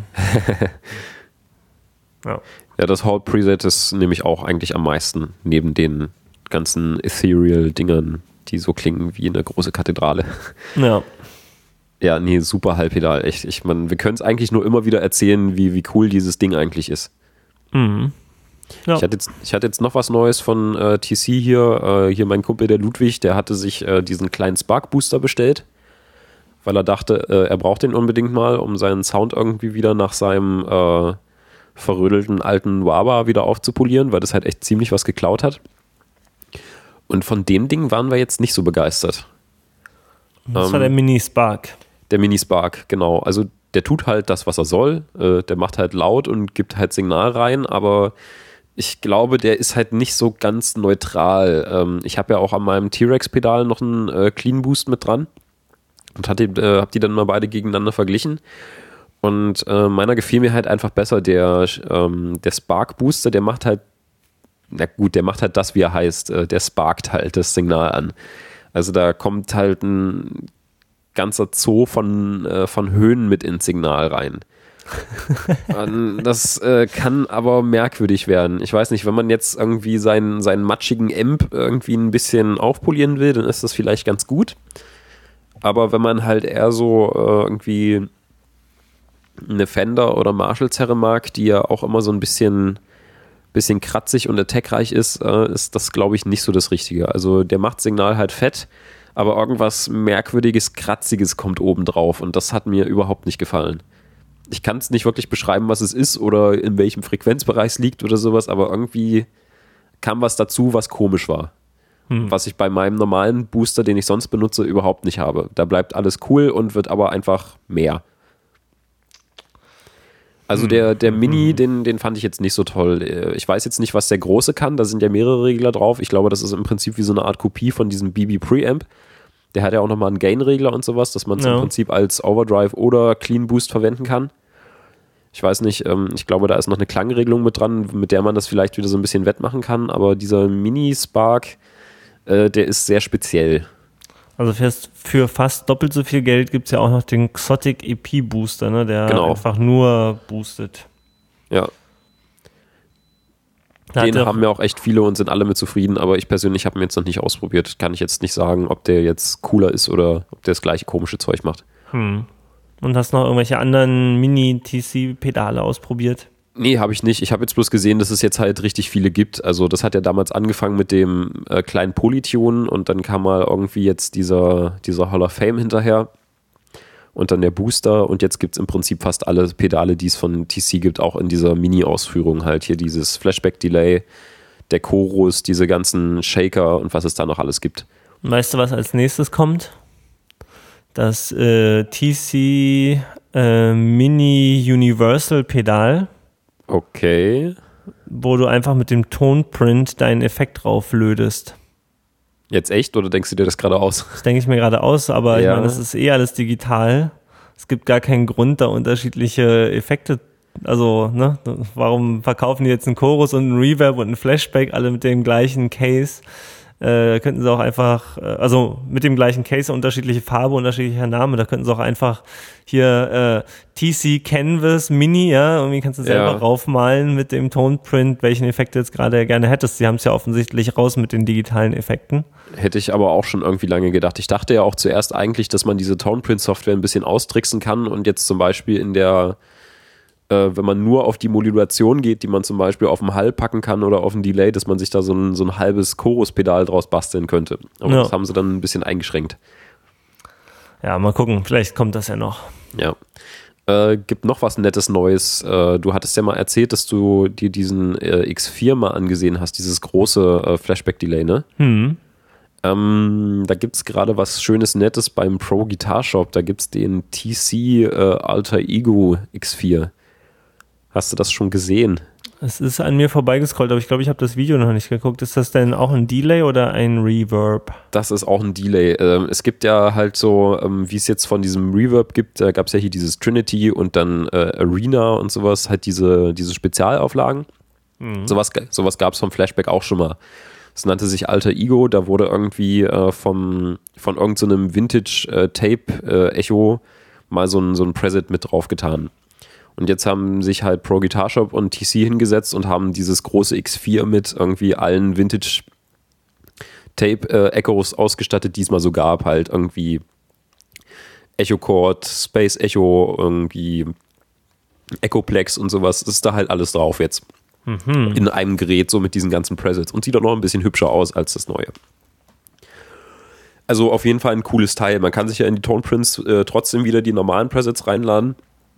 Ja. Ja, das Hall Preset ist nämlich auch eigentlich am meisten neben den ganzen Ethereal-Dingern, die so klingen wie eine große Kathedrale. Ja. Ja, nee, super Hallpedal, echt. Ich meine, wir können es eigentlich nur immer wieder erzählen, wie, wie cool dieses Ding eigentlich ist. Mhm. Ja. Ich hatte jetzt, ich hatte jetzt noch was Neues von äh, T C hier. Äh, hier mein Kumpel, der Ludwig, der hatte sich äh, diesen kleinen Spark Booster bestellt, weil er dachte, äh, er braucht den unbedingt mal, um seinen Sound irgendwie wieder nach seinem äh, verrödelten alten Wah-Wah wieder aufzupolieren, weil das halt echt ziemlich was geklaut hat. Und von dem Ding waren wir jetzt nicht so begeistert. Das ähm, war der Mini Spark. Der Mini Spark, genau. Also der tut halt das, was er soll. Äh, der macht halt laut und gibt halt Signal rein, aber ich glaube, der ist halt nicht so ganz neutral. Ähm, ich habe ja auch an meinem T-Rex-Pedal noch einen äh, Clean Boost mit dran und hatte, äh, habe die dann mal beide gegeneinander verglichen. Und äh, meiner gefiel mir halt einfach besser. Der, ähm, der Spark Booster, der macht halt, na gut, der macht halt das, wie er heißt. Äh, der sparkt halt das Signal an. Also da kommt halt ein ganzer Zoo von, äh, von Höhen mit ins Signal rein. Das äh, kann aber merkwürdig werden. Ich weiß nicht, wenn man jetzt irgendwie seinen, seinen matschigen Amp irgendwie ein bisschen aufpolieren will, dann ist das vielleicht ganz gut. Aber wenn man halt eher so äh, irgendwie eine Fender oder Marshall-Zerre mag, die ja auch immer so ein bisschen, bisschen kratzig und attackreich ist, äh, ist das, glaube ich, nicht so das Richtige. Also der macht Signal halt fett, aber irgendwas Merkwürdiges, Kratziges kommt oben drauf und das hat mir überhaupt nicht gefallen. Ich kann es nicht wirklich beschreiben, was es ist oder in welchem Frequenzbereich es liegt oder sowas, aber irgendwie kam was dazu, was komisch war. Hm. Was ich bei meinem normalen Booster, den ich sonst benutze, überhaupt nicht habe. Da bleibt alles cool und wird aber einfach mehr. Also der, der Mini, den, den fand ich jetzt nicht so toll. Ich weiß jetzt nicht, was der große kann. Da sind ja mehrere Regler drauf. Ich glaube, das ist im Prinzip wie so eine Art Kopie von diesem B B Preamp. Der hat ja auch nochmal einen Gain-Regler und sowas, dass man es ja im Prinzip als Overdrive oder Clean Boost verwenden kann. Ich weiß nicht, ähm, ich glaube, da ist noch eine Klangregelung mit dran, mit der man das vielleicht wieder so ein bisschen wettmachen kann. Aber dieser Mini-Spark, äh, der ist sehr speziell. Also für, für fast doppelt so viel Geld gibt es ja auch noch den Xotic E P Booster, ne, der genau. einfach nur boostet. Ja. Den haben ja auch echt viele und sind alle mit zufrieden, aber ich persönlich habe ihn jetzt noch nicht ausprobiert. Kann ich jetzt nicht sagen, ob der jetzt cooler ist oder ob der das gleiche komische Zeug macht. Hm. Und hast noch irgendwelche anderen Mini-T C-Pedale ausprobiert? Nee, habe ich nicht. Ich habe jetzt bloß gesehen, dass es jetzt halt richtig viele gibt. Also das hat ja damals angefangen mit dem äh, kleinen Polytune und dann kam mal irgendwie jetzt dieser, dieser Hall of Fame hinterher und dann der Booster und jetzt gibt es im Prinzip fast alle Pedale, die es von T C gibt, auch in dieser Mini-Ausführung halt. Hier dieses Flashback-Delay, der Chorus, diese ganzen Shaker und was es da noch alles gibt. Und weißt du, was als nächstes kommt? Das äh, T C äh, Mini Universal Pedal. Okay. Wo du einfach mit dem Tonprint deinen Effekt drauf lödest. Jetzt echt oder denkst du dir das gerade aus? Das denke ich mir gerade aus, aber ja. Ich meine, das ist eh alles digital. Es gibt gar keinen Grund, da unterschiedliche Effekte. Also, ne, warum verkaufen die jetzt einen Chorus und einen Reverb und einen Flashback, alle mit dem gleichen Case? Äh, könnten sie auch einfach, also mit dem gleichen Case, unterschiedliche Farbe, unterschiedlicher Name, da könnten sie auch einfach hier äh, T C Canvas Mini, ja, irgendwie kannst du selber ja. raufmalen mit dem Tonprint, welchen Effekt du jetzt gerade gerne hättest. Sie haben es ja offensichtlich raus mit den digitalen Effekten. Hätte ich aber auch schon irgendwie lange gedacht. Ich dachte ja auch zuerst eigentlich, dass man diese Toneprint-Software ein bisschen austricksen kann und jetzt zum Beispiel in der wenn man nur auf die Modulation geht, die man zum Beispiel auf den Hall packen kann oder auf den Delay, dass man sich da so ein, so ein halbes Chorus-Pedal draus basteln könnte. Aber ja. das haben sie dann ein bisschen eingeschränkt. Ja, mal gucken, vielleicht kommt das ja noch. Ja. Äh, gibt noch was Nettes Neues. Äh, du hattest ja mal erzählt, dass du dir diesen äh, X vier mal angesehen hast, dieses große äh, Flashback-Delay, ne? Hm. Ähm, da gibt es gerade was Schönes, Nettes beim Pro Guitar Shop. Da gibt es den T C äh, Alter Ego X vier. Hast du das schon gesehen? Es ist an mir vorbeigescrollt, aber ich glaube, ich habe das Video noch nicht geguckt. Ist das denn auch ein Delay oder ein Reverb? Das ist auch ein Delay. Ähm, es gibt ja halt so, ähm, wie es jetzt von diesem Reverb gibt, da gab es ja hier dieses Trinity und dann äh, Arena und sowas, halt diese, diese Spezialauflagen. Mhm. Sowas, sowas gab es vom Flashback auch schon mal. Das nannte sich Alter Ego, da wurde irgendwie äh, vom, von irgendeinem so Vintage-Tape-Echo äh, mal so ein, so ein Preset mit draufgetan. Und jetzt haben sich halt Pro Guitar Shop und T C hingesetzt und haben dieses große X vier mit irgendwie allen Vintage-Tape-Echos äh, ausgestattet, die es mal so gab. Halt irgendwie Echo Chord, Space Echo, irgendwie Echoplex und sowas. Das ist da halt alles drauf jetzt. Mhm. In einem Gerät, so mit diesen ganzen Presets. Und sieht auch noch ein bisschen hübscher aus als das neue. Also auf jeden Fall ein cooles Teil. Man kann sich ja in die Tone Prints äh, trotzdem wieder die normalen Presets reinladen.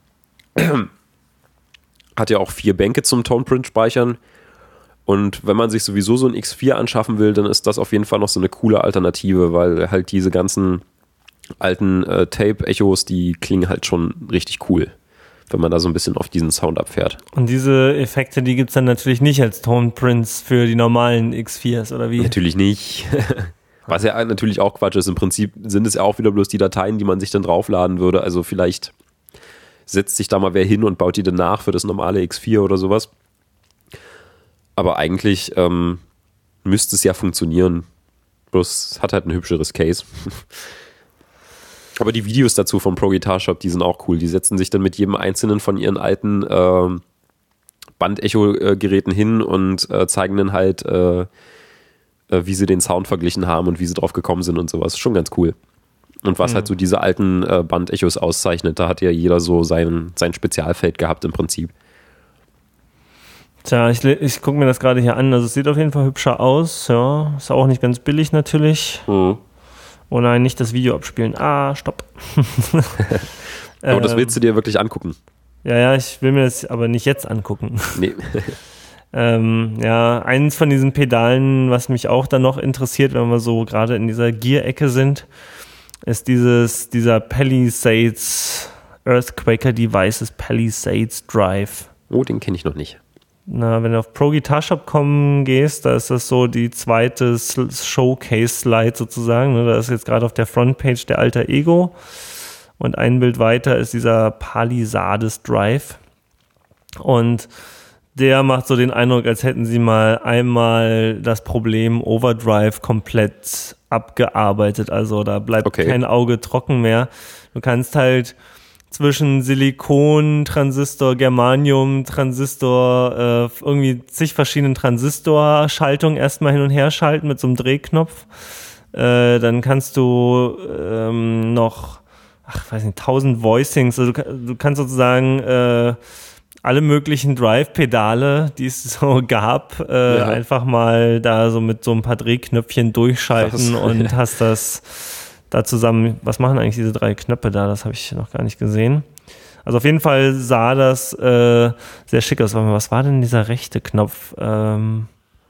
Hat ja auch vier Bänke zum Toneprint speichern. Und wenn man sich sowieso so ein X vier anschaffen will, dann ist das auf jeden Fall noch so eine coole Alternative, weil halt diese ganzen alten äh, Tape-Echos, die klingen halt schon richtig cool, wenn man da so ein bisschen auf diesen Sound abfährt. Und diese Effekte, die gibt es dann natürlich nicht als Toneprints für die normalen X viers, oder wie? Natürlich nicht. Was ja natürlich auch Quatsch ist. Im Prinzip sind es ja auch wieder bloß die Dateien, die man sich dann draufladen würde. Also vielleicht setzt sich da mal wer hin und baut die dann nach für das normale X vier oder sowas. Aber eigentlich ähm, müsste es ja funktionieren. Bloß es hat halt ein hübscheres Case. Aber die Videos dazu vom Pro Guitar Shop, die sind auch cool. Die setzen sich dann mit jedem einzelnen von ihren alten äh, Bandecho-Geräten hin und äh, zeigen dann halt, äh, äh, wie sie den Sound verglichen haben und wie sie drauf gekommen sind und sowas. Schon ganz cool. Und was mhm. halt so diese alten äh, Bandechos auszeichnet, da hat ja jeder so sein, sein Spezialfeld gehabt im Prinzip. Tja, ich, ich gucke mir das gerade hier an. Also es sieht auf jeden Fall hübscher aus. Ja, ist auch nicht ganz billig natürlich. Mhm. Oh nein, nicht das Video abspielen. Ah, stopp. Aber das willst du dir wirklich angucken? Ja, ja, ich will mir das aber nicht jetzt angucken. Nee. ähm, ja, eins von diesen Pedalen, was mich auch dann noch interessiert, wenn wir so gerade in dieser Gear-Ecke sind, ist dieses, dieser Palisades Earthquaker Devices Palisades Drive. Oh, den kenne ich noch nicht. Na, wenn du auf Pro Guitar Shop kommen gehst, da ist das so die zweite Showcase-Slide sozusagen. Da ist jetzt gerade auf der Frontpage der Alter Ego und ein Bild weiter ist dieser Palisades Drive. Und der macht so den Eindruck, als hätten sie mal einmal das Problem Overdrive komplett abgearbeitet. Also da bleibt okay. kein Auge trocken mehr. Du kannst halt zwischen Silikon, Transistor, Germanium, Transistor, äh, irgendwie zig verschiedenen Transistorschaltungen erstmal hin und her schalten mit so einem Drehknopf. Äh, dann kannst du ähm, noch, ach, weiß nicht, tausend Voicings. Also du, du kannst sozusagen äh, alle möglichen Drive-Pedale, die es so gab, äh, ja. einfach mal da so mit so ein paar Drehknöpfchen durchschalten Krass. Und hast das da zusammen. Was machen eigentlich diese drei Knöpfe da? Das habe ich noch gar nicht gesehen. Also auf jeden Fall sah das äh, sehr schick aus. Was war denn dieser rechte Knopf? Ähm,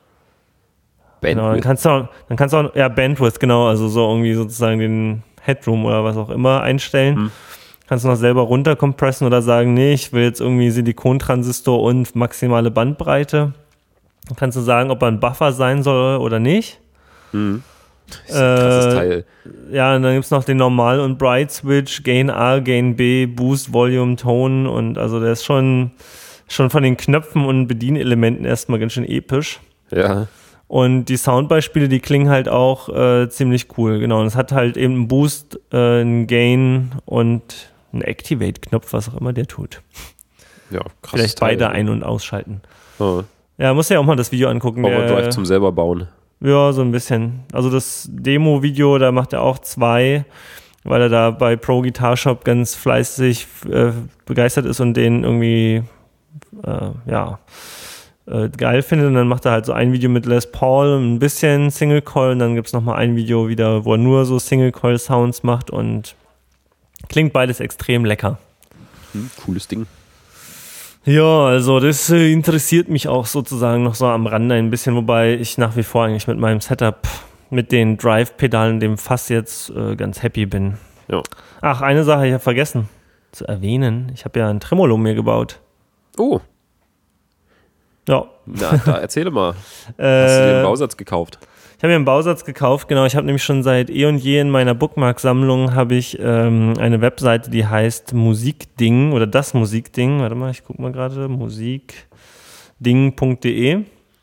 genau, dann kannst du auch, dann kannst du auch, ja, Bandwidth, genau, also so irgendwie sozusagen den Headroom oder was auch immer einstellen. Hm. Kannst du noch selber runterkompressen oder sagen, nee, ich will jetzt irgendwie Silikontransistor und maximale Bandbreite. Dann kannst du sagen, ob er ein Buffer sein soll oder nicht. Hm. Das ist ein krasses äh, Teil. Ja, und dann gibt's noch den Normal- und Bright-Switch, Gain A, Gain B, Boost, Volume, Tone und also der ist schon, schon von den Knöpfen und Bedienelementen erstmal ganz schön episch. Ja. Und die Soundbeispiele, die klingen halt auch äh, ziemlich cool, genau. Und es hat halt eben einen Boost, äh, einen Gain und einen Activate-Knopf, was auch immer der tut. Ja, krass. Vielleicht Teil, beide ein- und ausschalten. Oh. Ja, musst ja auch mal das Video angucken. Overdrive zum selber bauen. Ja, so ein bisschen. Also das Demo-Video, da macht er auch zwei, weil er da bei Pro Guitar Shop ganz fleißig äh, begeistert ist und den irgendwie äh, ja äh, geil findet. Und dann macht er halt so ein Video mit Les Paul, ein bisschen Single Coil und dann gibt's noch mal ein Video wieder, wo er nur so Single Coil Sounds macht und Klingt beides extrem lecker. Hm, cooles Ding. Ja, also das äh, interessiert mich auch sozusagen noch so am Rande ein bisschen, wobei ich nach wie vor eigentlich mit meinem Setup, mit den Drive-Pedalen, dem Fass jetzt äh, ganz happy bin. Ja. Ach, eine Sache, ich habe vergessen zu erwähnen. Ich habe ja ein Tremolo mir gebaut. Oh. Ja. Na, da erzähle mal. äh, Hast du dir einen Bausatz gekauft? Ich habe mir einen Bausatz gekauft, genau. Ich habe nämlich schon seit eh und je in meiner Bookmark-Sammlung habe ich ähm, eine Webseite, die heißt Musikding oder das Musikding. Warte mal, ich gucke mal gerade. musikding punkt de.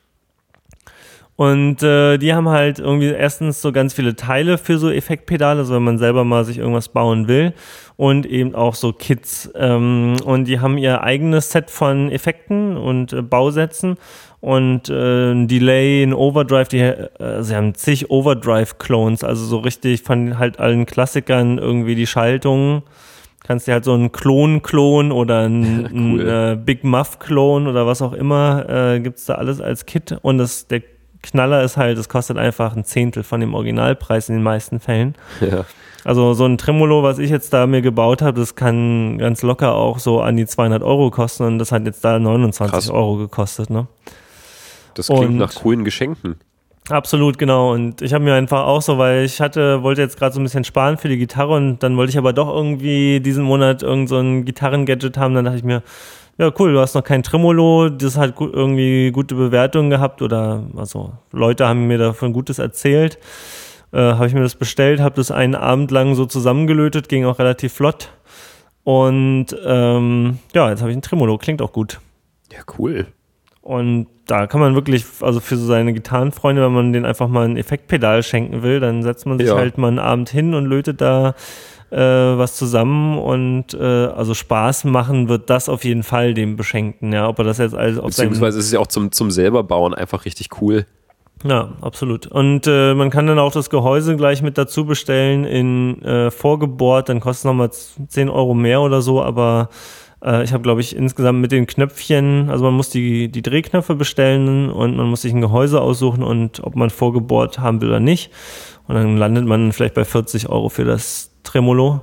Und äh, die haben halt irgendwie erstens so ganz viele Teile für so Effektpedale, also wenn man selber mal sich irgendwas bauen will, und eben auch so Kits. Ähm, und die haben ihr eigenes Set von Effekten und äh, Bausätzen und äh, ein Delay, ein Overdrive, die, äh, sie haben zig Overdrive-Clones, also so richtig von halt allen Klassikern irgendwie die Schaltungen. Kannst dir halt so einen Klon-Klon oder einen, cool. einen äh, Big Muff-Klon oder was auch immer, äh, gibt's da alles als Kit. Und das, der Knaller ist halt, es kostet einfach ein Zehntel von dem Originalpreis in den meisten Fällen. Ja. Also so ein Tremolo, was ich jetzt da mir gebaut habe, das kann ganz locker auch so an die zweihundert Euro kosten und das hat jetzt da neunundzwanzig Krass. Euro gekostet, ne? Das klingt Und- nach coolen Geschenken. Absolut, genau. Und ich habe mir einfach auch so, weil ich hatte, wollte jetzt gerade so ein bisschen sparen für die Gitarre und dann wollte ich aber doch irgendwie diesen Monat irgend so ein Gitarrengadget haben. Dann dachte ich mir, ja cool, du hast noch kein Tremolo, das hat gut, irgendwie gute Bewertungen gehabt oder also Leute haben mir davon Gutes erzählt. Äh, habe ich mir das bestellt, habe das einen Abend lang so zusammengelötet, ging auch relativ flott. Und ähm, ja, jetzt habe ich ein Tremolo, klingt auch gut. Ja, cool. Und da kann man wirklich, also für so seine Gitarrenfreunde, wenn man denen einfach mal ein Effektpedal schenken will, dann setzt man sich Ja. halt mal einen Abend hin und lötet da äh, was zusammen und äh, also Spaß machen wird das auf jeden Fall dem Beschenkten, ja, ob er das jetzt also auf seinem, Beziehungsweise ist es ja auch zum, zum selber bauen einfach richtig cool. ja, absolut. Und äh, man kann dann auch das Gehäuse gleich mit dazu bestellen in äh, vorgebohrt, dann kostet es nochmal zehn Euro mehr oder so, aber äh, ich habe, glaube ich, insgesamt mit den Knöpfchen, also man muss die, die Drehknöpfe bestellen und man muss sich ein Gehäuse aussuchen und ob man vorgebohrt haben will oder nicht. Und dann landet man vielleicht bei vierzig Euro für das Tremolo.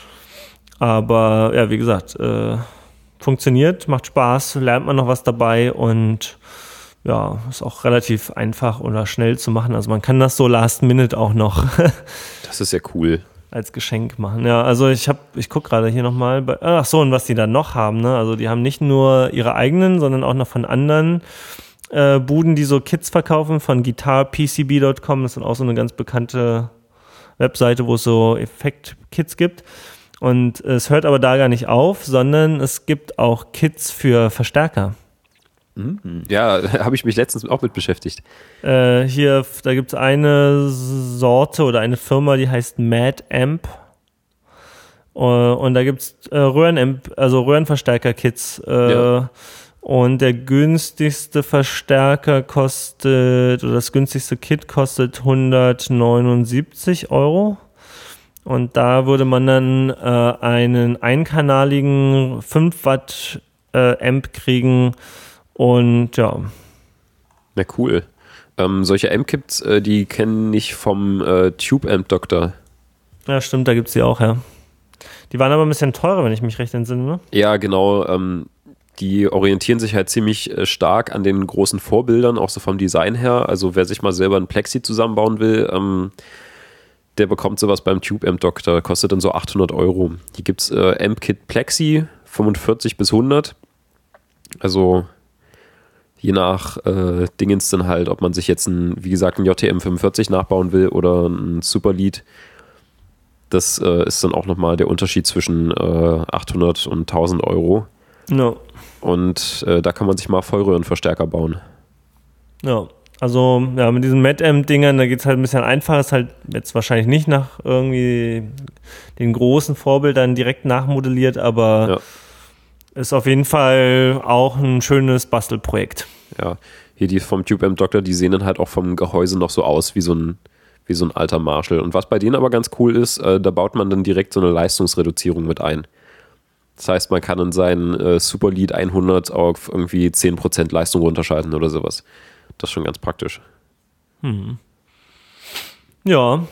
Aber ja, wie gesagt, äh, funktioniert, macht Spaß, lernt man noch was dabei und ja, ist auch relativ einfach oder schnell zu machen. Also man kann das so last minute auch noch Das ist ja cool. als Geschenk machen. Ja, also ich habe, ich gucke gerade hier nochmal, bei, ach so, und was die da noch haben, ne? Also die haben nicht nur ihre eigenen, sondern auch noch von anderen äh, Buden, die so Kits verkaufen, von guitar p c b punkt com. Das ist auch so eine ganz bekannte Webseite, wo es so Effekt-Kits gibt. Und es hört aber da gar nicht auf, sondern es gibt auch Kits für Verstärker. Ja, habe ich mich letztens auch mit beschäftigt. Äh, hier, da gibt es eine Sorte oder eine Firma, die heißt Mad Amp. Uh, und da gibt es äh, Röhrenamp, also Röhrenverstärker-Kits. Äh, Ja. Und der günstigste Verstärker kostet, oder das günstigste Kit kostet hundertneunundsiebzig Euro. Und da würde man dann äh, einen einkanaligen fünf Watt äh, Amp kriegen. Und ja, Na cool. Ähm, solche Amp-Kits, äh, die kennen ich vom äh, Tube-Amp-Doktor. ja stimmt, da gibt es die auch, ja. Die waren aber ein bisschen teurer, wenn ich mich recht entsinne, ne? Ja, genau. Ähm, die orientieren sich halt ziemlich äh, stark an den großen Vorbildern, auch so vom Design her. Also wer sich mal selber ein Plexi zusammenbauen will, ähm, der bekommt sowas beim Tube-Amp-Doktor. Kostet dann so achthundert Euro. Hier gibt es äh, Amp-Kit Plexi, fünfundvierzig bis hundert. Also je nach äh, Dingens dann halt, ob man sich jetzt ein, wie gesagt, ein J T M fünfundvierzig nachbauen will oder ein Superlead. Das äh, ist dann auch nochmal der Unterschied zwischen äh, achthundert und tausend Euro. Ja. Und äh, da kann man sich mal Vollröhrenverstärker bauen. Ja, also ja, mit diesen Mad Amp-Dingern, da geht es halt ein bisschen einfacher, ist halt jetzt wahrscheinlich nicht nach irgendwie den großen Vorbildern direkt nachmodelliert, aber Ja. ist auf jeden Fall auch ein schönes Bastelprojekt. Ja, hier die vom Tube-Amp-Doktor, die sehen dann halt auch vom Gehäuse noch so aus wie so ein, wie so ein alter Marshall. Und was bei denen aber ganz cool ist, äh, da baut man dann direkt so eine Leistungsreduzierung mit ein. Das heißt, man kann in seinen äh, Superlead hundert auf irgendwie zehn Prozent Leistung runterschalten oder sowas. Das ist schon ganz praktisch. Hm. Ja,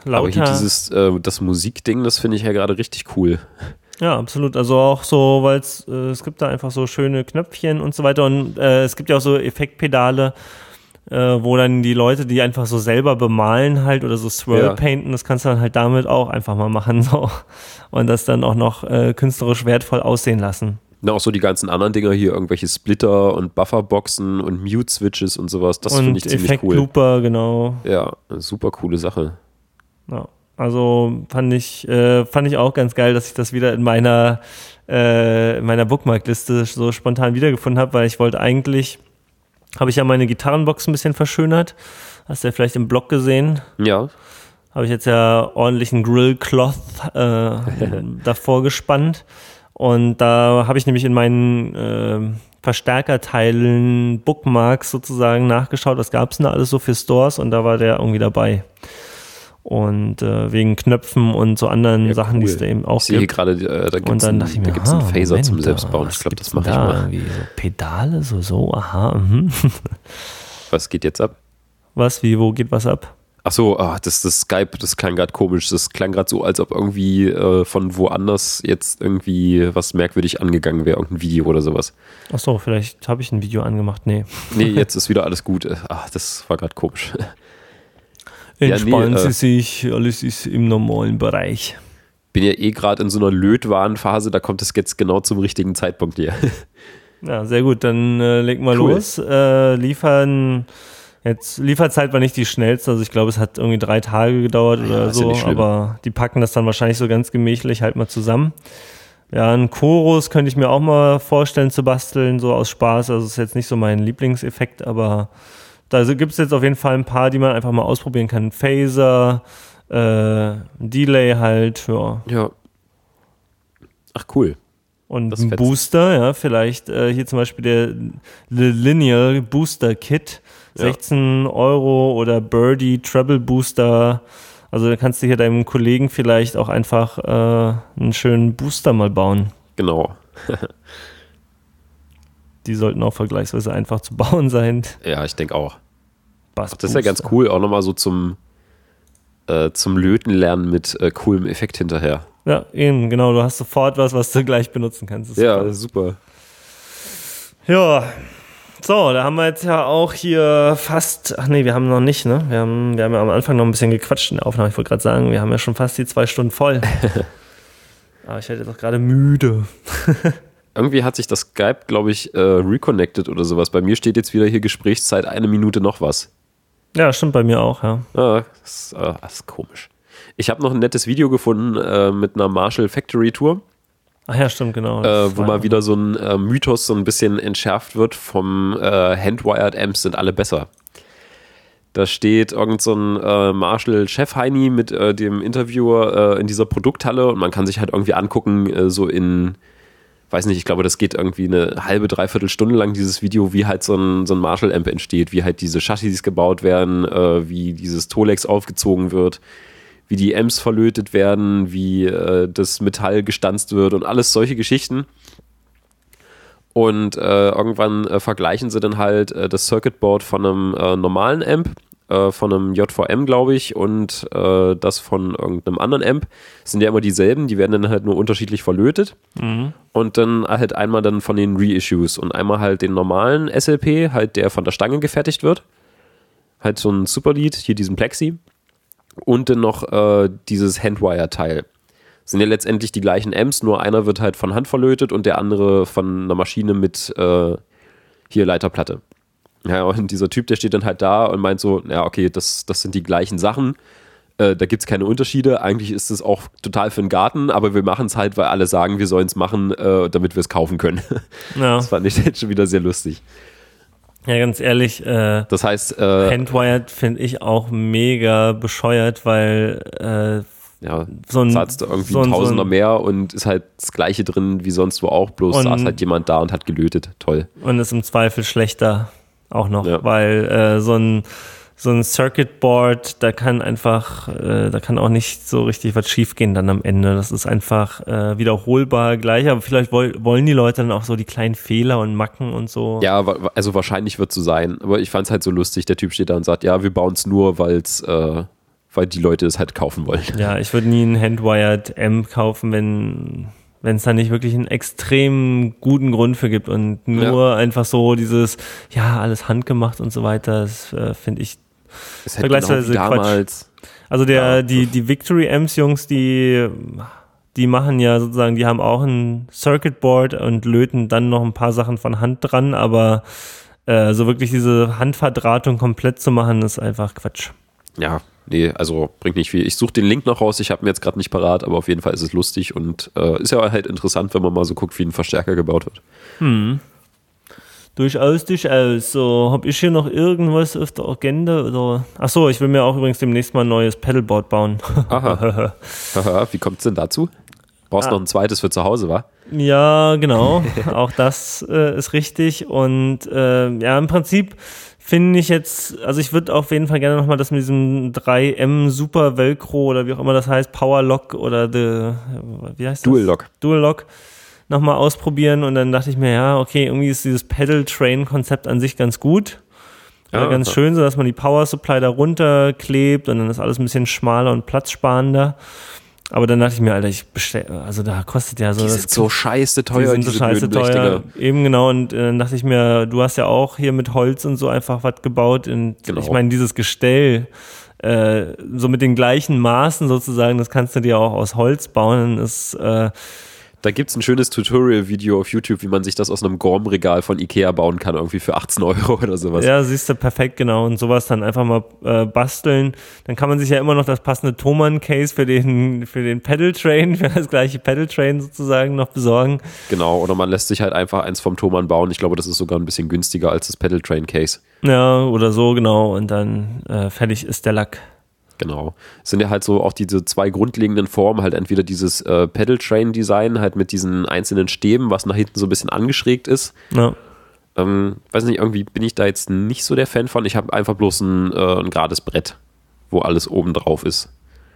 lauter. Aber hier dieses, äh, das Musikding, das finde ich ja gerade richtig cool. Ja, absolut. Also auch so, weil es äh, es gibt da einfach so schöne Knöpfchen und so weiter und äh, es gibt ja auch so Effektpedale, äh, wo dann die Leute, die einfach so selber bemalen halt oder so Swirl Ja. painten, das kannst du dann halt damit auch einfach mal machen so und das dann auch noch äh, künstlerisch wertvoll aussehen lassen. Na, auch so die ganzen anderen Dinger hier, irgendwelche Splitter und Bufferboxen und Mute-Switches und sowas, das finde ich ziemlich cool. Effektlooper, genau. Ja, eine super coole Sache. Ja. Also fand ich, äh, fand ich auch ganz geil, dass ich das wieder in meiner, äh, in meiner Bookmark-Liste so spontan wiedergefunden habe, weil ich wollte eigentlich, habe ich ja meine Gitarrenbox ein bisschen verschönert. Hast du ja vielleicht im Blog gesehen. Ja. Habe ich jetzt ja ordentlichen Grill-Cloth äh, davor gespannt. Und da habe ich nämlich in meinen äh, Verstärkerteilen Bookmarks sozusagen nachgeschaut, was gab es denn da alles so für Stores und da war der irgendwie dabei. Und äh, wegen Knöpfen und so anderen Ja, Sachen, cool. die es da eben auch Ich sehe hier gibt. gerade, äh, da gibt Und es dann einen, dachte ich mir, da gibt's einen ah, Phaser Moment, zum Selbstbauen. was Ich glaube, das gibt's mache ich denn da? mal. Irgendwie so Pedale, so, so, aha, mhm. Was geht jetzt ab? Was, wie, wo geht was ab? Ach so, ah, das, das Skype, das klang gerade komisch. Das klang gerade so, als ob irgendwie äh, von woanders jetzt irgendwie was merkwürdig angegangen wäre, irgendein Video oder sowas. Ach so, vielleicht habe ich ein Video angemacht, nee. Nee, jetzt ist wieder alles gut. Ach, das war gerade komisch. Entspannen Ja, nee, äh, Sie sich, alles ist im normalen Bereich. Bin ja eh gerade in so einer Lötwarenphase, da kommt es jetzt genau zum richtigen Zeitpunkt hier. Ja, sehr gut, dann äh, legen wir Cool. los. Äh, liefern, jetzt Lieferzeit war nicht die schnellste, also ich glaube, es hat irgendwie drei Tage gedauert Ja, oder ist ja so, nicht schlimm. aber die packen das dann wahrscheinlich so ganz gemächlich halt mal zusammen. Ja, ein Chorus könnte ich mir auch mal vorstellen zu basteln, so aus Spaß, also ist jetzt nicht so mein Lieblingseffekt, aber da gibt es jetzt auf jeden Fall ein paar, die man einfach mal ausprobieren kann. Phaser, äh, Delay halt, ja. Ja. Ach, cool. Und Das ein fetzt. Booster, ja, vielleicht äh, hier zum Beispiel der Le Linear Booster Kit, Ja. sechzehn Euro oder Birdie Treble Booster. Also da kannst du hier deinem Kollegen vielleicht auch einfach äh, einen schönen Booster mal bauen. Genau. Die sollten auch vergleichsweise einfach zu bauen sein. Ja, ich denke auch. Bass Ach, das ist ja ganz cool, auch nochmal so zum, äh, zum Löten lernen mit äh, coolem Effekt hinterher. Ja, eben, genau. Du hast sofort was, was du gleich benutzen kannst. Das ist Ja, super. super. Ja, so, da haben wir jetzt ja auch hier fast, ach nee, wir haben noch nicht, ne? Wir haben, wir haben ja am Anfang noch ein bisschen gequatscht in der Aufnahme. Ich wollte gerade sagen, wir haben ja schon fast die zwei Stunden voll. Aber ich werde jetzt auch gerade müde. Irgendwie hat sich das Skype, glaube ich, äh, reconnected oder sowas. Bei mir steht jetzt wieder hier Gesprächszeit eine Minute noch was. Ja, stimmt bei mir auch, ja. Ah, das, ist, ah, das ist komisch. Ich habe noch ein nettes Video gefunden äh, mit einer Marshall Factory Tour, Ach ja, stimmt, genau. äh, Das wo war mal ja- wieder so ein äh, Mythos so ein bisschen entschärft wird vom äh, Handwired Amps sind alle besser. Da steht irgend so ein äh, Marshall Chef-Heini mit äh, dem Interviewer äh, in dieser Produkthalle und man kann sich halt irgendwie angucken, äh, so in, weiß nicht, ich glaube, das geht irgendwie eine halbe, dreiviertel Stunde lang, dieses Video, wie halt so ein, so ein Marshall-Amp entsteht, wie halt diese Chassis gebaut werden, äh, wie dieses Tolex aufgezogen wird, wie die Amps verlötet werden, wie äh, das Metall gestanzt wird und alles solche Geschichten. Und äh, irgendwann äh, vergleichen sie dann halt äh, das Circuitboard von einem äh, normalen Amp, äh, von einem J V M, glaube ich, und äh, das von irgendeinem anderen Amp. Das sind ja immer dieselben, die werden dann halt nur unterschiedlich verlötet. Mhm. Und dann halt einmal dann von den Reissues und einmal halt den normalen S L P, halt der von der Stange gefertigt wird. Halt so ein Superlead, hier diesen Plexi. Und dann noch äh, dieses Handwire-Teil. Sind ja letztendlich die gleichen Amps, nur einer wird halt von Hand verlötet und der andere von einer Maschine mit äh, hier Leiterplatte. Ja, und dieser Typ, der steht dann halt da und meint so, ja, okay, das, das sind die gleichen Sachen. Äh, da gibt es keine Unterschiede. Eigentlich ist es auch total für den Garten, aber wir machen es halt, weil alle sagen, wir sollen es machen, äh, damit wir es kaufen können. Ja. Das fand ich jetzt schon wieder sehr lustig. Ja, ganz ehrlich, äh, Das heißt, äh, Handwired finde ich auch mega bescheuert, weil äh, ja, so ein zahlst du irgendwie so ein- ein Tausender so ein- mehr und ist halt das Gleiche drin wie sonst wo auch, bloß Und- saß halt jemand da und hat gelötet. Toll. und ist im Zweifel schlechter auch noch, Ja. weil äh, so ein so ein Circuitboard, da kann einfach, äh, da kann auch nicht so richtig was schiefgehen dann am Ende. Das ist einfach äh, wiederholbar gleich, aber vielleicht woll, wollen die Leute dann auch so die kleinen Fehler und Macken und so. Ja, wa- also wahrscheinlich wird es so sein, aber ich fand es halt so lustig. Der Typ steht da und sagt, ja, wir bauen es nur, weil es äh, weil die Leute es halt kaufen wollen. Ja, ich würde nie einen Handwired M kaufen, wenn wenn es da nicht wirklich einen extrem guten Grund für gibt und nur ja. einfach so dieses, ja, alles handgemacht und so weiter, das äh, finde ich ist halt vergleichsweise genau damals. Quatsch. Also der, ja. die, die Victory Amps Jungs, die, die machen ja sozusagen, die haben auch ein Circuit Board und löten dann noch ein paar Sachen von Hand dran, aber äh, so wirklich diese Handverdrahtung komplett zu machen, ist einfach Quatsch. Ja, nee, also bringt nicht viel. Ich suche den Link noch raus, ich habe mir jetzt gerade nicht parat, aber auf jeden Fall ist es lustig und äh, ist ja halt interessant, wenn man mal so guckt, wie ein Verstärker gebaut wird. Hm. Durchaus, durchaus. So, habe ich hier noch irgendwas auf der Agenda? Oder? Achso, ich will mir auch übrigens demnächst mal ein neues Pedalboard bauen. Aha. Aha. Wie kommt es denn dazu? Brauchst du ah. noch ein zweites für zu Hause, wa? Ja, genau. Auch das äh, ist richtig. Und äh, ja, im Prinzip finde ich jetzt, also ich würde auf jeden Fall gerne nochmal das mit diesem drei M Super Velcro oder wie auch immer das heißt, Power Lock oder the, wie heißt das? Dual Lock. Dual Lock nochmal ausprobieren und dann dachte ich mir, ja, okay, irgendwie ist dieses Pedal-Train-Konzept an sich ganz gut. Ja, ganz ja. schön, so dass man die Power Supply da runterklebt und dann ist alles ein bisschen schmaler und platzsparender. Aber dann dachte ich mir, Alter, ich bestelle, also da kostet ja so. Die sind so scheiße teuer, die sind so diese scheiße teuer. Eben genau, und äh, dann dachte ich mir, du hast ja auch hier mit Holz und so einfach was gebaut. Und genau. Ich meine, dieses Gestell, äh, so mit den gleichen Maßen sozusagen, das kannst du dir auch aus Holz bauen. Das ist, äh, Da gibt es ein schönes Tutorial-Video auf YouTube, wie man sich das aus einem Gorm-Regal von Ikea bauen kann, irgendwie für achtzehn Euro oder sowas. Ja, siehst du, perfekt, genau. Und sowas dann einfach mal äh, basteln. Dann kann man sich ja immer noch das passende Thomann-Case für den, für den Pedal-Train, für das gleiche Pedal-Train sozusagen noch besorgen. Genau, oder man lässt sich halt einfach eins vom Thomann bauen. Ich glaube, das ist sogar ein bisschen günstiger als das Pedal-Train-Case. Ja, oder so, genau. Und dann äh, fertig ist der Lack. Genau. Es sind ja halt so auch diese zwei grundlegenden Formen, halt entweder dieses äh, Pedal-Train-Design halt mit diesen einzelnen Stäben, was nach hinten so ein bisschen angeschrägt ist. Ja. Ähm, weiß nicht, irgendwie bin ich da jetzt nicht so der Fan von. Ich habe einfach bloß ein, äh, ein gerades Brett, wo alles oben drauf ist.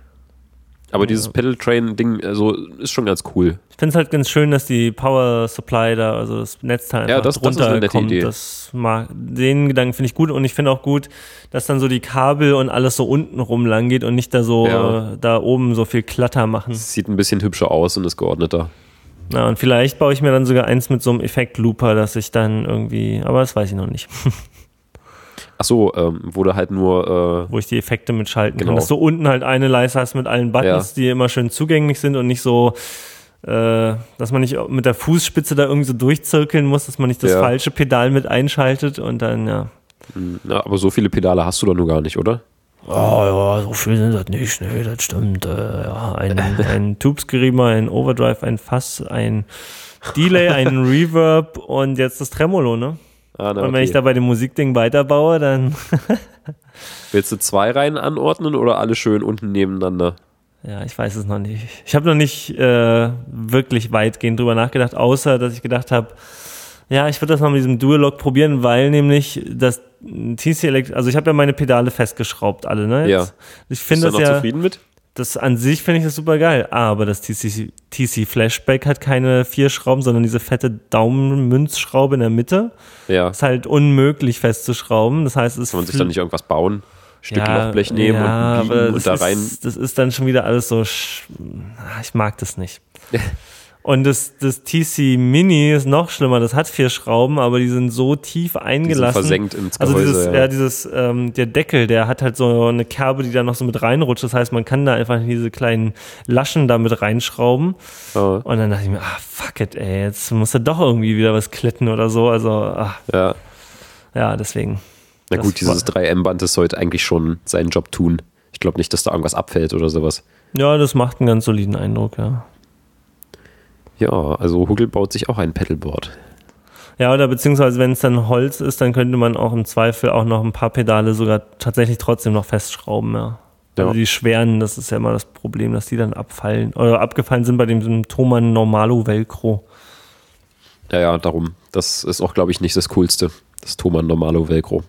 Aber ja. dieses Pedal-Train-Ding also, ist schon ganz cool. Ich finde es halt ganz schön, dass die Power Supply da, also das Netzteil einfach ja, das, drunter das ist eine nette kommt. Idee. Das mag, den Gedanken finde ich gut und ich finde auch gut, dass dann so die Kabel und alles so unten rum lang geht und nicht da so ja. äh, da oben so viel Klatter machen. Das sieht ein bisschen hübscher aus und ist geordneter. Ja, und vielleicht baue ich mir dann sogar eins mit so einem Effekt-Looper, dass ich dann irgendwie, aber das weiß ich noch nicht. Ach so, ähm, wo du halt nur... Äh, wo ich die Effekte mitschalten genau. kann. Dass du unten halt eine Leiste hast mit allen Buttons, ja. die immer schön zugänglich sind und nicht so, äh, dass man nicht mit der Fußspitze da irgendwie so durchzirkeln muss, dass man nicht das ja. falsche Pedal mit einschaltet und dann, ja. Na, aber so viele Pedale hast du doch nur gar nicht, oder? Oh ja, so viel sind das nicht, ne, das stimmt. Äh, ja, ein, ein Tubes-Geriemer, ein Overdrive, ein Fass, ein Delay, ein Reverb und jetzt das Tremolo, ne? Ah, na, und wenn okay. ich da bei dem Musikding weiterbaue, dann... Willst du zwei Reihen anordnen oder alle schön unten nebeneinander? Ja, ich weiß es noch nicht. Ich habe noch nicht äh, wirklich weitgehend drüber nachgedacht, außer dass ich gedacht habe, ja, ich würde das mal mit diesem Dual Lock probieren, weil nämlich das T C Elect, also ich habe ja meine Pedale festgeschraubt, alle, ne? Jetzt. Ja. Ich finde das Bist du noch ja, zufrieden mit? Das an sich finde ich das super geil, aber das T C, T C Flashback hat keine vier Schrauben, sondern diese fette Daumenmünzschraube in der Mitte. Ja. Ist halt unmöglich festzuschrauben. Das heißt, es kann man sich dann nicht irgendwas bauen? Stück ja, Lochblech nehmen ja, und biegen und da ist, rein. Das ist dann schon wieder alles so, sch- ich mag das nicht. Und das, das T C Mini ist noch schlimmer, das hat vier Schrauben, aber die sind so tief eingelassen. Die sind versenkt ins Gehäuse. Also dieses, ja. ja, dieses, ähm, der Deckel, der hat halt so eine Kerbe, die da noch so mit reinrutscht. Das heißt, man kann da einfach diese kleinen Laschen da mit reinschrauben. Oh. Und dann dachte ich mir, ah, fuck it, ey, jetzt muss da doch irgendwie wieder was kletten oder so. Also, ach. Ja. Ja, deswegen. Na gut, dieses drei M Band, das sollte eigentlich schon seinen Job tun. Ich glaube nicht, dass da irgendwas abfällt oder sowas. Ja, das macht einen ganz soliden Eindruck, ja. Ja, also Huggel baut sich auch ein Pedalboard. Ja, oder beziehungsweise wenn es dann Holz ist, dann könnte man auch im Zweifel auch noch ein paar Pedale sogar tatsächlich trotzdem noch festschrauben, ja. Ja. Also die schweren, das ist ja immer das Problem, dass die dann abfallen oder abgefallen sind bei dem Thomann Normalo Velcro. Ja, ja, darum. Das ist auch, glaube ich, nicht das Coolste. Das Thomann Normalo Velcro.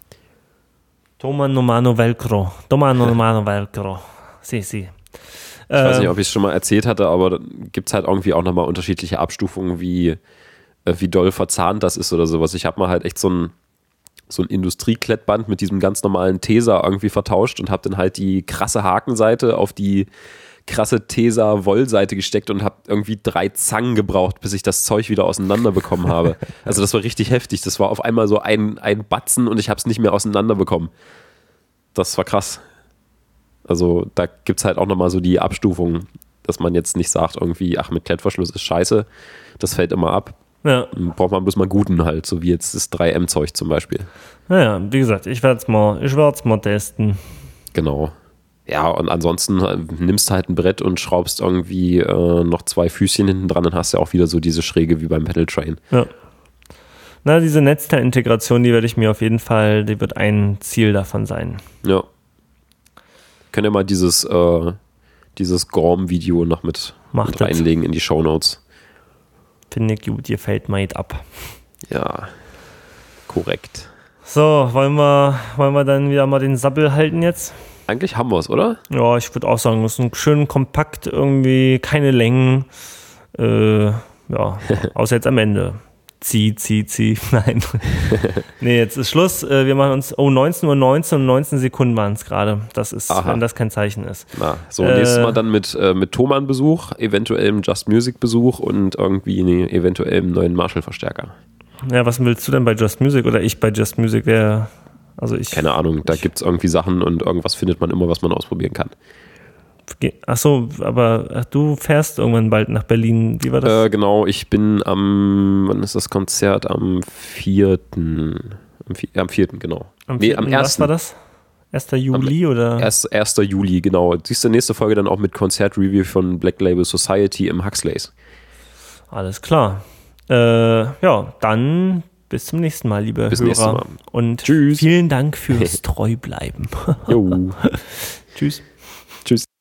Thomann Normalo Velcro. Thomann Normalo Velcro. Si, si. Ich weiß nicht, ob ich es schon mal erzählt hatte, aber da gibt es halt irgendwie auch nochmal unterschiedliche Abstufungen, wie, wie doll verzahnt das ist oder sowas. Ich habe mal halt echt so ein, so ein Industrieklettband mit diesem ganz normalen Tesa irgendwie vertauscht und habe dann halt die krasse Hakenseite auf die krasse Tesa-Wollseite gesteckt und habe irgendwie drei Zangen gebraucht, bis ich das Zeug wieder auseinander bekommen habe. Also das war richtig heftig. Das war auf einmal so ein, ein Batzen und ich habe es nicht mehr auseinander bekommen. Das war krass. Also da gibt es halt auch nochmal so die Abstufung, dass man jetzt nicht sagt irgendwie, ach, mit Klettverschluss ist scheiße. Das fällt immer ab. Ja. Braucht man bloß mal guten halt, so wie jetzt das drei M Zeug zum Beispiel. Naja, wie gesagt, ich werde es mal, ich werde es mal testen. Genau. Ja, und ansonsten nimmst du halt ein Brett und schraubst irgendwie äh, noch zwei Füßchen hinten dran, dann hast du ja auch wieder so diese Schräge wie beim Pedal Train. Ja. Na, diese Netzteil-Integration, die werde ich mir auf jeden Fall, die wird ein Ziel davon sein. Ja. Können ja mal dieses, äh, dieses Gorm-Video noch mit, mit reinlegen in die Shownotes. Finde ich gut, gefällt mir jetzt ab. Ja, korrekt. So, wollen wir, wollen wir dann wieder mal den Sabbel halten jetzt? Eigentlich haben wir es, oder? Ja, ich würde auch sagen, es ist ein schön kompakt irgendwie, keine Längen. Äh, ja, außer jetzt am Ende. Zieh, zieh, zieh. Nein. Nee, jetzt ist Schluss. Wir machen uns, oh, neunzehn Uhr neunzehn und neunzehn Sekunden waren es gerade. Das ist, Aha. wenn das kein Zeichen ist. Na, so, äh, nächstes Mal dann mit, äh, mit Thomann-Besuch, eventuell einem Just Music-Besuch und irgendwie nee, eventuell einem neuen Marshall-Verstärker. Ja, was willst du denn bei Just Music oder ich bei Just Music? Wer, also ich. Keine Ahnung, da gibt es irgendwie Sachen und irgendwas findet man immer, was man ausprobieren kann. Achso, aber ach, du fährst irgendwann bald nach Berlin. Wie war das? Äh, genau, ich bin am, wann ist das Konzert? Am vierten Am, vi- am vierten genau. Am nee, am ersten Was war das? erster Juli am, oder? erster Juli, genau. Siehst du nächste Folge dann auch mit Konzertreview von Black Label Society im Huxleys. Alles klar. Äh, ja, dann bis zum nächsten Mal, liebe bis Hörer. Nächstes Mal. Und Tschüss. Vielen Dank fürs Treubleiben. Jo. Tschüss. Tschüss.